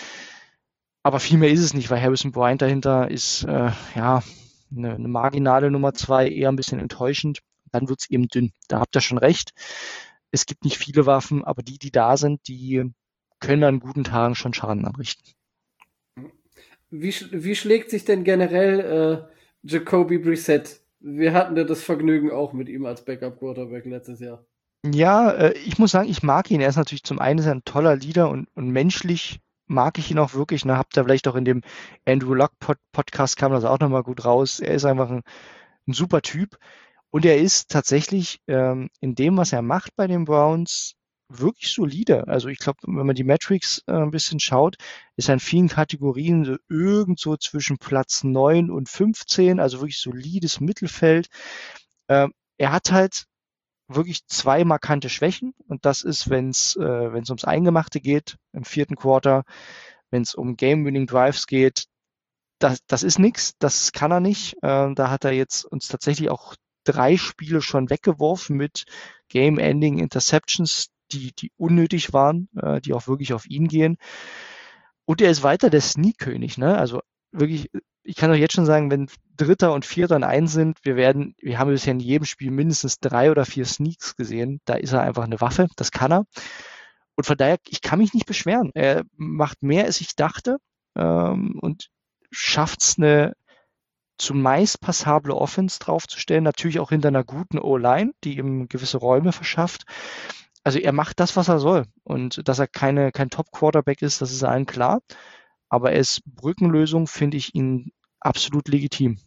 Aber viel mehr ist es nicht, weil Harrison Bryant dahinter ist äh, ja eine, eine marginale Nummer zwei, eher ein bisschen enttäuschend. Dann wird es eben dünn. Da habt ihr schon recht. Es gibt nicht viele Waffen, aber die, die da sind, die können an guten Tagen schon Schaden anrichten. Wie, wie schlägt sich denn generell äh, Jacoby Brissett wir hatten ja das Vergnügen auch mit ihm als Backup-Quarterback letztes Jahr. Ja, äh, ich muss sagen, ich mag ihn. Er ist natürlich zum einen ist er ein toller Leader und, und menschlich mag ich ihn auch wirklich. Ne? Habt ihr vielleicht auch in dem Andrew Luck Pod Podcast kam das auch nochmal gut raus. Er ist einfach ein, ein super Typ. Und er ist tatsächlich ähm, in dem, was er macht bei den Browns, wirklich solide. Also ich glaube, wenn man die Metrics äh, ein bisschen schaut, ist er in vielen Kategorien so irgendwo zwischen Platz neun und fünfzehn, also wirklich solides Mittelfeld. Ähm, er hat halt wirklich zwei markante Schwächen und das ist, wenn es äh, wenn es ums Eingemachte geht im vierten Quarter, wenn es um Game-Winning Drives geht, das, das ist nix, das kann er nicht. Äh, da hat er jetzt uns tatsächlich auch drei Spiele schon weggeworfen mit Game-Ending Interceptions, die, die unnötig waren, äh, die auch wirklich auf ihn gehen. Und er ist weiter der Sneak-König, ne? Also wirklich, ich kann euch jetzt schon sagen, wenn Dritter und Vierter in eins sind, wir werden, wir haben bisher in jedem Spiel mindestens drei oder vier Sneaks gesehen. Da ist er einfach eine Waffe, das kann er. Und von daher, ich kann mich nicht beschweren. Er macht mehr, als ich dachte, ähm, und schafft es, eine zumeist passable Offense draufzustellen, natürlich auch hinter einer guten O-Line, die ihm gewisse Räume verschafft. Also er macht das, was er soll. Und dass er keine, kein Top-Quarterback ist, das ist allen klar. Aber er ist Brückenlösung, finde ich ihn absolut legitim.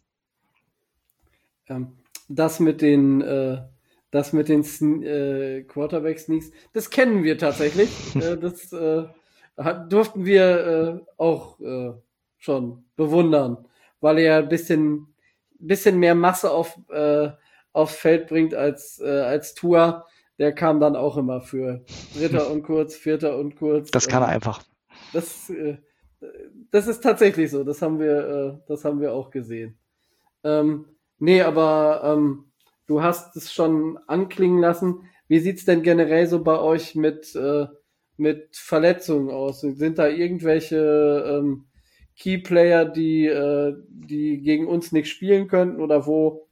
Ähm, das mit den, äh, das mit den Sn- äh, Quarterback-Sneaks, das kennen wir tatsächlich. äh, das äh, hat, durften wir äh, auch äh, schon bewundern, weil er ein bisschen, bisschen mehr Masse auf, äh, aufs Feld bringt als, äh, als Tua. Der kam dann auch immer für Dritter und kurz, Vierter und kurz. Das kann er Ähm, einfach. Das, äh, das ist tatsächlich so. Das haben wir, äh, das haben wir auch gesehen. Ähm, nee, aber ähm, du hast es schon anklingen lassen. Wie sieht's denn generell so bei euch mit, äh, mit Verletzungen aus? Sind da irgendwelche ähm, Keyplayer, die, äh, die gegen uns nicht spielen könnten oder wo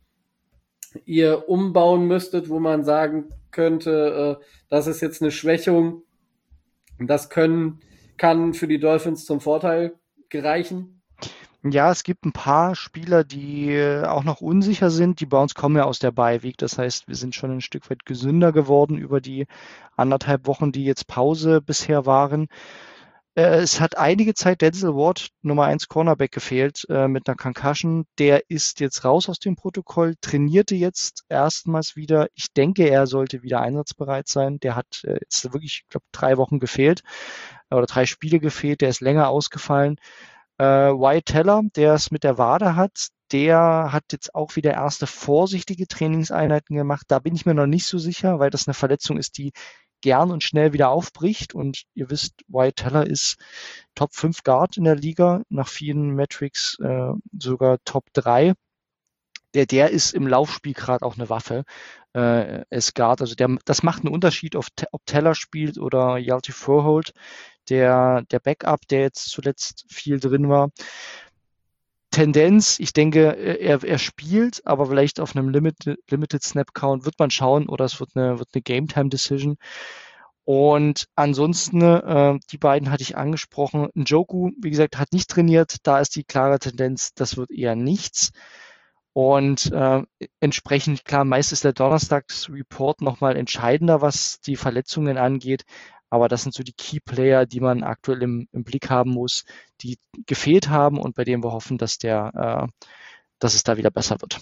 ihr umbauen müsstet, wo man sagen könnte, äh, das ist jetzt eine Schwächung, das können, kann für die Dolphins zum Vorteil gereichen? Ja, es gibt ein paar Spieler, die äh, auch noch unsicher sind. Die bei uns kommen ja aus der Bye Week. Das heißt, wir sind schon ein Stück weit gesünder geworden über die anderthalb Wochen, die jetzt Pause bisher waren. Äh, es hat einige Zeit Denzel Ward, Nummer eins Cornerback, gefehlt äh, mit einer Concussion. Der ist jetzt raus aus dem Protokoll, trainierte jetzt erstmals wieder. Ich denke, er sollte wieder einsatzbereit sein. Der hat äh, jetzt wirklich, ich glaube, drei Wochen gefehlt äh, oder drei Spiele gefehlt. Der ist länger ausgefallen. Äh, Wyatt Teller, der es mit der Wade hat, der hat jetzt auch wieder erste vorsichtige Trainingseinheiten gemacht. Da bin ich mir noch nicht so sicher, weil das eine Verletzung ist, die gern und schnell wieder aufbricht. Und ihr wisst, Wyatt Teller ist Top fünf Guard in der Liga, nach vielen Metrics äh, sogar Top drei. Der, der ist im Laufspiel gerade auch eine Waffe. Äh, als Guard, also der, das macht einen Unterschied, ob, ob Teller spielt oder Hjalte Froholt, der, der Backup, der jetzt zuletzt viel drin war. Tendenz, ich denke, er, er spielt, aber vielleicht auf einem Limited, Limited Snap Count wird man schauen oder es wird eine, wird eine Game Time Decision. Und ansonsten, äh, die beiden hatte ich angesprochen. Njoku, wie gesagt, hat nicht trainiert. Da ist die klare Tendenz, das wird eher nichts. Und äh, entsprechend, klar, meist ist der Donnerstags-Report nochmal entscheidender, was die Verletzungen angeht. Aber das sind so die Key-Player, die man aktuell im, im Blick haben muss, die gefehlt haben und bei denen wir hoffen, dass der, äh, dass es da wieder besser wird.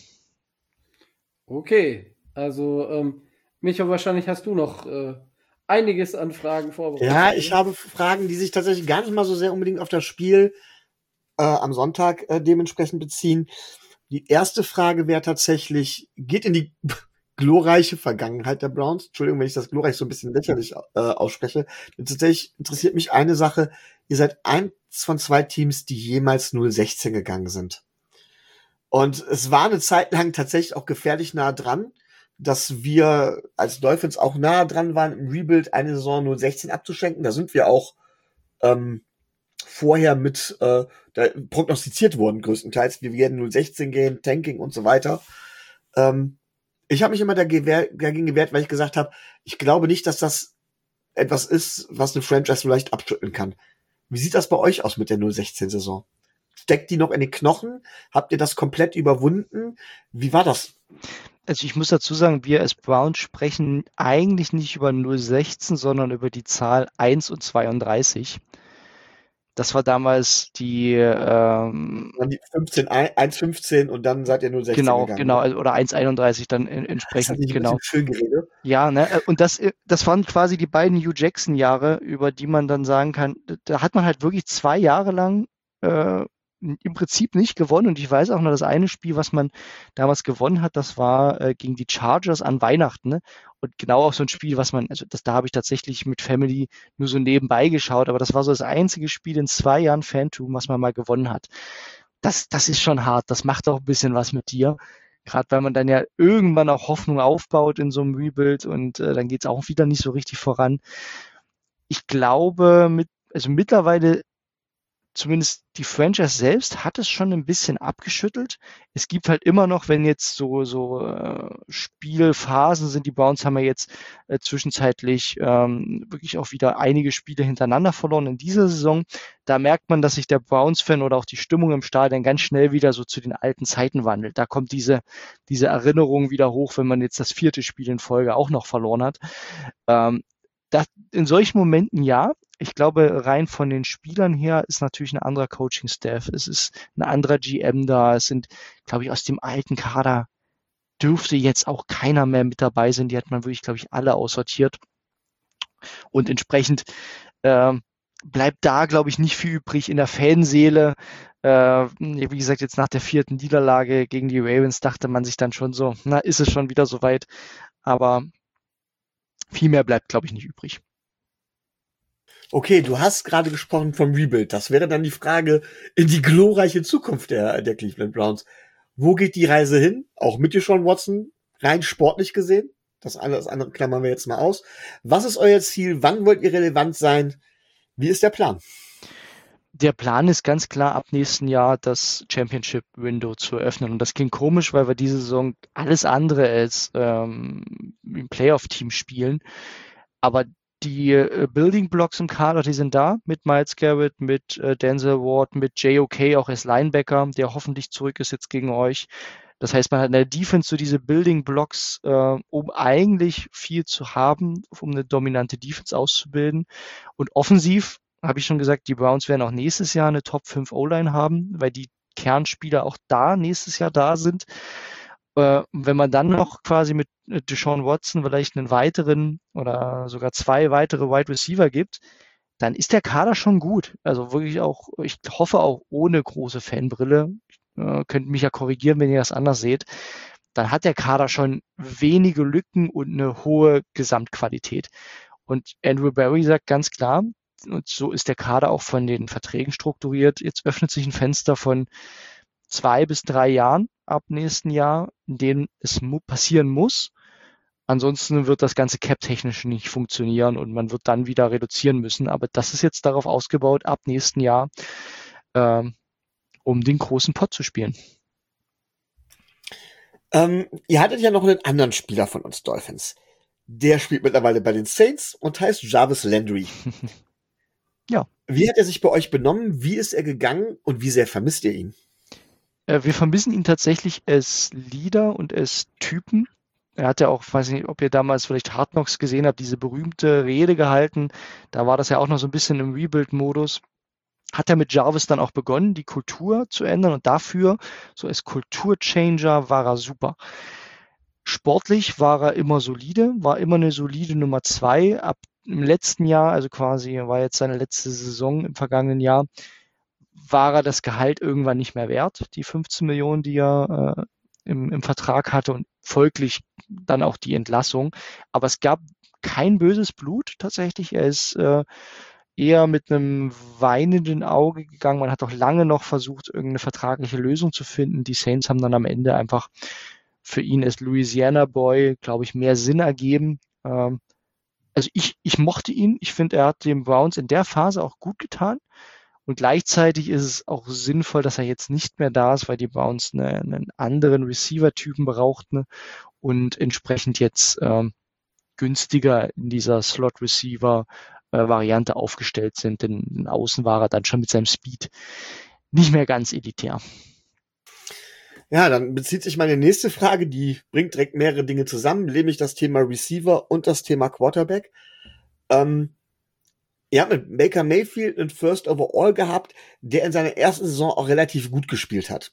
Okay, also ähm, Micho, wahrscheinlich hast du noch äh, einiges an Fragen vorbereitet. Ja, ich habe Fragen, die sich tatsächlich gar nicht mal so sehr unbedingt auf das Spiel äh, am Sonntag äh, dementsprechend beziehen. Die erste Frage wäre tatsächlich, geht in die glorreiche Vergangenheit der Browns. Entschuldigung, wenn ich das glorreich so ein bisschen lächerlich äh, ausspreche. Tatsächlich interessiert mich eine Sache. Ihr seid eins von zwei Teams, die jemals null sechzehn gegangen sind. Und es war eine Zeit lang tatsächlich auch gefährlich nah dran, dass wir als Dolphins auch nah dran waren, im Rebuild eine Saison null sechzehn abzuschenken. Da sind wir auch ähm, vorher mit äh, da prognostiziert worden, größtenteils. Wir werden null sechzehn gehen, Tanking und so weiter. Ähm, ich habe mich immer dagegen gewehrt, weil ich gesagt habe, ich glaube nicht, dass das etwas ist, was eine Franchise so leicht abschütteln kann. Wie sieht das bei euch aus mit der null sechzehn Saison? steckt die noch in den Knochen? Habt ihr das komplett überwunden? Wie war das? Also ich muss dazu sagen, wir als Browns sprechen eigentlich nicht über null sechzehn, sondern über die Zahl eins und zweiunddreißig. Das war damals die, ähm, die fünfzehn, eins fünfzehn und dann seid ihr null sechzehn genau, gegangen. genau, also, oder eins einunddreißig dann in, Ist das entsprechend, nicht ein genau. bisschen schön geredet? Ja, ne, und das, das waren quasi die beiden Hugh Jackson-Jahre, über die man dann sagen kann, da hat man halt wirklich zwei Jahre lang äh, im Prinzip nicht gewonnen. Und ich weiß auch noch, das eine Spiel, was man damals gewonnen hat, das war äh, gegen die Chargers an Weihnachten. Ne? Und genau auch so ein Spiel, was man, also das, da habe ich tatsächlich mit Family nur so nebenbei geschaut, aber das war so das einzige Spiel in zwei Jahren Phantom, was man mal gewonnen hat. Das, das ist schon hart, das macht auch ein bisschen was mit dir. Gerade weil man dann ja irgendwann auch Hoffnung aufbaut in so einem Rebuild und äh, dann geht es auch wieder nicht so richtig voran. Ich glaube, mit, also mittlerweile zumindest die Franchise selbst hat es schon ein bisschen abgeschüttelt. Es gibt halt immer noch, wenn jetzt so, so äh, Spielphasen sind, die Browns haben ja jetzt äh, zwischenzeitlich ähm, wirklich auch wieder einige Spiele hintereinander verloren in dieser Saison. Da merkt man, dass sich der Browns-Fan oder auch die Stimmung im Stadion ganz schnell wieder so zu den alten Zeiten wandelt. Da kommt diese, diese Erinnerung wieder hoch, wenn man jetzt das vierte Spiel in Folge auch noch verloren hat. Ähm, das, in solchen Momenten ja. Ich glaube, rein von den Spielern her ist natürlich ein anderer Coaching-Staff. Es ist ein anderer G M da. Es sind, glaube ich, aus dem alten Kader dürfte jetzt auch keiner mehr mit dabei sein. Die hat man wirklich, glaube ich, alle aussortiert. Und entsprechend äh, bleibt da, glaube ich, nicht viel übrig in der Fanseele. Äh, wie gesagt, jetzt nach der vierten Niederlage gegen die Ravens dachte man sich dann schon so, na, ist es schon wieder soweit. Aber viel mehr bleibt, glaube ich, nicht übrig. Okay, du hast gerade gesprochen vom Rebuild. Das wäre dann die Frage in die glorreiche Zukunft der, der Cleveland Browns. Wo geht die Reise hin? Auch mit Deshaun Watson, rein sportlich gesehen. Das eine, das andere klammern wir jetzt mal aus. Was ist euer Ziel? Wann wollt ihr relevant sein? Wie ist der Plan? Der Plan ist ganz klar, ab nächsten Jahr das Championship-Window zu eröffnen. Und das klingt komisch, weil wir diese Saison alles andere als ähm, im Playoff-Team spielen. Aber die äh, Building Blocks im Kader, die sind da, mit Myles Garrett, mit äh, Denzel Ward, mit J O K auch als Linebacker, der hoffentlich zurück ist jetzt gegen euch. Das heißt, man hat in der Defense so diese Building Blocks, äh, um eigentlich viel zu haben, um eine dominante Defense auszubilden. Und offensiv, habe ich schon gesagt, die Browns werden auch nächstes Jahr eine Top fünf O-Line haben, weil die Kernspieler auch da nächstes Jahr da sind. Äh, wenn man dann noch quasi mit Deshaun Watson vielleicht einen weiteren oder sogar zwei weitere Wide Receiver gibt, dann ist der Kader schon gut. Also wirklich auch, ich hoffe auch ohne große Fanbrille, äh, könnt mich ja korrigieren, wenn ihr das anders seht, dann hat der Kader schon wenige Lücken und eine hohe Gesamtqualität. Und Andrew Berry sagt ganz klar, und so ist der Kader auch von den Verträgen strukturiert, jetzt öffnet sich ein Fenster von zwei bis drei Jahren ab nächsten Jahr, in denen es mu- passieren muss. Ansonsten wird das ganze Cap-technisch nicht funktionieren und man wird dann wieder reduzieren müssen. Aber das ist jetzt darauf ausgebaut, ab nächsten Jahr, ähm, um den großen Pot zu spielen. Ähm, ihr hattet ja noch einen anderen Spieler von uns Dolphins. Der spielt mittlerweile bei den Saints und heißt Jarvis Landry. Ja. Wie hat er sich bei euch benommen? Wie ist er gegangen und wie sehr vermisst ihr ihn? Äh, wir vermissen ihn tatsächlich als Leader und als Typen. Er hat ja auch, weiß nicht, ob ihr damals vielleicht Hard Knocks gesehen habt, diese berühmte Rede gehalten. Da war das ja auch noch so ein bisschen im Rebuild-Modus. Hat er mit Jarvis dann auch begonnen, die Kultur zu ändern und dafür, so als Kulturchanger, war er super. Sportlich war er immer solide, war immer eine solide Nummer zwei. Ab im letzten Jahr, also quasi war jetzt seine letzte Saison im vergangenen Jahr, war er das Gehalt irgendwann nicht mehr wert, die fünfzehn Millionen, die er äh, im, im Vertrag hatte und folglich dann auch die Entlassung. Aber es gab kein böses Blut tatsächlich. Er ist äh, eher mit einem weinenden Auge gegangen. Man hat auch lange noch versucht, irgendeine vertragliche Lösung zu finden. Die Saints haben dann am Ende einfach für ihn als Louisiana Boy, glaube ich, mehr Sinn ergeben. Ähm, also ich, ich mochte ihn. Ich finde, er hat den Browns in der Phase auch gut getan. Und gleichzeitig ist es auch sinnvoll, dass er jetzt nicht mehr da ist, weil die Browns eine, einen anderen Receiver-Typen brauchten und entsprechend jetzt ähm, günstiger in dieser Slot-Receiver-Variante aufgestellt sind. Denn außen war er dann schon mit seinem Speed nicht mehr ganz elitär. Ja, dann bezieht sich meine nächste Frage, die bringt direkt mehrere Dinge zusammen, nämlich das Thema Receiver und das Thema Quarterback. Ähm, ihr habt mit Baker Mayfield einen First Overall gehabt, der in seiner ersten Saison auch relativ gut gespielt hat.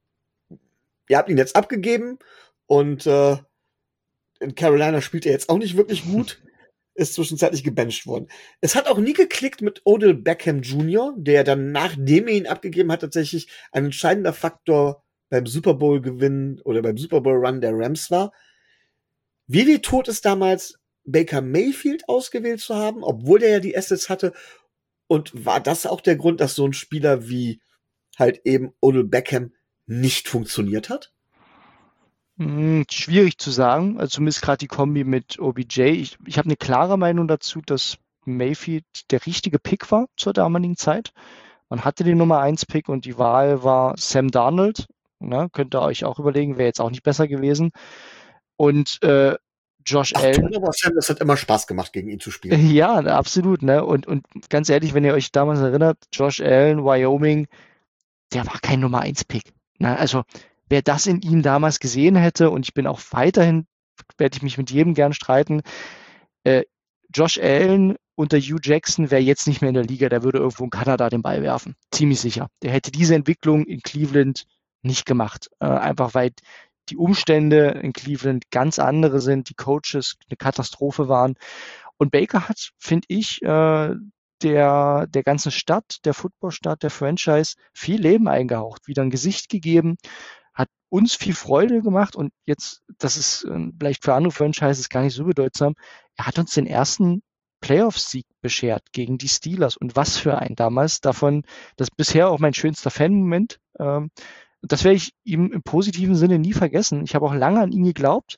Ihr habt ihn jetzt abgegeben und äh, in Carolina spielt er jetzt auch nicht wirklich gut, ist zwischenzeitlich gebencht worden. Es hat auch nie geklickt mit Odell Beckham Junior, der dann, nachdem er ihn abgegeben hat, tatsächlich ein entscheidender Faktor beim Super Bowl-Gewinn oder beim Super Bowl-Run der Rams war. Wie weh tut es damals, Baker Mayfield ausgewählt zu haben, obwohl der ja die Assets hatte? Und war das auch der Grund, dass so ein Spieler wie halt eben Odell Beckham nicht funktioniert hat? Hm, schwierig zu sagen, also zumindest gerade die Kombi mit O B J. Ich, ich habe eine klare Meinung dazu, dass Mayfield der richtige Pick war zur damaligen Zeit. Man hatte den Nummer eins Pick und die Wahl war Sam Darnold. Ne, könnt ihr euch auch überlegen, wäre jetzt auch nicht besser gewesen. Und äh, Josh Ach, Allen. Aber Sam, das hat immer Spaß gemacht, gegen ihn zu spielen. Ja, absolut. Ne? Und, und ganz ehrlich, wenn ihr euch damals erinnert, Josh Allen, Wyoming, der war kein Nummer eins Pick. Ne? Also wer das in ihm damals gesehen hätte, und ich bin auch weiterhin, werde ich mich mit jedem gern streiten, äh, Josh Allen unter Hugh Jackson wäre jetzt nicht mehr in der Liga, der würde irgendwo in Kanada den Ball werfen. Ziemlich sicher. Der hätte diese Entwicklung in Cleveland nicht gemacht. Äh, einfach weil die Umstände in Cleveland ganz andere sind, die Coaches eine Katastrophe waren. Und Baker hat, finde ich, äh, der, der ganzen Stadt, der Footballstadt, der Franchise viel Leben eingehaucht, wieder ein Gesicht gegeben, hat uns viel Freude gemacht und jetzt, das ist äh, vielleicht für andere Franchises gar nicht so bedeutsam, er hat uns den ersten Playoff-Sieg beschert gegen die Steelers und was für ein damals, davon, das ist bisher auch mein schönster Fan-Moment, ähm, das werde ich ihm im positiven Sinne nie vergessen. Ich habe auch lange an ihn geglaubt.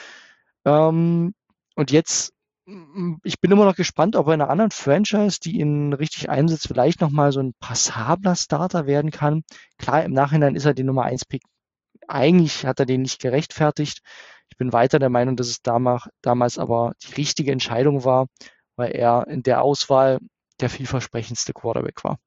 Ähm, und jetzt, ich bin immer noch gespannt, ob er in einer anderen Franchise, die ihn richtig einsetzt, vielleicht nochmal so ein passabler Starter werden kann. Klar, im Nachhinein ist er die Nummer eins Pick. Eigentlich hat er den nicht gerechtfertigt. Ich bin weiter der Meinung, dass es damals, damals aber die richtige Entscheidung war, weil er in der Auswahl der vielversprechendste Quarterback war.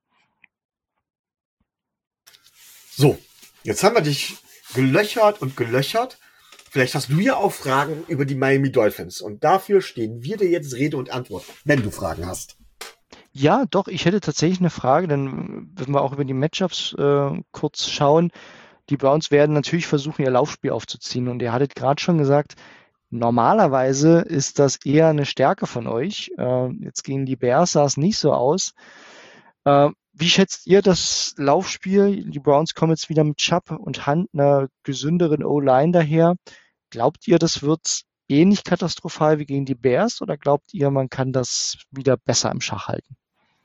So, jetzt haben wir dich gelöchert und gelöchert. Vielleicht hast du ja auch Fragen über die Miami Dolphins. Und dafür stehen wir dir jetzt Rede und Antwort, wenn du Fragen hast. Ja, doch, ich hätte tatsächlich eine Frage, denn wenn wir auch über die Matchups äh, kurz schauen, die Browns werden natürlich versuchen, ihr Laufspiel aufzuziehen. Und ihr hattet gerade schon gesagt, normalerweise ist das eher eine Stärke von euch. Äh, jetzt gegen die Bears sah es nicht so aus. Äh, Wie schätzt ihr das Laufspiel? Die Browns kommen jetzt wieder mit Chubb und Hunt, einer gesünderen O-Line daher. Glaubt ihr, das wird ähnlich katastrophal wie gegen die Bears oder glaubt ihr, man kann das wieder besser im Schach halten?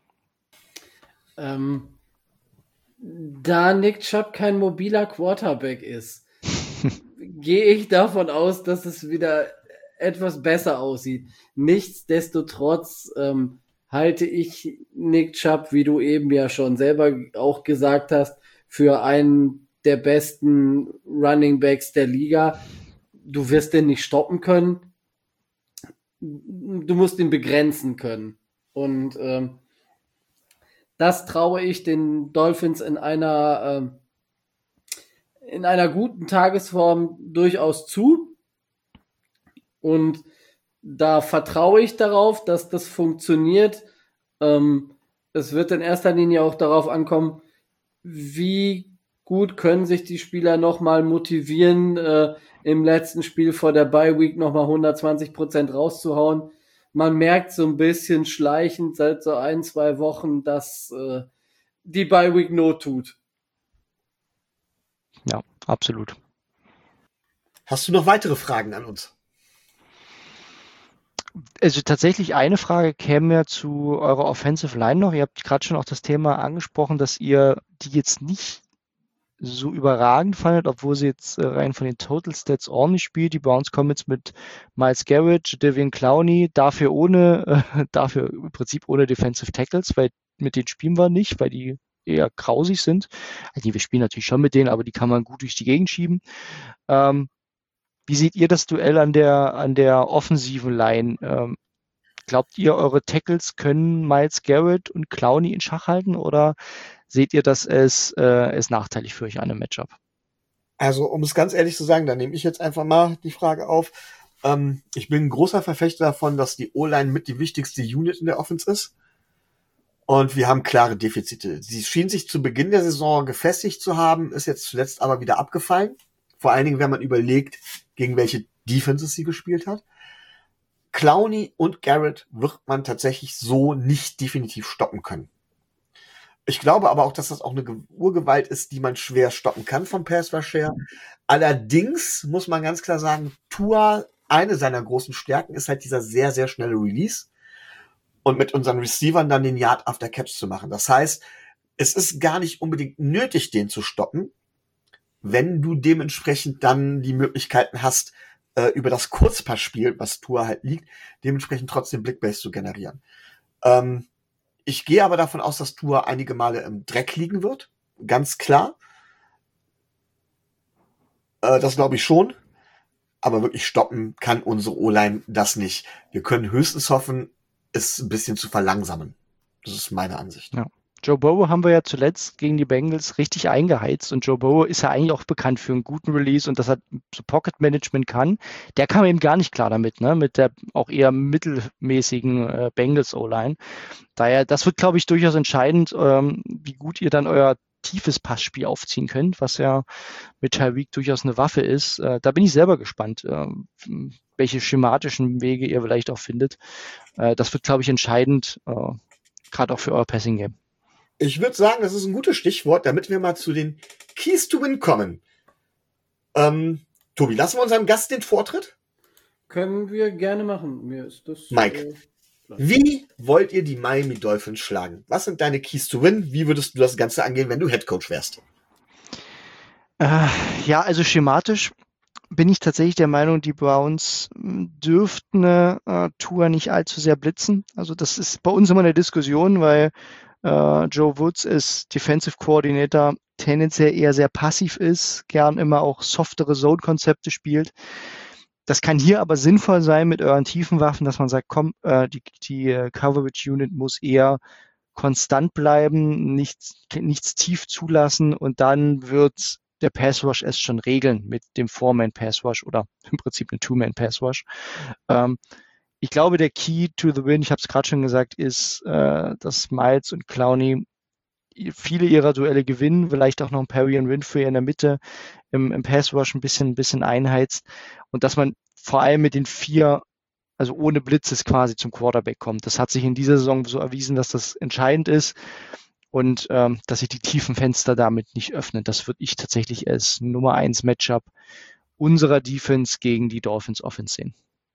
Ähm, da Nick Chubb kein mobiler Quarterback ist, gehe ich davon aus, dass es wieder etwas besser aussieht. Nichtsdestotrotz ähm, halte ich Nick Chubb, wie du eben ja schon selber auch gesagt hast, für einen der besten Running Backs der Liga. Du wirst den nicht stoppen können. Du musst ihn begrenzen können. Und ähm, das traue ich den Dolphins in einer ähm, in einer guten Tagesform durchaus zu. Und da vertraue ich darauf, dass das funktioniert. Ähm, es wird in erster Linie auch darauf ankommen, wie gut können sich die Spieler nochmal motivieren, äh, im letzten Spiel vor der Bye Week nochmal hundertzwanzig Prozent rauszuhauen. Man merkt so ein bisschen schleichend seit so ein, zwei Wochen, dass äh, die Bye Week Not tut. Ja, absolut. Hast du noch weitere Fragen an uns? Also tatsächlich eine Frage käme ja zu eurer Offensive Line noch. Ihr habt gerade schon auch das Thema angesprochen, dass ihr die jetzt nicht so überragend fandet, obwohl sie jetzt äh, rein von den Total Stats ordentlich spielt. Die Browns kommen jetzt mit Myles Garrett, Jadeveon Clowney, dafür ohne, äh, dafür im Prinzip ohne Defensive Tackles, weil mit denen spielen wir nicht, weil die eher grausig sind. Also wir spielen natürlich schon mit denen, aber die kann man gut durch die Gegend schieben. Ähm, wie seht ihr das Duell an der, an der offensiven Line? Ähm, glaubt ihr, eure Tackles können Myles Garrett und Clowney in Schach halten oder seht ihr das als, äh, als nachteilig für euch an einem Matchup? Also, um es ganz ehrlich zu sagen, dann nehme ich jetzt einfach mal die Frage auf. Ähm, ich bin ein großer Verfechter davon, dass die O-Line mit die wichtigste Unit in der Offense ist. Und wir haben klare Defizite. Sie schien sich zu Beginn der Saison gefestigt zu haben, ist jetzt zuletzt aber wieder abgefallen. Vor allen Dingen, wenn man überlegt, gegen welche Defenses sie gespielt hat. Clowney und Garrett wird man tatsächlich so nicht definitiv stoppen können. Ich glaube aber auch, dass das auch eine Urgewalt ist, die man schwer stoppen kann vom Pass Rush her. Allerdings muss man ganz klar sagen, Tua, eine seiner großen Stärken ist halt dieser sehr, sehr schnelle Release und mit unseren Receivern dann den Yard after Catch zu machen. Das heißt, es ist gar nicht unbedingt nötig, den zu stoppen, wenn du dementsprechend dann die Möglichkeiten hast, äh, über das Kurzpassspiel, was Tua halt liegt, dementsprechend trotzdem Blickbase zu generieren. Ähm, Ich gehe aber davon aus, dass Tua einige Male im Dreck liegen wird. Ganz klar. Äh, das glaube ich schon. Aber wirklich stoppen kann unsere O-Line das nicht. Wir können höchstens hoffen, es ein bisschen zu verlangsamen. Das ist meine Ansicht. Ja. Joe Burrow haben wir ja zuletzt gegen die Bengals richtig eingeheizt und Joe Burrow ist ja eigentlich auch bekannt für einen guten Release und dass er so Pocket Management kann. Der kam eben gar nicht klar damit, ne, mit der auch eher mittelmäßigen äh, Bengals O-Line. Daher, das wird, glaube ich, durchaus entscheidend, ähm, wie gut ihr dann euer tiefes Passspiel aufziehen könnt, was ja mit Tyreek durchaus eine Waffe ist. Äh, da bin ich selber gespannt, äh, welche schematischen Wege ihr vielleicht auch findet. Äh, das wird, glaube ich, entscheidend, äh, gerade auch für euer Passing Game. Ich würde sagen, das ist ein gutes Stichwort, damit wir mal zu den Keys to Win kommen. Ähm, Tobi, lassen wir unserem Gast den Vortritt? Können wir gerne machen. Mir ist das. Mike, Äh, wie wollt ihr die Miami Dolphins schlagen? Was sind deine Keys to Win? Wie würdest du das Ganze angehen, wenn du Headcoach wärst? Äh, ja, also schematisch bin ich tatsächlich der Meinung, die Browns dürften äh, Tua nicht allzu sehr blitzen. Also das ist bei uns immer eine Diskussion, weil äh, Joe Woods ist Defensive Coordinator, tendenziell eher sehr passiv ist, gern immer auch softere Zone-Konzepte spielt. Das kann hier aber sinnvoll sein mit euren tiefen Waffen, dass man sagt, komm, äh, die, die uh, Coverage Unit muss eher konstant bleiben, nichts, nichts tief zulassen und dann wird der Pass Rush es schon regeln mit dem Four-Man Pass Rush oder im Prinzip ein Two-Man Pass Rush. Ähm, ich glaube, der Key to the Win, ich habe es gerade schon gesagt, ist, äh, dass Myles und Clowney viele ihrer Duelle gewinnen, vielleicht auch noch ein Perry und Winfrey in der Mitte im, im Pass Rush ein bisschen, ein bisschen einheizt und dass man vor allem mit den vier, also ohne Blitzes quasi zum Quarterback kommt. Das hat sich in dieser Saison so erwiesen, dass das entscheidend ist und ähm, dass sich die tiefen Fenster damit nicht öffnen. Das würde ich tatsächlich als Nummer eins Matchup unserer Defense gegen die Dolphins Offense sehen.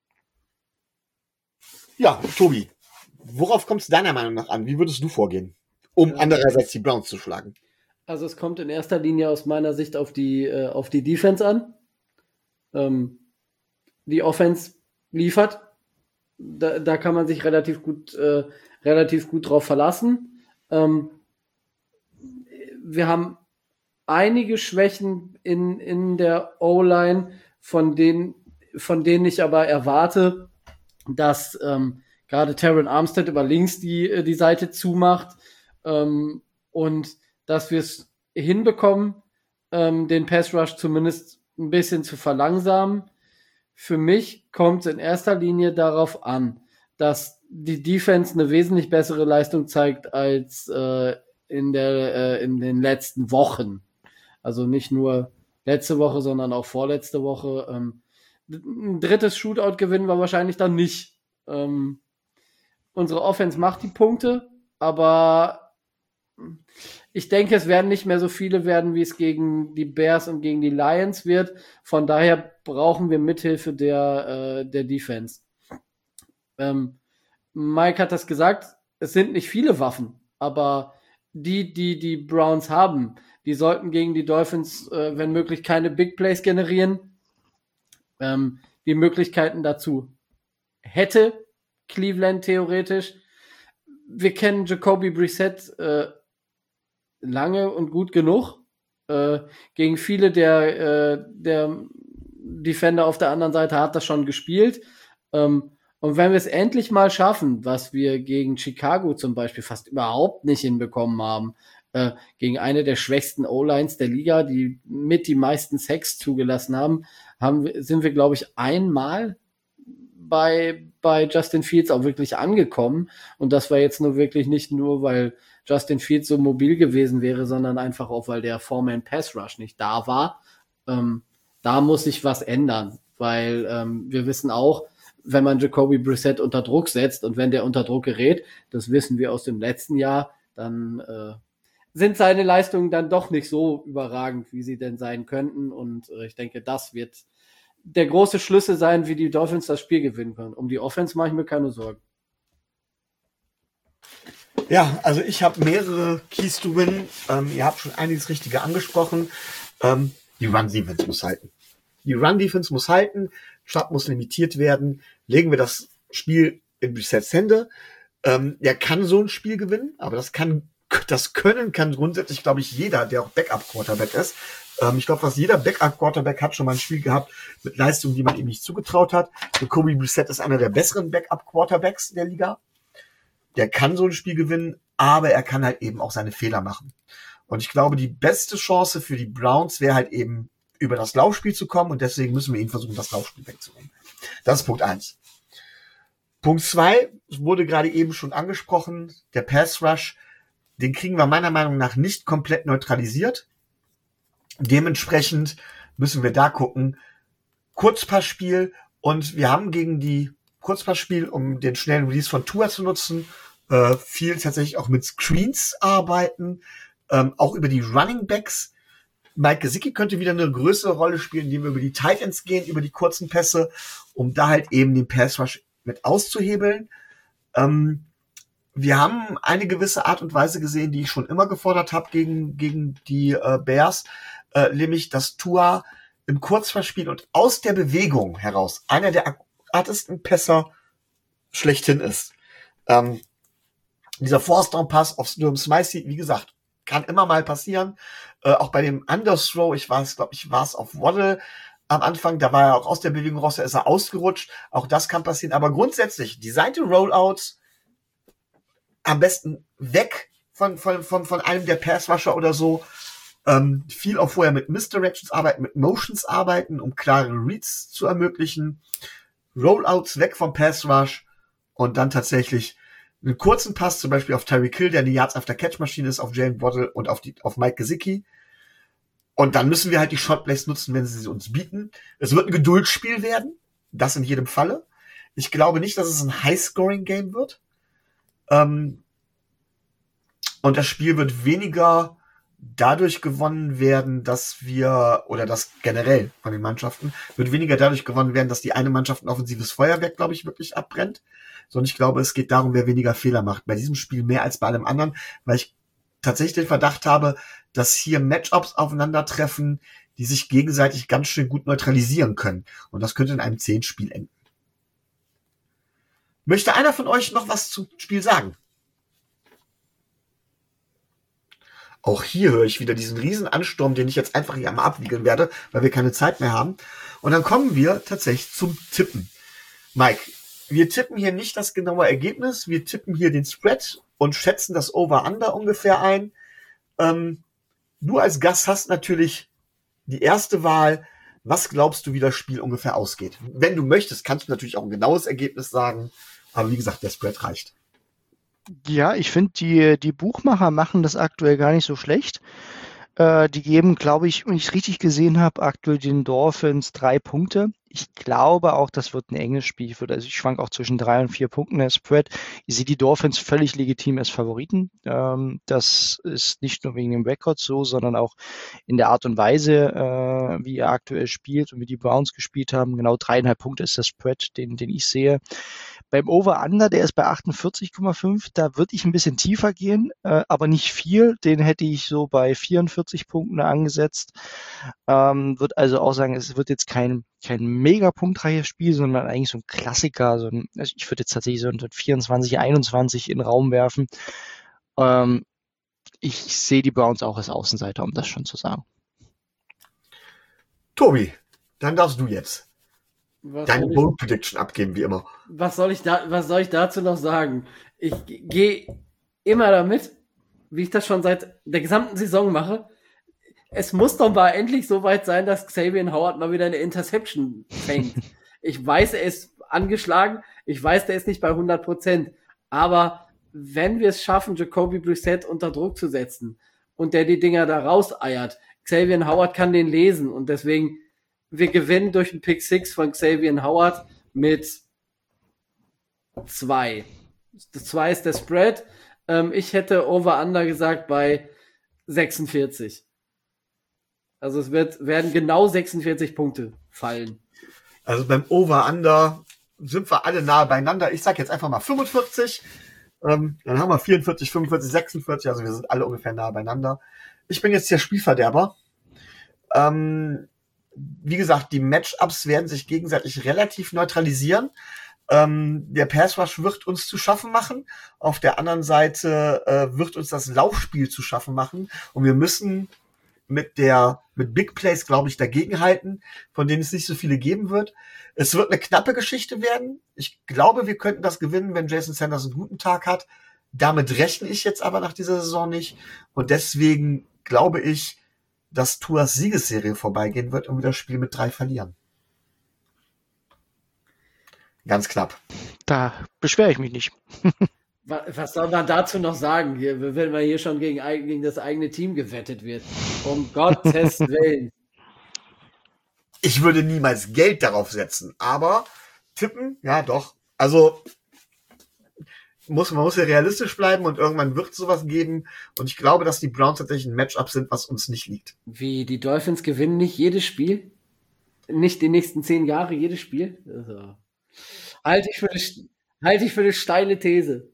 Ja, Tobi, worauf kommt es deiner Meinung nach an? Wie würdest du vorgehen, um ja. andererseits die Browns zu schlagen? Also es kommt in erster Linie aus meiner Sicht auf die, äh, auf die Defense an. Ähm, die Offense liefert. Da, da kann man sich relativ gut, äh, relativ gut drauf verlassen. Ähm, wir haben einige Schwächen in, in der O-Line, von denen, von denen ich aber erwarte, dass ähm, gerade Terron Armstead über links die, die Seite zumacht ähm, und dass wir es hinbekommen, ähm, den Pass Rush zumindest ein bisschen zu verlangsamen. Für mich kommt es in erster Linie darauf an, dass die Defense eine wesentlich bessere Leistung zeigt als äh, in, der, äh, in den letzten Wochen. Also nicht nur letzte Woche, sondern auch vorletzte Woche. Ähm, ein drittes Shootout gewinnen wir wahrscheinlich dann nicht. Ähm, unsere Offense macht die Punkte, aber ich denke, es werden nicht mehr so viele werden, wie es gegen die Bears und gegen die Lions wird. Von daher brauchen wir Mithilfe der, äh, der Defense. Ähm, Mike hat das gesagt, es sind nicht viele Waffen, aber die, die die Browns haben, die sollten gegen die Dolphins, äh, wenn möglich, keine Big Plays generieren. Ähm, die Möglichkeiten dazu hätte Cleveland theoretisch. Wir kennen Jacoby Brissett äh, lange und gut genug. Äh, gegen viele der, äh, der Defender auf der anderen Seite hat das schon gespielt. Ähm, Und wenn wir es endlich mal schaffen, was wir gegen Chicago zum Beispiel fast überhaupt nicht hinbekommen haben, äh, gegen eine der schwächsten O-Lines der Liga, die mit die meisten Sacks zugelassen haben, haben wir, sind wir, glaube ich, einmal bei, bei Justin Fields auch wirklich angekommen. Und das war jetzt nur wirklich nicht nur, weil Justin Fields so mobil gewesen wäre, sondern einfach auch, weil der Four-Man-Pass-Rush nicht da war. Ähm, da muss sich was ändern, weil ähm, wir wissen auch, wenn man Jacoby Brissett unter Druck setzt und wenn der unter Druck gerät, das wissen wir aus dem letzten Jahr, dann äh, sind seine Leistungen dann doch nicht so überragend, wie sie denn sein könnten. Und äh, ich denke, das wird der große Schlüssel sein, wie die Dolphins das Spiel gewinnen können. Um die Offense mache ich mir keine Sorgen. Ja, also ich habe mehrere Keys to Win. Ähm, ihr habt schon einiges Richtige angesprochen. Ähm, die Run-Defense muss halten. Die Run-Defense muss halten. Schatt muss limitiert werden. Legen wir das Spiel in Brissetts Hände. Ähm, er kann so ein Spiel gewinnen, aber das kann, das können kann grundsätzlich, glaube ich, jeder, der auch Backup-Quarterback ist. Ähm, ich glaube, fast jeder Backup-Quarterback hat schon mal ein Spiel gehabt mit Leistungen, die man ihm nicht zugetraut hat. Jacoby Brissett ist einer der besseren Backup-Quarterbacks der Liga. Der kann so ein Spiel gewinnen, aber er kann halt eben auch seine Fehler machen. Und ich glaube, die beste Chance für die Browns wäre halt eben, über das Laufspiel zu kommen, und deswegen müssen wir ihnen versuchen, das Laufspiel wegzunehmen. Das ist Punkt eins. Punkt zwei, wurde gerade eben schon angesprochen, der Pass Rush, den kriegen wir meiner Meinung nach nicht komplett neutralisiert. Dementsprechend müssen wir da gucken, Kurzpassspiel, und wir haben gegen die Kurzpassspiel, um den schnellen Release von Tua zu nutzen, äh, viel tatsächlich auch mit Screens arbeiten, ähm, auch über die Running Backs. Mike Gesicki könnte wieder eine größere Rolle spielen, indem wir über die Tight Ends gehen, über die kurzen Pässe, um da halt eben den Pass Rush mit auszuhebeln. Ähm, wir haben eine gewisse Art und Weise gesehen, die ich schon immer gefordert habe gegen, gegen die äh, Bears, äh, nämlich dass Tua im Kurzpassspiel und aus der Bewegung heraus einer der akkurattesten Pässer schlechthin ist. Ähm, dieser Fourth-Down-Pass auf Durham Smythe, wie gesagt, kann immer mal passieren. Äh, auch bei dem Underthrow, ich weiß, glaube ich, war es auf Waddle am Anfang, da war er auch aus der Bewegung raus, da ist er ausgerutscht. Auch das kann passieren. Aber grundsätzlich, die Seite Rollouts am besten weg von, von, von, von einem der Passrusher oder so. Ähm, viel auch vorher mit Misdirections arbeiten, mit Motions arbeiten, um klare Reads zu ermöglichen. Rollouts weg vom Passrush und dann tatsächlich einen kurzen Pass, zum Beispiel auf Tyreek Hill, der eine Yards-After-Catch-Maschine ist, auf Jalen Waddle und auf, die, auf Mike Gesicki. Und dann müssen wir halt die Shotplays nutzen, wenn sie sie uns bieten. Es wird ein Geduldsspiel werden, das in jedem Falle. Ich glaube nicht, dass es ein High-Scoring-Game wird. Ähm, und das Spiel wird weniger dadurch gewonnen werden, dass wir, oder das generell von den Mannschaften, wird weniger dadurch gewonnen werden, dass die eine Mannschaft ein offensives Feuerwerk, glaube ich, wirklich abbrennt. Sondern ich glaube, es geht darum, wer weniger Fehler macht. Bei diesem Spiel mehr als bei allem anderen, weil ich tatsächlich den Verdacht habe, dass hier Matchups aufeinandertreffen, die sich gegenseitig ganz schön gut neutralisieren können. Und das könnte in einem Zehn-Spiel enden. Möchte einer von euch noch was zum Spiel sagen? Auch hier höre ich wieder diesen riesen Ansturm, den ich jetzt einfach hier einmal abwiegeln werde, weil wir keine Zeit mehr haben. Und dann kommen wir tatsächlich zum Tippen. Mike, wir tippen hier nicht das genaue Ergebnis, wir tippen hier den Spread und schätzen das Over-Under ungefähr ein. Ähm, du als Gast hast natürlich die erste Wahl. Was glaubst du, wie das Spiel ungefähr ausgeht? Wenn du möchtest, kannst du natürlich auch ein genaues Ergebnis sagen. Aber wie gesagt, der Spread reicht. Ja, ich finde, die, die Buchmacher machen das aktuell gar nicht so schlecht. Äh, die geben, glaube ich, wenn ich es richtig gesehen habe, aktuell den Dolphins drei Punkte. Ich glaube auch, das wird ein enges Spiel. Ich würde, also ich schwank auch zwischen drei und vier Punkten der Spread. Ich sehe die Dolphins völlig legitim als Favoriten. Ähm, das ist nicht nur wegen dem Rekord so, sondern auch in der Art und Weise, äh, wie er aktuell spielt und wie die Browns gespielt haben. Genau dreieinhalb Punkte ist der Spread, den, den ich sehe. Beim Over-Under, der ist bei achtundvierzig Komma fünf, da würde ich ein bisschen tiefer gehen, äh, aber nicht viel. Den hätte ich so bei vierundvierzig Punkten angesetzt. Ähm, würde also auch sagen, es wird jetzt kein, kein mega punktreiches Spiel, sondern eigentlich so ein Klassiker. So ein, also ich würde jetzt tatsächlich so ein vierundzwanzig, einundzwanzig in den Raum werfen. Ähm, ich sehe die Browns auch als Außenseiter, um das schon zu sagen. Tobi, dann darfst du jetzt. Was Deine soll ich- Bold Prediction abgeben, wie immer. Was soll ich da, was soll ich dazu noch sagen? Ich gehe immer damit, wie ich das schon seit der gesamten Saison mache. Es muss doch mal endlich so weit sein, dass Xavier Howard mal wieder eine Interception fängt. Ich weiß, er ist angeschlagen. Ich weiß, der ist nicht bei hundert Prozent. Aber wenn wir es schaffen, Jacoby Brissett unter Druck zu setzen und der die Dinger da rauseiert, Xavier Howard kann den lesen und deswegen wir gewinnen durch einen Pick Six von Xavier Howard mit zwei. Das zwei ist der Spread. Ähm, ich hätte Over-Under gesagt bei sechsundvierzig. Also es wird, werden genau sechsundvierzig Punkte fallen. Also beim Over-Under sind wir alle nahe beieinander. Ich sag jetzt einfach mal fünfundvierzig. Ähm, dann haben wir vierundvierzig, fünfundvierzig, sechsundvierzig. Also wir sind alle ungefähr nahe beieinander. Ich bin jetzt der Spielverderber. Ähm, wie gesagt, die Matchups werden sich gegenseitig relativ neutralisieren. Ähm, der Pass Rush wird uns zu schaffen machen. Auf der anderen Seite äh, wird uns das Laufspiel zu schaffen machen. Und wir müssen mit der mit Big Plays, glaube ich, dagegenhalten, von denen es nicht so viele geben wird. Es wird eine knappe Geschichte werden. Ich glaube, wir könnten das gewinnen, wenn Jason Sanders einen guten Tag hat. Damit rechne ich jetzt aber nach dieser Saison nicht. Und deswegen glaube ich, dass Tuas Siegesserie vorbeigehen wird und wir das Spiel mit drei verlieren. Ganz knapp. Da beschwere ich mich nicht. Was, was soll man dazu noch sagen, hier, wenn man hier schon gegen, eig- gegen das eigene Team gewettet wird? Um Gottes Willen. Ich würde niemals Geld darauf setzen, aber tippen, ja doch. Also muss, man muss ja realistisch bleiben und irgendwann wird es sowas geben. Und ich glaube, dass die Browns tatsächlich ein Matchup sind, was uns nicht liegt. Wie, die Dolphins gewinnen nicht jedes Spiel? Nicht die nächsten zehn Jahre jedes Spiel? Also, halte ich für eine, halte ich für eine steile These.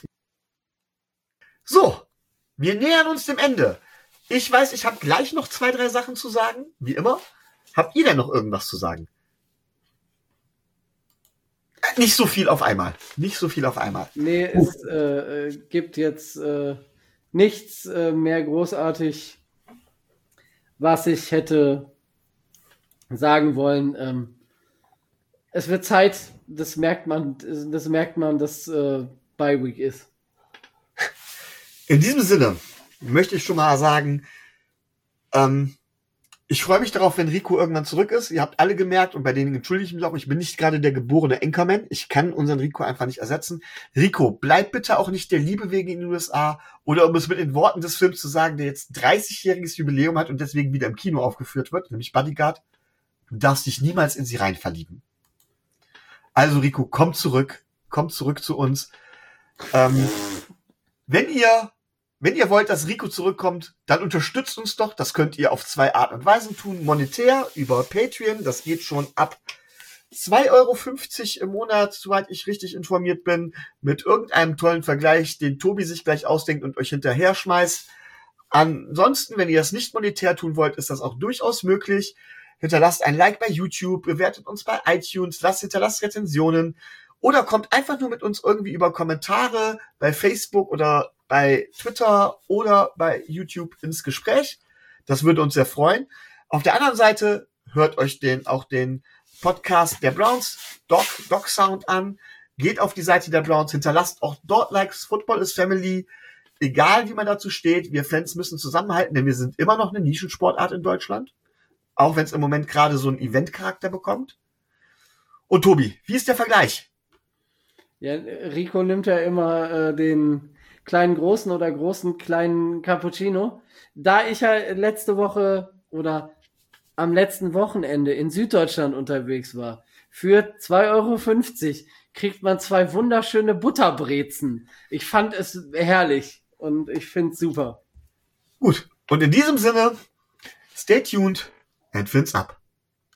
So, wir nähern uns dem Ende. Ich weiß, ich habe gleich noch zwei, drei Sachen zu sagen, wie immer. Habt ihr denn noch irgendwas zu sagen? Äh, Nicht so viel auf einmal. Nicht so viel auf einmal. Nee, es äh, äh, gibt jetzt äh, nichts äh, mehr großartig, was ich hätte sagen wollen. Ähm, es wird Zeit, das merkt man, das merkt man, dass äh, Bye Week ist. In diesem Sinne möchte ich schon mal sagen, ähm, ich freue mich darauf, wenn Rico irgendwann zurück ist. Ihr habt alle gemerkt, und bei denen entschuldige ich mich auch, ich bin nicht gerade der geborene Anchorman. Ich kann unseren Rico einfach nicht ersetzen. Rico, bleib bitte auch nicht der Liebe wegen in den U S A, oder um es mit den Worten des Films zu sagen, der jetzt dreißigjähriges Jubiläum hat und deswegen wieder im Kino aufgeführt wird, nämlich Bodyguard. Du darfst dich niemals in sie rein verlieben. Also Rico, komm zurück. Komm zurück zu uns. Ähm, wenn ihr Wenn ihr wollt, dass Rico zurückkommt, dann unterstützt uns doch. Das könnt ihr auf zwei Arten und Weisen tun. Monetär über Patreon. Das geht schon ab zwei Euro fünfzig im Monat, soweit ich richtig informiert bin, mit irgendeinem tollen Vergleich, den Tobi sich gleich ausdenkt und euch hinterher schmeißt. Ansonsten, wenn ihr das nicht monetär tun wollt, ist das auch durchaus möglich. Hinterlasst ein Like bei YouTube, bewertet uns bei iTunes, lasst hinterlasst Rezensionen oder kommt einfach nur mit uns irgendwie über Kommentare bei Facebook oder bei Twitter oder bei YouTube ins Gespräch. Das würde uns sehr freuen. Auf der anderen Seite hört euch den auch den Podcast der Browns, Doc, Doc Sound an. Geht auf die Seite der Browns, hinterlasst auch dort Likes. Football is Family. Egal, wie man dazu steht, wir Fans müssen zusammenhalten, denn wir sind immer noch eine Nischensportart in Deutschland. Auch wenn es im Moment gerade so einen Event-Charakter bekommt. Und Tobi, wie ist der Vergleich? Ja, Rico nimmt ja immer äh, den kleinen großen oder großen kleinen Cappuccino. Da ich ja letzte Woche oder am letzten Wochenende in Süddeutschland unterwegs war, für zwei Euro fünfzig kriegt man zwei wunderschöne Butterbrezen. Ich fand es herrlich und ich finde es super. Gut, und in diesem Sinne, stay tuned and fins up.